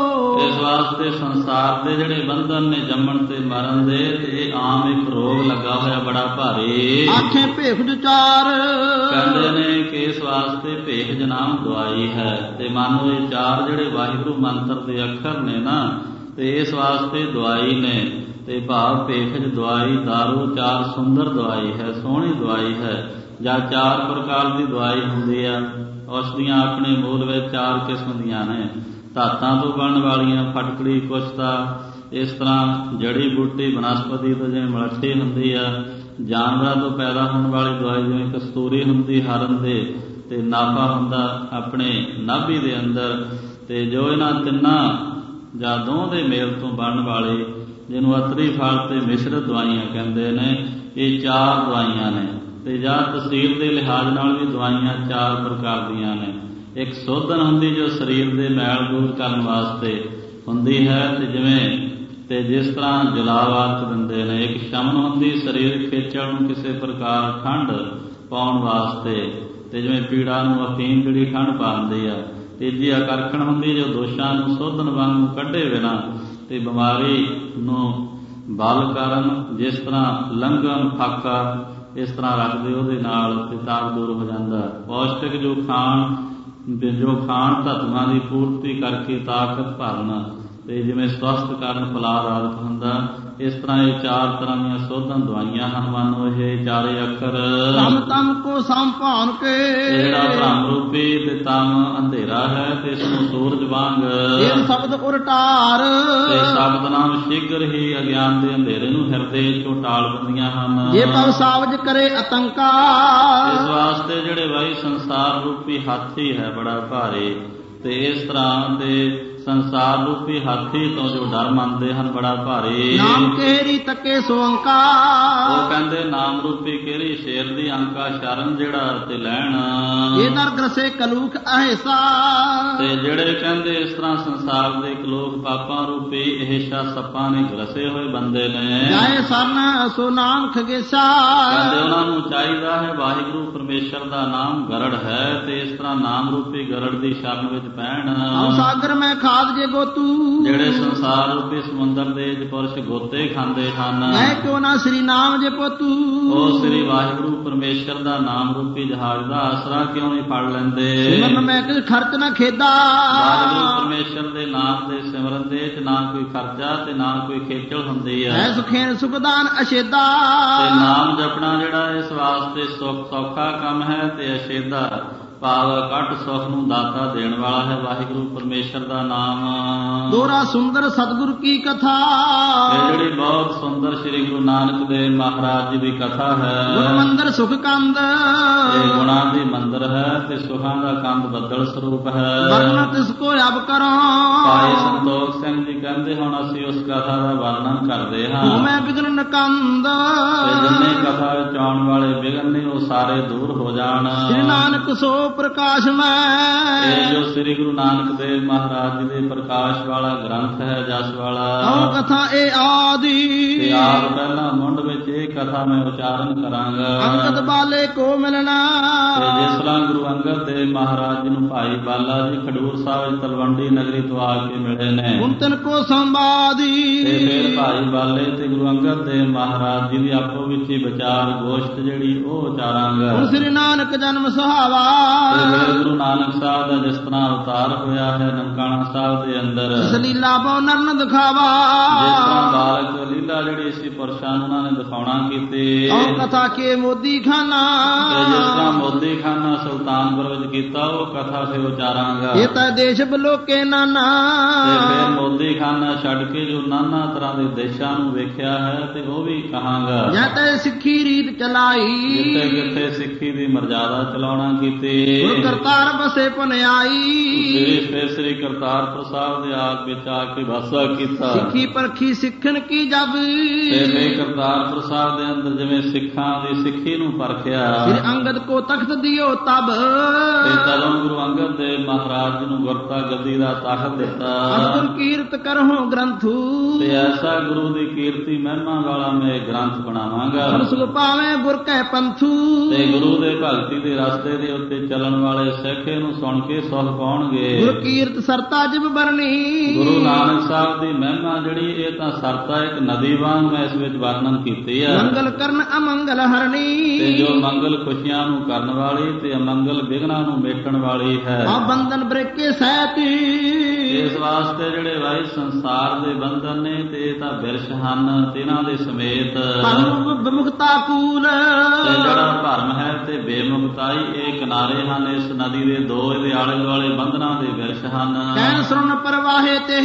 ਇਸ ਵਾਸਤੇ ਸੰਸਾਰ ਦੇ ਜਿਹੜੇ ਬੰਧਨ ਨੇ ਜੰਮਣ ਤੇ ਮਰਨ ਦੇ ਤੇ ਇਹ ਆਮ ਇੱਕ ਰੋਗ ਲੱਗਾ ਹੋਇਆ ਬੜਾ ਭਾਰੀ। ਆਖੇ ਭੇਖ ਚਾਰ, ਕਹਿੰਦੇ ਨੇ ਕਿ ਇਸ ਵਾਸਤੇ ਭੇਖ ਨਾਮ ਦਵਾਈ ਹੈ। ਤੇ ਮਾਨੋ ਇਹ ਚਾਰ ਜਿਹੜੇ ਵਾਹਿਗੁਰੂ ਮੰਤਰ ਦੇ ਅੱਖਰ ਨੇ ਨਾ ਤੇ ਇਸ ਵਾਸਤੇ ਦਵਾਈ ਨੇ। ਤੇ ਭਾਵ ਭੇਖ ਦਵਾਈ ਦਾਰੂ ਚਾਰ ਸੁੰਦਰ ਦਵਾਈ ਹੈ, ਸੋਹਣੀ ਦਵਾਈ ਹੈ। ਜਾਂ ਚਾਰ ਪ੍ਰਕਾਰ ਦੀ ਦਵਾਈ ਹੁੰਦੀ ਆ। ਉਸ ਦੀਆਂ ਆਪਣੇ ਮੂਲ ਵਿੱਚ ਚਾਰ ਕਿਸਮ ਦੀਆਂ ਨੇ। ਧਾਤਾਂ ਤੋਂ ਬਣਨ ਵਾਲੀਆਂ ਫਟਕੜੀ ਕੁਸ਼ਤਾ, ਇਸ ਤਰ੍ਹਾਂ ਜੜੀ ਬੂਟੀ ਬਨਸਪਤੀ ਤੋਂ ਜਿਵੇਂ ਮਲੱਠੀ ਹੁੰਦੀ ਆ। ਜਾਨਵਰਾਂ ਤੋਂ ਪੈਦਾ ਹੋਣ ਵਾਲੀ ਦਵਾਈ ਜਿਵੇਂ ਕਸਤੂਰੀ ਹੁੰਦੀ ਹਰਨ ਦੇ, ਤੇ ਨਾਭਾ ਹੁੰਦਾ ਆਪਣੇ ਨਾਭੀ ਦੇ ਅੰਦਰ। ਤੇ ਜੋ ਇਹਨਾਂ ਤਿੰਨਾਂ ਜਾਂ ਦੋ ਦੇ ਮੇਲ ਤੋਂ ਬਣਨ ਵਾਲੇ ਜਿਹਨੂੰ ਅਤਰੀ ਫਲ ਤੇ ਮਿਸ਼ਰਤ ਦਵਾਈਆਂ ਕਹਿੰਦੇ ਨੇ, ਇਹ ਚਾਰ ਦਵਾਈਆਂ ਨੇ। ਤੇ ਜਾਂ ਤਸੀਰ ਦੇ ਲਿਹਾਜ਼ ਨਾਲ ਵੀ ਦਵਾਈਆਂ ਚਾਰ ਪ੍ਰਕਾਰ ਦੀਆਂ ਨੇ। ਇੱਕ ਸੋਧਨ ਹੁੰਦੀ ਜੋ ਸਰੀਰ ਦੇ ਮੈਲ ਦੂਰ ਕਰਨ ਵਾਸਤੇ ਹੁੰਦੀ ਹੈ, ਤੇ ਜਿਵੇਂ ਤੇ ਜਿਸ ਤਰ੍ਹਾਂ ਜਲਾਵਾਰਕ ਦਿੰਦੇ ਨੇ। ਇੱਕ ਸ਼ਮਨ ਹੁੰਦੀ ਸਰੀਰ ਖੇਚਲ ਨੂੰ ਕਿਸੇ ਪ੍ਰਕਾਰ ਠੰਡ ਪਾਉਣ ਵਾਸਤੇ, ਤੇ ਜਿਵੇਂ ਪੀੜਾ ਨੂੰ ਅਫੀਮ ਜਿਹੜੀ ਠੰਡ ਪਾਉਂਦੀ ਆ। ਤੀਜੀ ਆਕਰਖਣ ਹੁੰਦੀ ਜੋ ਦੋਸ਼ਾਂ ਨੂੰ ਸੋਧਨ ਵਾਂਗੂ ਕੱਢੇ ਬਿਨਾਂ ਤੇ ਬਿਮਾਰੀ ਨੂੰ ਬਲ ਕਰਨ, ਜਿਸ ਤਰ੍ਹਾਂ ਲੰਘਣ ਫਾਕਾ ਇਸ ਤਰ੍ਹਾਂ ਰੱਖਦੇ ਉਹਦੇ ਨਾਲ ਤੇ ਤਾਪ ਦੂਰ ਹੋ ਜਾਂਦਾ। ਪੌਸ਼ਟਿਕ ਜੋ ਖਾਣ ਜੋ ਖਾਣ ਧਤੂਆਂ ਦੀ ਪੂਰਤੀ ਕਰਕੇ ਤਾਕਤ ਭਰਨ, ਤੇ ਜਿਵੇਂ ਸਵਸਥ ਕਰਨ ਫਲਾਦ ਆਦਿਕ ਹੁੰਦਾ। ਇਸ ਤਰ੍ਹਾਂ ਇਹ ਚਾਰ ਤਰ੍ਹਾਂ ਦੀਆਂ ਸੋਧਨ ਦਵਾਈਆਂ ਹਨ। ਮਾਨੋ ਇਹ ਚਾਰੇ ਅੱਖਰ ਤਮ ਤਮ ਕੋ ਸੰਭਾਨ ਕੇ, ਜਿਹੜਾ ਭ੍ਰਮ ਰੂਪੀ ਤੇ ਤਮ ਅੰਧੇਰਾ ਹੈ ਤੇ ਇਸ ਨੂੰ ਸੂਰਜ ਵਾਂਗ ਇਹ ਸ਼ਬਦ ਉਰਟਾਰ, ਤੇ ਸ਼ਬਦ ਨਾਮ ਸ਼ੀਘਰ ਹੀ ਅਗਿਆਨ ਦੇ ਅੰਧੇਰੇ ਨੂੰ ਹਿਰਦੇ ਚੋਂ ਟਾਲ ਦਿੰਦੀਆਂ ਹਨ। ਜੇ ਭਵ ਸਾਵਜ ਕਰੇ ਆਤੰਕਾ, ਇਸ ਵਾਸਤੇ ਜਿਹੜੇ ਵਾਈ ਸੰਸਾਰ ਰੂਪੀ ਹਾਥੀ ਹੈ ਬੜਾ ਭਾਰੀ, ਤੇ ਇਸ ਤਰ੍ਹਾਂ ਦੇ ਸੰਸਾਰ ਰੂਪੀ ਹਾਥੀ ਤੋਂ ਜੋ ਡਰ ਮੰਨਦੇ ਹਨ ਬੜਾ ਭਾਰੀ। ਨਾਮ ਕਿਹੜੀ ਤੱਕੇ ਸੋ ਅੰਕਾ, ਉਹ ਕਹਿੰਦੇ ਨਾਮ ਰੂਪੀ ਕਿਹੜੀ ਸ਼ੇਰ ਦੀ ਅੰਕਾ ਸ਼ਰਨ ਜਿਹੜਾ ਤੇ ਲੈਣ। ਇਹ ਦਰ ਗ੍ਰਸੇ ਕਲੂਕ ਅਹਿਸਾ, ਤੇ ਜਿਹੜੇ ਕਹਿੰਦੇ ਇਸ ਤਰ੍ਹਾਂ ਸੰਸਾਰ ਦੇ ਕਲੂਕ ਪਾਪਾਂ ਰੂਪੀ ਇਹਸ਼ਾ ਸੱਪਾਂ ਨੇ ਗ੍ਰਸੇ ਹੋਏ ਬੰਦੇ ਨੇ। ਜਾਏ ਸਰਨ ਸੋ ਨਾਮ ਖਗੇਸ਼ਾ, ਕਹਿੰਦੇ ਉਹਨਾਂ ਨੂੰ ਚਾਹੀਦਾ ਹੈ ਵਾਹਿਗੁਰੂ ਪਰਮੇਸ਼ਰ ਦਾ ਨਾਮ ਗਰੜ ਹੈ, ਤੇ ਇਸ ਤਰ੍ਹਾਂ ਨਾਮ ਰੂਪੀ ਗਰੜ ਦੀ ਸ਼ਰਨ ਵਿੱਚ ਪੈਣ। ਸਾਗਰ ਮੈਂ ਖਾਦ ਜੇ ਗੋਤੂ ਜਿਹੜੇ ਸੰਸਾਰ ਰੂਪੀ ਸਮੁੰਦਰ ਦੇ ਵਿੱਚ ਪੁਰਸ਼ ਗੋਤੇ ਖਾਂਦੇ ਹਨ, ਐ ਕਿਉ ਨਾ ਸ੍ਰੀ ਨਾਮ ਜੇ ਪੋਤੂ ਉਹ ਸ੍ਰੀ ਵਾਹਿਗੁਰੂ ਪਰਮੇਸ਼ਰ ਦਾ ਨਾਮ ਰੂਪੀ ਜਹਾਜ਼ ਦਾ ਆਸਰਾ ਕਿਉਂ ਨਹੀਂ ਫੜ ਲੈਂਦੇ। ਸਿਮਰਨ ਮੈਂ ਕਿਸ ਖਰਚ ਨਾ ਖੇਦਾ, ਵਾਹਿਗੁਰੂ ਪਰਮੇਸ਼ਰ ਦੇ ਨਾਮ ਦੇ ਸਿਮਰਨ ਦੇ ਵਿੱਚ ਨਾ ਕੋਈ ਖਰਚਾ ਤੇ ਨਾ ਕੋਈ ਖੇਚਲ ਹੁੰਦੀ ਹੈ। ਐ ਸੁਖੇਨ ਸੁਖਦਾਨ ਅਸ਼ੇਦਾ, ਤੇ ਨਾਮ ਜਪਣਾ ਜਿਹੜਾ ਇਸ ਵਾਸਤੇ ਸੁੱਖ ਸੌਖਾ ਕੰਮ ਹੈ ਤੇ ਅਸ਼ੇਦਾ ਭਾਵ ਘੱਟ ਸੁੱਖ ਨੂੰ ਦਾਤਾ ਦੇਣ ਵਾਲਾ ਹੈ ਵਾਹਿਗੁਰੂ ਪਰਮੇਸ਼ਰ ਦਾ ਨਾਮ। ਦੋਰਾ ਸੁੰਦਰ ਸਤਿਗੁਰ ਕੀ ਕਥਾ, ਇਹ ਜਿਹੜੀ ਬਹੁਤ ਸੁੰਦਰ ਸ੍ਰੀ ਗੁਰੂ ਨਾਨਕ ਦੇਵ ਮਹਾਰਾਜ ਜੀ ਦੀ ਕਥਾ ਹੈ। ਗੁਰ ਮੰਦਰ ਸੁਖ ਕੰਦ, ਇਹ ਗੁਣਾਂ ਦੀ ਮੰਦਰ ਹੈ ਤੇ ਸੁਖਾਂ ਦਾ ਕੰਦ ਬੱਦਲ ਸਰੂਪ ਹੈ। ਵਰਨਾ ਤਿਸ ਕੋ ਅਬ ਕਰੋ, ਭਾਈ ਸੰਤੋਖ ਸਿੰਘ ਜੀ ਕਹਿੰਦੇ ਹੁਣ ਅਸੀਂ ਉਸ ਕਥਾ ਦਾ ਵਰਣਨ ਕਰਦੇ ਹਾਂ। ਤੂੰ ਮੈਂ ਵਿਗਨ ਨਕੰਦ, ਤੇ ਜਿੰਨੇ ਕਥਾ ਵਿੱਚ ਆਉਣ ਵਾਲੇ ਵਿਗਨ ਨੇ ਉਹ ਸਾਰੇ ਦੂਰ ਹੋ ਜਾਣ। ਸ੍ਰੀ ਨਾਨਕ ਸੋ ਪ੍ਰਕਾਸ਼ ਮੈਂ, ਇਹ ਜੋ ਸ੍ਰੀ ਗੁਰੂ ਨਾਨਕ ਦੇਵ ਮਹਾਰਾਜ ਜੀ ਦੇ ਪ੍ਰਕਾਸ਼ ਵਾਲਾ ਗ੍ਰੰਥ ਹੈ ਜਸ ਵਾਲਾ, ਉਹ ਕਥਾ ਇਹ ਆਦਿ ਤੇ ਆਪ ਪਹਿਲਾਂ ਮੁੰਡ ਵਿੱਚ ਇਹ ਕਥਾ ਮੈਂ ਉਚਾਰਨ ਕਰਾਂਗਾ। ਅੰਗਦ ਬਾਲੇ ਕੋ ਮਿਲਣਾ, ਤੇ ਜਿਸ ਤਰ੍ਹਾਂ ਗੁਰੂ ਅੰਗਦ ਦੇਵ ਮਹਾਰਾਜ ਜੀ ਨੂੰ ਭਾਈ ਬਾਲਾ ਜੀ ਖਡੂਰ ਸਾਹਿਬ ਤਲਵੰਡੀ ਨਗਰੀ ਤੋਂ ਆ ਕੇ ਮਿਲੇ ਨੇ, ਹੁਣ ਤਿਨ ਕੋ ਸੰਵਾਦੀ, ਤੇ ਫਿਰ ਭਾਈ ਬਾਲੇ ਤੇ ਗੁਰੂ ਅੰਗਦ ਦੇਵ ਮਹਾਰਾਜ ਜੀ ਦੀ ਆਪੋ ਵਿੱਚ ਹੀ ਵਿਚਾਰ ਗੋਸ਼ਟ ਜਿਹੜੀ ਉਹ ਉਚਾਰਾਂਗਾ। ਹੁਣ ਸ੍ਰੀ ਨਾਨਕ ਜਨਮ ਸੁਹਾਵਾ, ਤੇ ਫਿਰ ਗੁਰੂ ਨਾਨਕ ਸਾਹਿਬ ਦਾ ਜਿਸ ਤਰ੍ਹਾਂ ਅਵਤਾਰ ਹੋਇਆ ਹੈ ਨਨਕਾਣਾ ਸਾਹਿਬ ਦੇ ਅੰਦਰ, ਇਸ ਲੀਲਾ ਬਹੁ ਨਰਨ ਦਿਖਾਵਾ, ਜਿਸ ਤਰ੍ਹਾਂ ਬਾਲਕ ਲੀਲਾ ਜਿਹੜੀ ਸੀ ਪੁਰਸ਼ਾਂ ਨੂੰ ਉਹਨਾਂ ਨੇ ਦਿਖਾਉਣਾ ਕੀਤੀ, ਉਹ ਕਥਾ ਕੇ ਮੋਦੀ ਖਾਨਾ, ਤੇ ਜਿਸ ਤਰ੍ਹਾਂ ਮੋਦੀ ਖਾਨਾ ਸੁਲਤਾਨਪੁਰ ਵਿੱਚ ਕੀਤਾ ਉਹ ਕਥਾ ਫਿਰ ਉਚਾਰਾਂਗਾ। ਇਹ ਤਾਂ ਦੇਸ਼ ਬਲੋਕੇ ਨਾਨਾ, ਤੇ ਫਿਰ ਮੋਦੀ ਖਾਨਾ ਛੱਡ ਕੇ ਜੋ ਨਾਨਾ ਤਰ੍ਹਾਂ ਦੇ ਦੇਸ਼ਾਂ ਨੂੰ ਵੇਖਿਆ ਹੈ ਤੇ ਉਹ ਵੀ ਕਹਾਂਗਾ। ਜਾਂ ਤੇ ਸਿੱਖੀ ਰੀਤ ਚਲਾਈ, ਜਿੱਥੇ ਕਿੱਥੇ ਸਿੱਖੀ ਦੀ ਮਰਜ਼ਾਦਾ ਚਲਾਉਣਾ ਕੀਤੀ, ਗੁਰ ਕਰਤਾਰ ਬਸੇ ਪੁਨਿਆਈ, ਫਿਰ ਸ੍ਰੀ ਕਰਤਾਰਪੁਰ ਸਾਹਿਬ ਦੇ ਆਗ ਵਿੱਚ ਆ ਕੇ ਵਾਸਾ ਕੀਤਾ। ਸਿੱਖੀ ਪਰਖੀ ਸਿੱਖਣ ਕੀ ਜਬ, ਤੇ ਫਿਰ ਕਰਤਾਰਪੁਰ ਸਾਹਿਬ ਦੇ ਅੰਦਰ ਜਿਵੇਂ ਸਿੱਖਾਂ ਦੀ ਸਿੱਖੀ ਨੂੰ ਪਰਖਿਆ, ਸ੍ਰੀ ਅੰਗਦ ਕੋ ਤਖਤ ਦਿਓ ਤਬ, ਤੇ ਤਦੋਂ ਗੁਰੂ ਅੰਗਦ ਦੇਵ ਮਹਾਰਾਜ ਜੀ ਨੂੰ ਗੁਰਤਾ ਗੱਦੀ ਦਾ ਤਖਤ ਦਿੱਤਾ। ਅਸੁਰ ਕੀਰਤ ਕਰਹੁ ਗ੍ਰੰਥੂ, ਤੇ ਐਸਾ ਗੁਰੂ ਦੀ ਕੀਰਤੀ ਮਹਿਮਾ ਵਾਲਾ ਮੈਂ ਗ੍ਰੰਥ ਬਣਾਵਾਂਗਾ। ਸੁਖ ਪਾਵੇਂ ਗੁਰ ਕੈ ਪੰਥੂ, ਤੇ ਗੁਰੂ ਦੇ ਭਗਤੀ ਦੇ ਰਸਤੇ ਦੇ ਉੱਤੇ ਚੱਲਣ ਵਾਲੇ ਸਿੱਖ ਇਹਨੂੰ ਸੁਣ ਕੇ ਸੁਖ ਪਾਉਣਗੇ। ਗੁਰ ਕੀਰਤ ਸਰਤਾ ਜਿਬ ਬਰਣੀ, ਗੁਰੂ ਨਾਨਕ ਸਾਹਿਬ ਦੀ ਮਹਿਮਾ ਜਿਹੜੀ ਇਹ ਤਾਂ ਸਰਤਾ ਇੱਕ ਨਦੀ ਵਾਂਗ ਮੈਂ ਇਸ ਵਿੱਚ ਵਰਣਨ ਕੀਤੀ ਹੈ। ਮੰਗਲ ਕਰਨ ਅਮੰਗਲ ਹਰਣੀ, ਤੇ ਜੋ ਮੰਗਲ ਖੁਸ਼ੀਆਂ ਨੂੰ ਕਰਨ ਵਾਲੀ ਤੇ ਅਮੰਗਲ ਵਿਘਨਾਂ ਨੂੰ ਮੇਟਣ ਵਾਲੀ ਹੈ। ਆ ਬੰਧਨ ਬ੍ਰੇਕੇ ਸਹਿਤੀ, ਇਸ ਵਾਸਤੇ ਜਿਹੜੇ ਵਾਈ ਸੰਸਾਰ ਦੇ ਬੰਧਨ ਨੇ ਤੇ ਇਹ ਤਾਂ ਬਿਰਸ਼ ਹਨ ਤਿਨਾਂ ਦੇ ਸਮੇਤ, ਪਰਮ ਵਿਮੁਖਤਾ ਕੂਲ, ਤੇ ਜਿਹੜਾ ਭਰਮ ਹੈ ਤੇ ਬੇਮੁਖਤਾਈ ਇਹ ਕਿਨਾਰੇ ਹਨ ਇਸ ਨਦੀ ਦੇ ਦੋ, ਇਹਦੇ ਆਲੇ ਦੁਆਲੇ ਬੰਧਨਾਂ ਦੇ ਬਿਰਸ਼ ਹਨ। ਕਹਿਣ ਸੁਣ ਪਰਵਾਹੇ ਤੇ,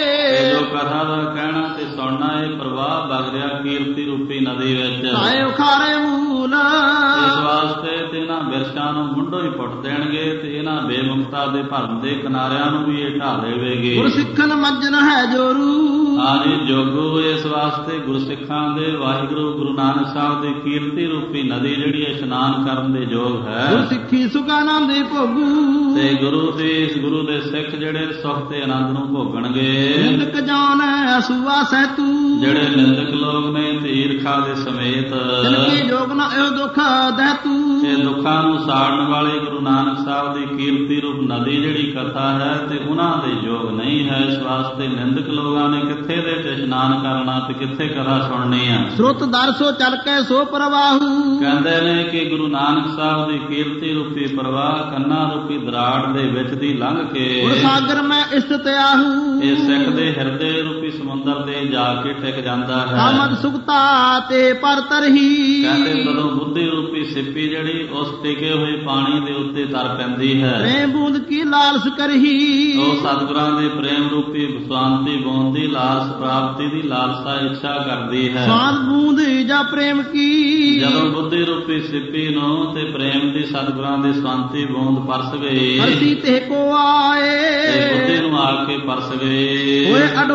ਜੋ ਕਥਾ ਦਾ ਕਹਿਣਾ ਤੇ ਸੁਣਨਾ ਇਹ ਪ੍ਰਵਾਹ ਵਗ ਰਿਹਾ ਕੀਰਤੀ ਰੂਪੀ ਨਦੀ ਵਿੱਚ। ਆਏ ਉਖਾਰੇ ਮੂਲ, ਇਸ ਵਾਸਤੇ ਤੇ ਇਹਨਾਂ ਬਿਰਸ਼ਾਂ ਨੂੰ ਮੁੰਡੋ ਹੀ ਪੁੱਟ ਦੇਣਗੇ ਤੇ ਇਹਨਾਂ ਬੇਮੁਖਤਾ ਦੇ ਭਰਮ ਦੇ ਕਿਨਾਰਿਆਂ ਨੂੰ ਵੀ ਇਹ ਢਾ ਦੇਵੇਗੇ। ਗੁਰ ਸਿੱਖਨ ਮੱਜਨ ਹੈ ਜੋਰੂ, ਹਾਂਜੀ ਜੋਗੂ ਇਸ ਵਾਸਤੇ ਗੁਰਸਿੱਖਾਂ ਦੇ ਵਾਹਿਗੁਰੂ ਗੁਰੂ ਨਾਨਕ ਸਾਹਿਬ ਦੀ ਕੀਰਤੀ ਰੂਪੀ ਨਦੀ ਜਿਹੜੀ ਇਸ਼ਨਾਨ ਕਰਨ ਦੇ ਯੋਗ ਹੈ। ਗੁਰ ਸਿੱਖੀ ਸੁਖਾਨੰਦ ਦੇ ਭੋਗੂ, ਤੇ ਗੁਰੂ ਦੇ ਗੁਰੂ ਦੇ ਸਿੱਖ ਜਿਹੜੇ ਸੁਖ ਤੇ ਆਨੰਦ ਨੂੰ ਭੋਗਣਗੇ। ਨਿੰਦਕ ਜਾਨ ਅਸੂਆ ਸਹਿਤੂ, ਜਿਹੜੇ ਨਿੰਦਕ ਲੋਕ ਨੇ ਤੇ ਈਰਖਾ ਦੇ ਸਮੇਤ, ਤਿਨਕੇ ਜੋਗ ਨਾ ਇਹੋ ਦੁੱਖ ਦਹਿਤੂ, ਇਹ ਦੁੱਖਾਂ ਨੂੰ ਸਾੜਨ ਵਾਲੇ ਗੁਰੂ ਨਾਨਕ ਸਾਹਿਬ ਦੀ ਕੀਰਤੀ ਰੂਪ ਨਦੀ ਜਿਹੜੀ ਕਥਾ ਹੈ ਤੇ ਉਹਨਾਂ ਦੇ ਯੋਗ ਨਹੀਂ ਹੈ। ਇਸ ਵਾਸਤੇ ਨਿੰਦਕ ਲੋਕਾਂ ਨੇ ਕਿੱਥੇ ਦੇ ਚ ਇਸ਼ਨਾਨ ਕਰਨਾ ਤੇ ਕਿੱਥੇ ਕਥਾ ਸੁਣਨੀ ਆ। ਸ੍ਰੁਤ ਦਰਸੋ ਚੱਲ ਕੇ ਸੋ ਪ੍ਰਵਾਹੂ, ਕਹਿੰਦੇ ਨੇ ਕਿ ਗੁਰੂ ਨਾਨਕ ਸਾਹਿਬ ਦੀ ਕੀਰਤੀ ਰੂਪੀ ਪ੍ਰਵਾਹ ਕੰਨਾਂ ਰੂਪੀ ਦਰਾੜ ਦੇ ਵਿੱਚ ਦੀ ਲੰਘ ਕੇ ਗੁਰ ਸਾਗਰ ਮੈਂ ਇਸ਼ਟ ਆਹੂ, ਇਹ ਸਿੱਖ ਦੇ ਹਿਰਦੇ ਰੂਪੀ ਸਮੁੰਦਰ ਤੇ ਜਾ ਕੇ ਟਿਕ ਜਾਂਦਾ ਹੈ। ਆਮਦ ਸੁਖਤਾ ਤੇ ਪਰ ਤਰਹੀ, ਕਹਿੰਦੇ ਜਦੋਂ ਬੁੱਧੀ ਰੂਪੀ ਸਿੱਪੀ ਜਿਹੜੀ ਉਸ ਟਿਕੇ ਹੋਏ ਪਾਣੀ ਦੇ ਉੱਤੇ ਤਰ ਪੈਂਦੀ ਹੈ, ਪ੍ਰੇਮ ਬੂੰਦ ਕੀ ਲਾਲਸ ਕਰਹੀ, ਉਹ ਸਤਿਗੁਰਾਂ ਦੇ ਪ੍ਰੇਮ ਰੂਪੀ ਸ਼ਾਂਤੀ ਬੂੰਦ ਦੀ ਲਾਲਸ ਪ੍ਰਾਪਤੀ ਦੀ ਲਾਲਸਾ ਇੱਛਾ ਕਰਦੀ ਹੈ। ਸਵਾਦ ਬੂੰਦ ਜਾਂ ਪ੍ਰੇਮ ਕੀ, ਜਦੋਂ ਬੁੱਧੀ ਰੂਪੀ ਸਿੱਪੀ ਨੂੰ ਤੇ ਪ੍ਰੇਮ ਦੀ ਸਤਿਗੁਰਾਂ ਦੀ ਸ਼ਾਂਤੀ ਬੂੰਦ ਪਰਸ ਗਈ, ਹਰਸੀ ਤੇ ਕੋ ਆਏ, ਤੇ ਬੁੱਧੀ ਨੂੰ ਆ ਕੇ ਪਰਸ ਗਏ, ਹੋਏ ਅਡੋਲ ਤਬ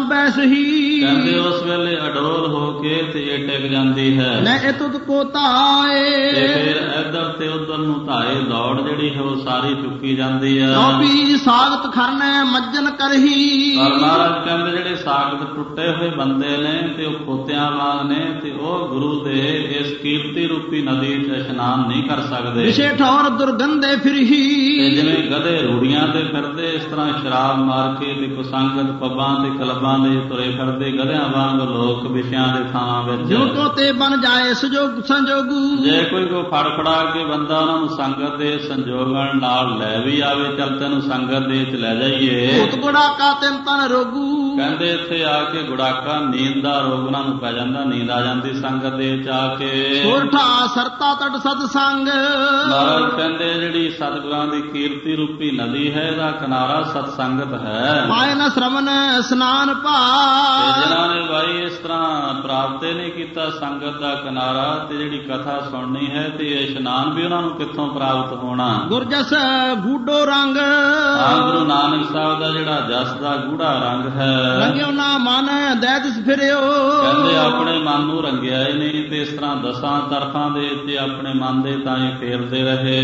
ਬੈਸ ਹੀ ਕਹਿੰਦੇ ਉਸ ਵੇਲੇ ਅਡੋਲ ਹੋ ਕੇ ਤੇ ਇਹ ਟਿਕ ਜਾਂਦੀ ਹੈ। ਲੈ ਇਹ ਤੁਧ ਕੋ ਧਾਏ ਤੇ ਫਿਰ ਇੱਧਰ ਤੇ ਉੱਧਰ ਨੂੰ ਧਾਏ ਦੌੜ ਜਿਹੜੀ ਹੈ ਉਹ ਸਾਰੀ ਚੁੱਕੀ ਜਾਂਦੀ ਹੈ। ਚੌਪੀ ਸਾਗਤ ਖਰਨੈ ਮੱਜਨ ਕਰਹੀ। ਪਰ ਮਹਾਰਾਜ ਕਹਿੰਦੇ ਜਿਹੜੇ ਸਾਗਤ ਟੁੱਟੇ ਹੋਏ ਬੰਦੇ ਨੇ ਤੇ ਉਹ ਖੋਤਿਆਂ ਵਾਂਗ ਨੇ ਤੇ ਉਹ ਗੁਰੂ ਦੇ ਇਸ ਕੀਰਤੀ ਰੂਪੀ ਨਦੀ 'ਚ ਇਸ਼ਨਾਨ ਨਹੀਂ ਕਰ ਸਕਦੇ। ਵਿਸ਼ੇ ਠੌਰ ਦੁਰਗੰਧੇ ਫਿਰਹੀ। ਤੇ ਜਿਵੇਂ ਗਧੇ ਰੂੜੀਆਂ ਤੇ ਫਿਰਦੇ ਇਸ ਤਰ੍ਹਾਂ ਸ਼ਰਾਬ ਮਾਰ ਕੇ ਤੇ ਕੁਸੰਗਤ ਪੱਬਾਂ ਤੇ ਕਲਬਾਂ ਦੇ ਤੁਰੇ ਫਿਰਦੇ ਗਧਿਆਂ ਵਾਂਗ ਲੋਕ ਵਿਸ਼ਿਆਂ ਦੇ ਥਾਵਾਂ ਵਿੱਚ ਜੋ ਕੋ ਤੇ ਬਣ ਜਾਏ ਸੰਜੋਗ ਸੰਜੋਗੂ। ਜੇ ਕੋਈ ਕੋ ਫੜ ਫੜਾ ਕੇ ਬੰਦਾ ਉਹਨਾਂ ਨੂੰ ਸੰਗਤ ਦੇ ਸੰਜੋਗਣ ਨਾਲ ਲੈ ਵੀ ਆਵੇ, ਚੱਲ ਤੈਨੂੰ ਸੰਗਤ ਦੇ ਚ ਲੈ ਜਾਈਏ। ਭੂਤ ਗੁੜਾਕਾ ਤਿੰਨ ਤਨ ਰੋਗੂ। ਕਹਿੰਦੇ ਇੱਥੇ ਆ ਕੇ ਗੁੜਾਕਾ ਨੀਂਦ ਦਾ ਰੋਗ ਉਹਨਾਂ ਨੂੰ ਪੈ ਜਾਂਦਾ, ਨੀਂਦ ਆ ਜਾਂਦੀ ਸੰਗਤ ਦੇ ਚ ਆ ਕੇ। ਸੋਰਠਾ ਸਰਤਾ ਤਟ ਸਤ ਸੰਗ। ਮਹਾਰਾਜ ਕਹਿੰਦੇ ਜਿਹੜੀ ਸਤਿਗੁਰਾਂ ਦੀ ਕੀਰਤੀ ਰੂਪੀ ਨਦੀ ਹੈ ਇਹਦਾ ਕਿਨਾਰਾ ਸਤ ਸੰਗਤ ਹੈ। ਪਾਏ ਨ ਸ਼ਰਵਨ ਇਸ਼ਨਾਨ ਭਾ। ਜਿਨ੍ਹਾਂ ਨੇ ਬਾਈ ਇਸ ਤਰ੍ਹਾਂ ਪ੍ਰਾਪਤ ਨਹੀਂ ਕੀਤਾ ਸੰਗਤ ਦਾ ਕਿਨਾਰਾ ਤੇ ਜਿਹੜੀ ਕਥਾ ਸੁਣਨੀ ਹੈ ਤੇ ਇਸ਼ਨਾਨ ਵੀ ਉਹਨਾਂ ਨੂੰ ਕਿੱਥੋਂ ਪ੍ਰਾਪਤ ਹੋਣਾ। ਗੁਰਜਸ ਗੂਢੋ ਰੰਗ। ਹਾਂ ਗੁਰੂ ਨਾਨਕ ਸਾਹਿਬ ਦਾ ਜਿਹੜਾ ਜਸ ਦਾ ਗੂੜਾ ਰੰਗ ਹੈ। ਰੰਗਿਓ ਨਾ ਮਨ ਦੈਦਿਸ ਫਿਰਿਓ। ਕਹਿੰਦੇ ਆਪਣੇ ਮਨ ਨੂੰ ਰੰਗਿਆ ਹੀ ਨਹੀਂ ਤੇ ਇਸ ਤਰ੍ਹਾਂ ਦਸਾਂ ਤਰਫਾਂ ਦੇ ਉੱਤੇ ਆਪਣੇ ਮਨ ਦੇ ਤਾਂ ਹੀ ਫੇਰਦੇ ਰਹੇ।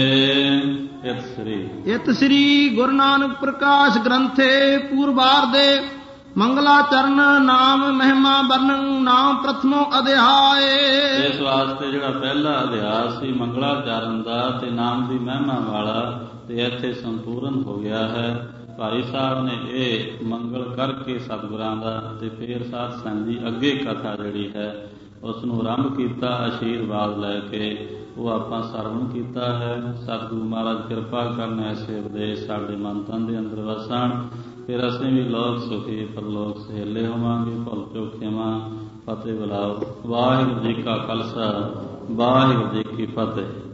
ਇਤ ਸ੍ਰੀ ਇਤ ਸ੍ਰੀ ਗੁਰੂ ਨਾਨਕ ਪ੍ਰਕਾਸ਼ ਗ੍ਰੰਥੇ ਪੂਰਵਾਰ ਦੇ ਮੰਗਲਾ ਚਰਨ ਨਾਮ ਮਹਿਮਾ ਵਰਣਨ ਨਾਮ ਪ੍ਰਥਮੋ ਅਧਿਆਏ। ਇਸ ਵਾਸਤੇ ਜਿਹੜਾ ਪਹਿਲਾ ਅਧਿਆਇ ਸੀ ਮੰਗਲਾ ਚਰਨ ਦਾ ਤੇ ਨਾਮ ਦੀ ਮਹਿਮਾ ਵਾਲਾ ਤੇ ਇੱਥੇ ਸੰਪੂਰਨ ਹੋ ਗਿਆ ਹੈ। ਭਾਈ ਸਾਹਿਬ ਨੇ ਇਹ ਮੰਗਲ ਕਰਕੇ ਸਤਿਗੁਰਾਂ ਦਾ ਤੇ ਫਿਰ ਸਾਧ ਸੰਗਤ ਜੀ ਅੱਗੇ ਕਥਾ ਜਿਹੜੀ ਹੈ ਉਸ ਨੂੰ ਆਰੰਭ ਕੀਤਾ ਆਸ਼ੀਰਵਾਦ ਲੈ ਕੇ। ਉਹ ਆਪਾਂ ਸਰਵਣ ਕੀਤਾ ਹੈ। ਸਤਿਗੁਰੂ ਮਹਾਰਾਜ ਕਿਰਪਾ ਕਰਨ ਐਸੇ ਉਪਦੇਸ਼ ਸਾਡੇ ਮਨ ਤਨ ਦੇ ਅੰਦਰ ਵਸਣ। ਫਿਰ ਅਸੀਂ ਵੀ ਲੋਕ ਸੁਖੀ ਪਰਲੋਕ ਸਹੇਲੇ ਹੋਵਾਂਗੇ। ਭੁੱਲ ਚੁੱਕ ਖਿਮਾ ਫਤਿਹ ਬੁਲਾਓ। ਵਾਹਿਗੁਰੂ ਜੀ ਕਾ ਖਾਲਸਾ ਵਾਹਿਗੁਰੂ ਜੀ ਕੀ ਫਤਿਹ।